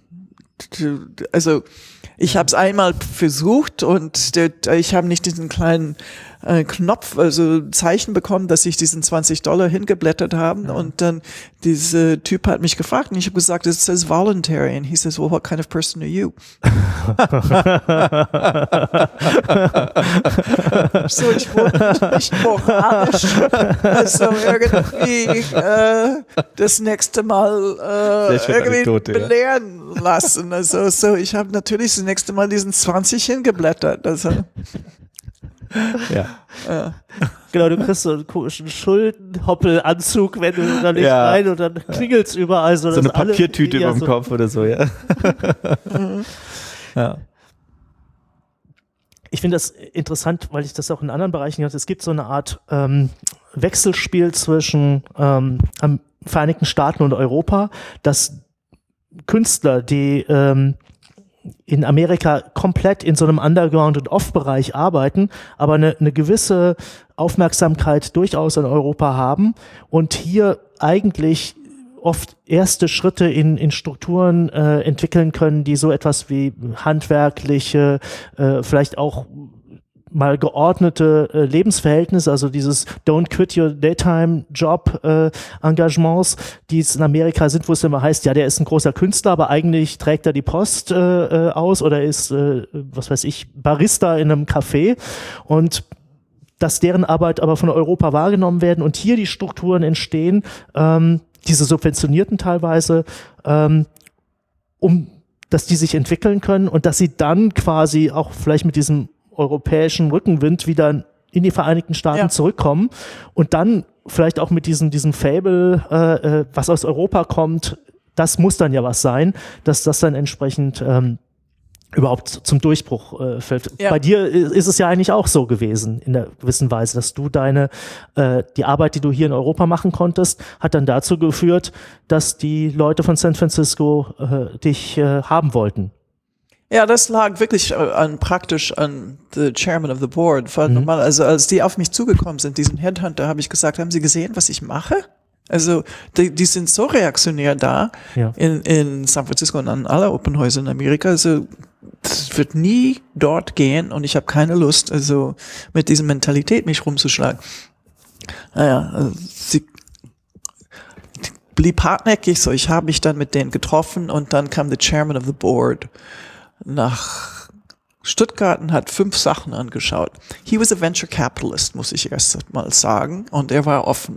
ich habe es einmal versucht und ich habe nicht diesen kleinen Knopf, also Zeichen bekommen, dass ich diesen $20 hingeblättert habe und dann dieser Typ hat mich gefragt und ich habe gesagt, it says voluntary and he says, well, what kind of person are you? So, ich wurde nicht moralisch, also irgendwie das nächste Mal irgendwie belehren lassen. Also so, ich habe natürlich das nächste Mal diesen 20 hingeblättert. Also Ja. Genau, du kriegst so einen komischen Schuldenhoppelanzug, wenn du da nicht rein und dann klingelt's überall. So eine Papiertüte über dem Kopf oder so, ja. Ja. Ich finde das interessant, weil ich das auch in anderen Bereichen hatte. Es gibt so eine Art Wechselspiel zwischen Vereinigten Staaten und Europa, dass Künstler, die in Amerika komplett in so einem Underground- und Off-Bereich arbeiten, aber eine gewisse Aufmerksamkeit durchaus in Europa haben und hier eigentlich oft erste Schritte in Strukturen entwickeln können, die so etwas wie handwerkliche, vielleicht auch mal geordnete Lebensverhältnisse, also dieses Don't quit your daytime Job Engagements, die es in Amerika sind, wo es immer heißt, ja, der ist ein großer Künstler, aber eigentlich trägt er die Post aus oder ist, was weiß ich, Barista in einem Café, und dass deren Arbeit aber von Europa wahrgenommen werden und hier die Strukturen entstehen, diese subventionierten teilweise, dass die sich entwickeln können und dass sie dann quasi auch vielleicht mit diesem europäischen Rückenwind wieder in die Vereinigten Staaten zurückkommen und dann vielleicht auch mit diesem Fable, was aus Europa kommt, das muss dann ja was sein, dass das dann entsprechend überhaupt zum Durchbruch fällt. Ja. Bei dir ist es ja eigentlich auch so gewesen, in der gewissen Weise, dass du die Arbeit, die du hier in Europa machen konntest, hat dann dazu geführt, dass die Leute von San Francisco dich haben wollten. Ja, das lag wirklich praktisch an the Chairman of the Board. Normal, also als die auf mich zugekommen sind, diesen Headhunter, habe ich gesagt, haben Sie gesehen, was ich mache? Also die sind so reaktionär da in San Francisco und an alle Opernhäuser in Amerika. Also es wird nie dort gehen und ich habe keine Lust, also mit dieser Mentalität mich rumzuschlagen. Naja, also sie blieb hartnäckig, so ich habe mich dann mit denen getroffen und dann kam der Chairman of the Board nach Stuttgart und hat 5 Sachen angeschaut. He was a venture capitalist, muss ich erst mal sagen, und er war offen.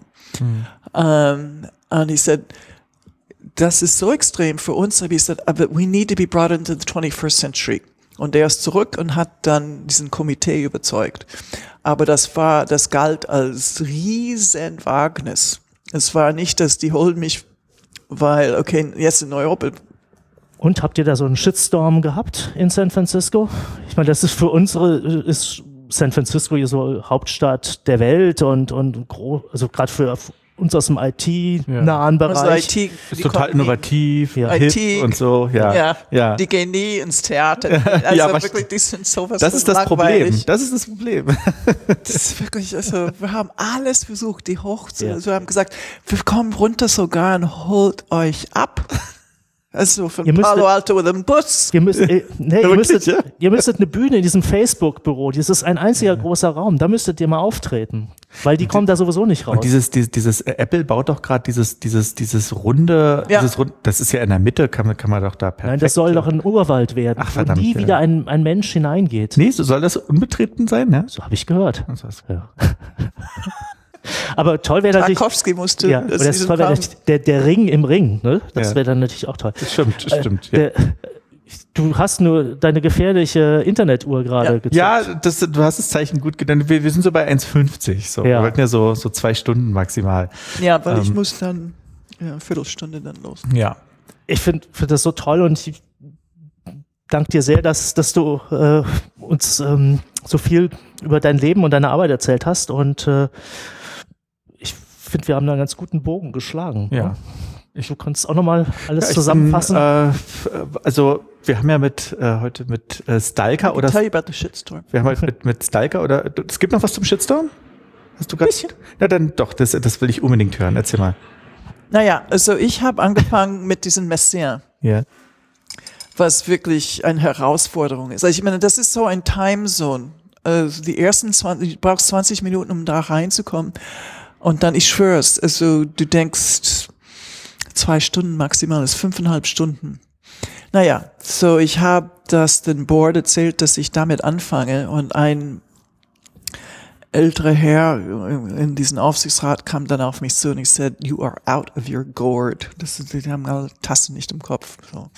And he said, das ist so extrem für uns, aber he said, but we need to be brought into the 21st century. Und er ist zurück und hat dann diesen Komitee überzeugt. Aber das galt als riesen Wagnis. Es war nicht, dass die holen mich, weil, okay, jetzt in Europa. Und habt ihr da so einen Shitstorm gehabt in San Francisco? Ich meine, das ist für ist San Francisco hier so Hauptstadt der Welt und also gerade für uns aus dem IT-nahen Bereich. Also IT, ist total innovativ, hip und so. Ja. Die gehen nie ins Theater. Also wirklich, die sind sowas. Das ist das Problem. Das ist das Problem. Das ist wirklich, also wir haben alles versucht, die wir haben gesagt, wir kommen runter sogar und holt euch ab. Also von Palo Alto mit dem Bus. Ihr müsstet eine Bühne in diesem Facebook-Büro, das ist ein einziger großer Raum, da müsstet ihr mal auftreten, weil die kommen da sowieso nicht raus. Und dieses Apple baut doch gerade dieses runde, das ist ja in der Mitte, kann man doch da perfekt. Nein, das soll doch ein Urwald werden, wo nie wieder ein Mensch hineingeht. Nee, soll das unbetreten sein, ne? So habe ich gehört. Ja. Aber toll wäre natürlich. Tarkovsky musste. Ja, das ist toll, der Ring im Ring, ne? Das wäre dann natürlich auch toll. Das stimmt. Du hast nur deine gefährliche Internetuhr gerade gezeigt. Ja, du hast das Zeichen gut genannt. Wir sind so bei 1,50. So. Wir wollten ja so 2 Stunden maximal. Ja, weil ich muss dann eine Viertelstunde dann los. Ja. Ich finde das so toll und ich danke dir sehr, dass du uns so viel über dein Leben und deine Arbeit erzählt hast und ich finde, wir haben da einen ganz guten Bogen geschlagen. Ja. Du kannst auch nochmal alles zusammenfassen. Also wir haben ja heute mit Stalker oder... Tell you about the shitstorm. Wir haben heute mit Stalker oder... Es gibt noch was zum Shitstorm? Hast du gerade... Ja, dann doch, das will ich unbedingt hören. Erzähl mal. Naja, also ich habe angefangen mit diesem Messiaen. Ja. Was wirklich eine Herausforderung ist. Also ich meine, das ist so ein Timezone. Also die ersten du brauchst 20 Minuten, um da reinzukommen. Und dann, ich schwör's, also du denkst 2 Stunden maximal, ist 5,5 Stunden. Naja, so ich habe das dem Board erzählt, dass ich damit anfange und ein älterer Herr in diesen Aufsichtsrat kam dann auf mich zu und ich said, you are out of your gourd. Die haben alle Tassen nicht im Kopf. So.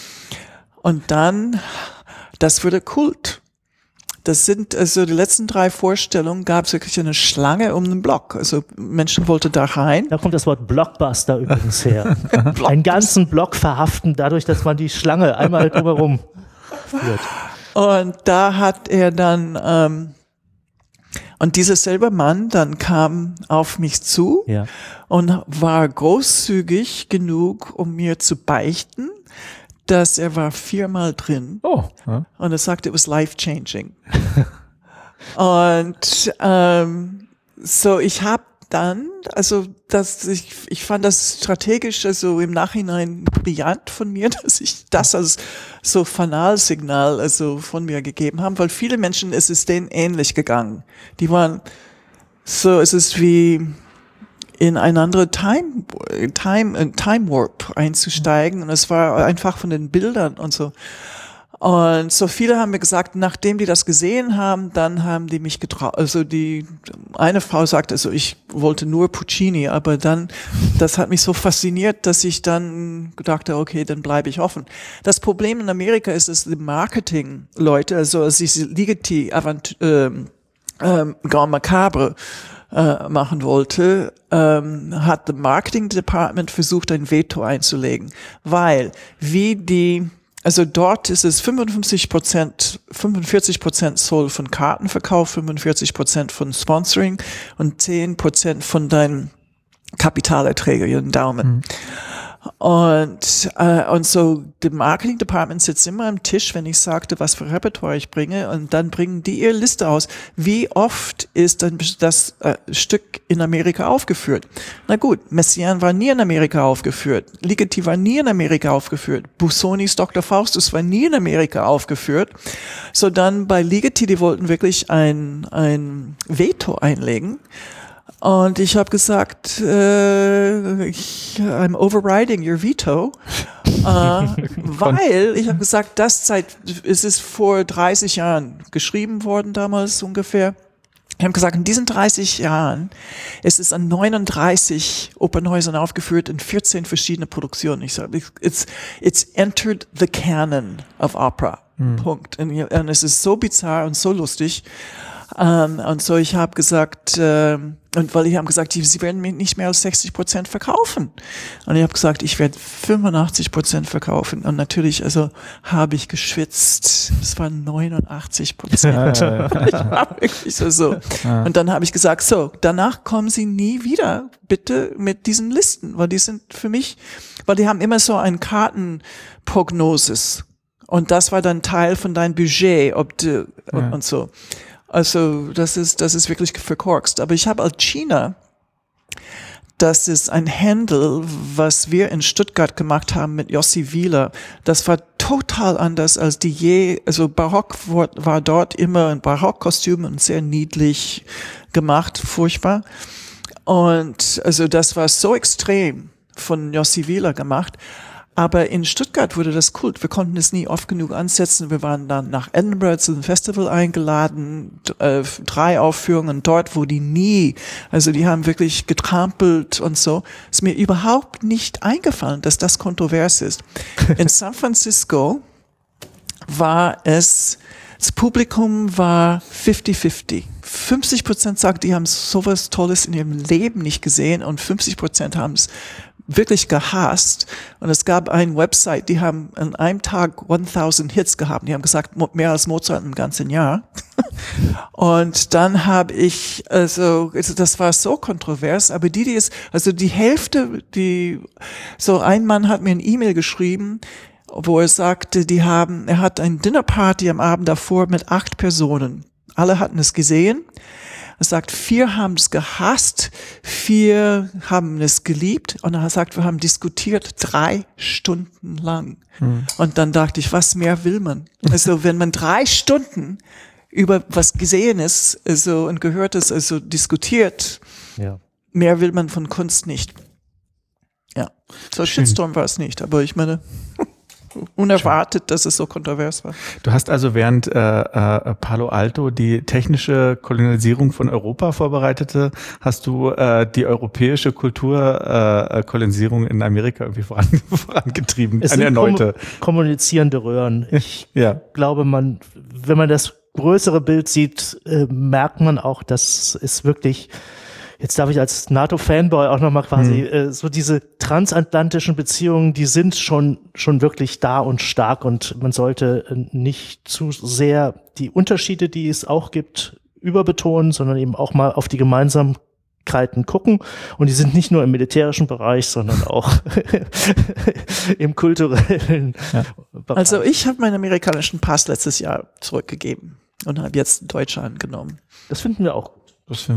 Und dann, das wurde Kult. Das sind, also die letzten 3 Vorstellungen gab es wirklich eine Schlange um den Block. Also Menschen wollten da rein. Da kommt das Wort Blockbuster übrigens her. Einen ganzen Block verhaften, dadurch, dass man die Schlange einmal drumherum führt. Und da hat er dann, und dieser selbe Mann dann kam auf mich zu und war großzügig genug, um mir zu beichten, dass er war 4-mal drin. Oh. Und er sagte, it was life-changing. Und so ich habe dann, also ich fand das strategisch, also im Nachhinein brillant von mir, dass ich das als so Fanalsignal also von mir gegeben habe, weil viele Menschen, es ist denen ähnlich gegangen. Die waren so, es ist wie in eine andere Time Warp einzusteigen, und es war einfach von den Bildern und so. Und so viele haben mir gesagt, nachdem die das gesehen haben, dann haben die mich getraut. Also eine Frau sagte, also ich wollte nur Puccini, aber dann, das hat mich so fasziniert, dass ich dann gedacht habe, okay, dann bleibe ich offen. Das Problem in Amerika ist, dass die Marketing-Leute, also als ich Ligeti Grand Macabre machen wollte, hat das Marketing Department versucht, ein Veto einzulegen, weil also dort ist es 45% Soll von Kartenverkauf, 45% von Sponsoring und 10% von deinen Kapitalerträgen, ihren Daumen. Und so, das Marketing Department sitzt immer am Tisch, wenn ich sagte, was für Repertoire ich bringe, und dann bringen die ihre Liste aus. Wie oft ist dann das Stück in Amerika aufgeführt? Na gut, Messiaen war nie in Amerika aufgeführt. Ligeti war nie in Amerika aufgeführt. Bussonis Dr. Faustus war nie in Amerika aufgeführt. So dann bei Ligeti, die wollten wirklich ein Veto einlegen. Und ich habe gesagt, I'm overriding your veto, weil ich habe gesagt, es ist vor 30 Jahren geschrieben worden damals ungefähr. Ich habe gesagt, in diesen 30 Jahren ist es an 39 Opernhäusern aufgeführt in 14 verschiedene Produktionen. Ich sage, it's entered the canon of opera. Punkt. Und es ist so bizarr und so lustig. Und so, ich habe gesagt, und weil ich habe gesagt, sie werden mir nicht mehr als 60% verkaufen. Und ich habe gesagt, ich werde 85% verkaufen. Und natürlich, also habe ich geschwitzt. Es waren 89%. Ich war wirklich so. Und dann habe ich gesagt, so, danach kommen Sie nie wieder, bitte, mit diesen Listen, weil die sind für mich, weil die haben immer so ein Kartenprognosis. Und das war dann Teil von deinem Budget, und so. Also das ist wirklich verkorkst. Aber ich habe Alcina, das ist ein Handel, was wir in Stuttgart gemacht haben mit Jossi Wieler. Das war total anders als also Barock war dort immer ein Barockkostüm und sehr niedlich gemacht, furchtbar. Und also das war so extrem von Jossi Wieler gemacht. Aber in Stuttgart wurde das Kult. Wir konnten es nie oft genug ansetzen. Wir waren dann nach Edinburgh zu einem Festival eingeladen, 3 Aufführungen dort, wo die haben wirklich getrampelt und so. Ist mir überhaupt nicht eingefallen, dass das kontrovers ist. In San Francisco das Publikum war 50-50. 50% sagt, die haben sowas Tolles in ihrem Leben nicht gesehen, und 50% haben es wirklich gehasst. Und es gab eine Website, die haben an einem Tag 1000 Hits gehabt. Die haben gesagt, mehr als Mozart im ganzen Jahr. Und dann habe ich, also das war so kontrovers, aber die Hälfte, so ein Mann hat mir eine E-Mail geschrieben, wo er sagte, er hat eine Dinnerparty am Abend davor mit 8 Personen. Alle hatten es gesehen. Er sagt, 4 haben es gehasst, 4 haben es geliebt, und er sagt, wir haben diskutiert 3 Stunden lang. Und dann dachte ich, was mehr will man? Also wenn man 3 Stunden über was Gesehenes und Gehörtes diskutiert, mehr will man von Kunst nicht. Ja, so Shitstorm war es nicht, aber ich meine, unerwartet, dass es so kontrovers war. Du hast also während Palo Alto die technische Kolonialisierung von Europa vorbereitete, hast du die europäische Kulturkolonisierung in Amerika irgendwie vorangetrieben? Es sind kommunizierende Röhren. Ich glaube, wenn man das größere Bild sieht, merkt man auch, dass es wirklich, jetzt darf ich als NATO-Fanboy auch nochmal quasi, so diese transatlantischen Beziehungen, die sind schon wirklich da und stark, und man sollte nicht zu sehr die Unterschiede, die es auch gibt, überbetonen, sondern eben auch mal auf die Gemeinsamkeiten gucken. Und die sind nicht nur im militärischen Bereich, sondern auch im kulturellen Bereich. Also ich habe meinen amerikanischen Pass letztes Jahr zurückgegeben und habe jetzt einen Deutschen angenommen. Das finden wir auch gut. Das finden wir gut.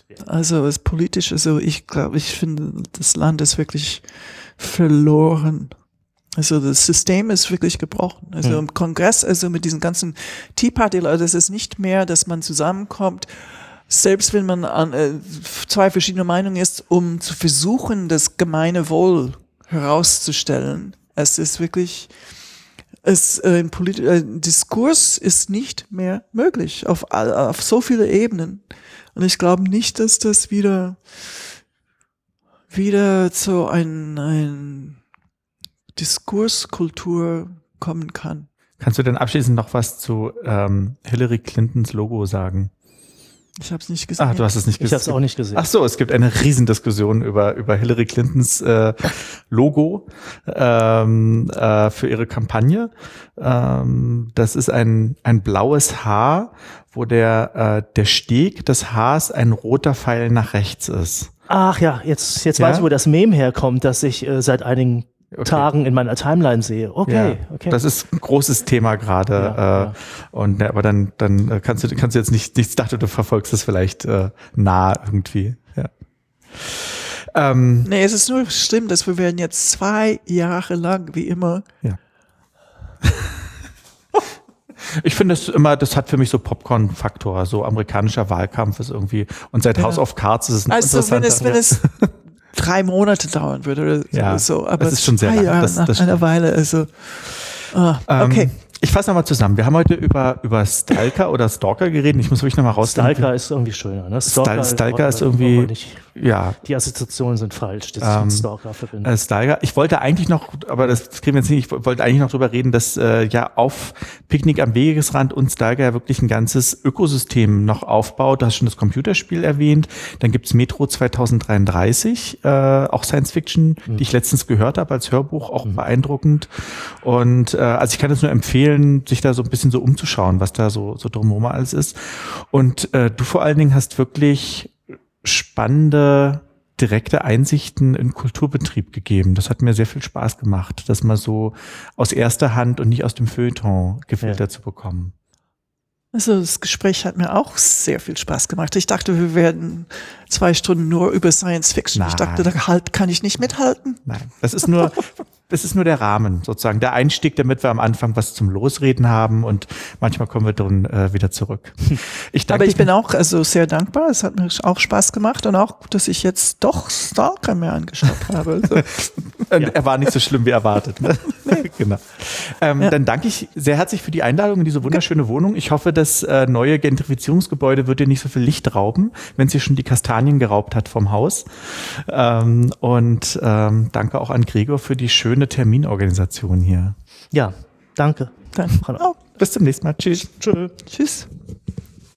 Also es politisch, also ich finde, das Land ist wirklich verloren. Also das System ist wirklich gebrochen. Also im Kongress, also mit diesen ganzen Tea Party, das ist nicht mehr, dass man zusammenkommt, selbst wenn man an zwei verschiedene Meinungen ist, um zu versuchen, das gemeine Wohl herauszustellen. Es ist wirklich, Diskurs ist nicht mehr möglich auf so viele Ebenen. Und ich glaube nicht, dass das wieder zu ein Diskurskultur kommen kann. Kannst du denn abschließend noch was zu Hillary Clintons Logo sagen? Ich habe es nicht gesehen. Du hast es nicht gesehen. Ich habe es auch nicht gesehen. Ach so, es gibt eine Riesendiskussion über Hillary Clintons Logo für ihre Kampagne. Das ist ein blaues Haar, wo der Steg des Haars ein roter Pfeil nach rechts ist. Ach ja, jetzt weiß ich, wo das Meme herkommt, das ich seit einigen Tagen in meiner Timeline sehe. Okay. Das ist ein großes Thema gerade. Aber dann kannst du jetzt nicht, ich dachte, du verfolgst das vielleicht nah irgendwie. Ja. Nee, es ist nur schlimm, dass wir werden jetzt 2 Jahre lang, wie immer. Ja. Ich finde es immer, das hat für mich so Popcorn-Faktor, so amerikanischer Wahlkampf ist irgendwie, und seit House of Cards ist es ein interessanter. Wenn es 3 Monate dauern würde oder so, aber das ist schon sehr lang. Nach einer Weile, also okay. Ich fasse nochmal zusammen. Wir haben heute über Stalker oder Stalker geredet. Ich muss wirklich nochmal rausfinden. Stalker ist irgendwie schöner, ne? Stalker ist irgendwie, die Assoziationen sind falsch, das ich mit Stalker verbinde. Stalker. Ich wollte eigentlich noch, aber das kriegen wir jetzt nicht, ich wollte eigentlich noch drüber reden, dass auf Picknick am Wegesrand und Stalker ja wirklich ein ganzes Ökosystem noch aufbaut. Du hast schon das Computerspiel erwähnt. Dann gibt's Metro 2033, auch Science Fiction, die ich letztens gehört habe als Hörbuch, auch beeindruckend. Und also ich kann es nur empfehlen, sich da so ein bisschen so umzuschauen, was da so drumherum alles ist. Und du vor allen Dingen hast wirklich spannende, direkte Einsichten in Kulturbetrieb gegeben. Das hat mir sehr viel Spaß gemacht, das mal so aus erster Hand und nicht aus dem Feuilleton gefiltert zu bekommen. Also das Gespräch hat mir auch sehr viel Spaß gemacht. Ich dachte, wir werden 2 Stunden nur über Science Fiction. Nein. Ich dachte, da kann ich nicht mithalten. Nein, das ist nur der Rahmen sozusagen, der Einstieg, damit wir am Anfang was zum Losreden haben und manchmal kommen wir dann wieder zurück. Aber ich bin auch sehr dankbar. Es hat mir auch Spaß gemacht und auch, dass ich jetzt doch Stalker mir angeschaut habe. Also. Er war nicht so schlimm wie erwartet. Ne? Genau. Dann danke ich sehr herzlich für die Einladung in diese wunderschöne Wohnung. Ich hoffe, das neue Gentrifizierungsgebäude wird dir nicht so viel Licht rauben, wenn es hier schon die Kastanien geraubt hat vom Haus. Und danke auch an Gregor für die schöne Terminorganisation hier. Ja, danke. Dann. Bis zum nächsten Mal. Tschüss. Tschüss.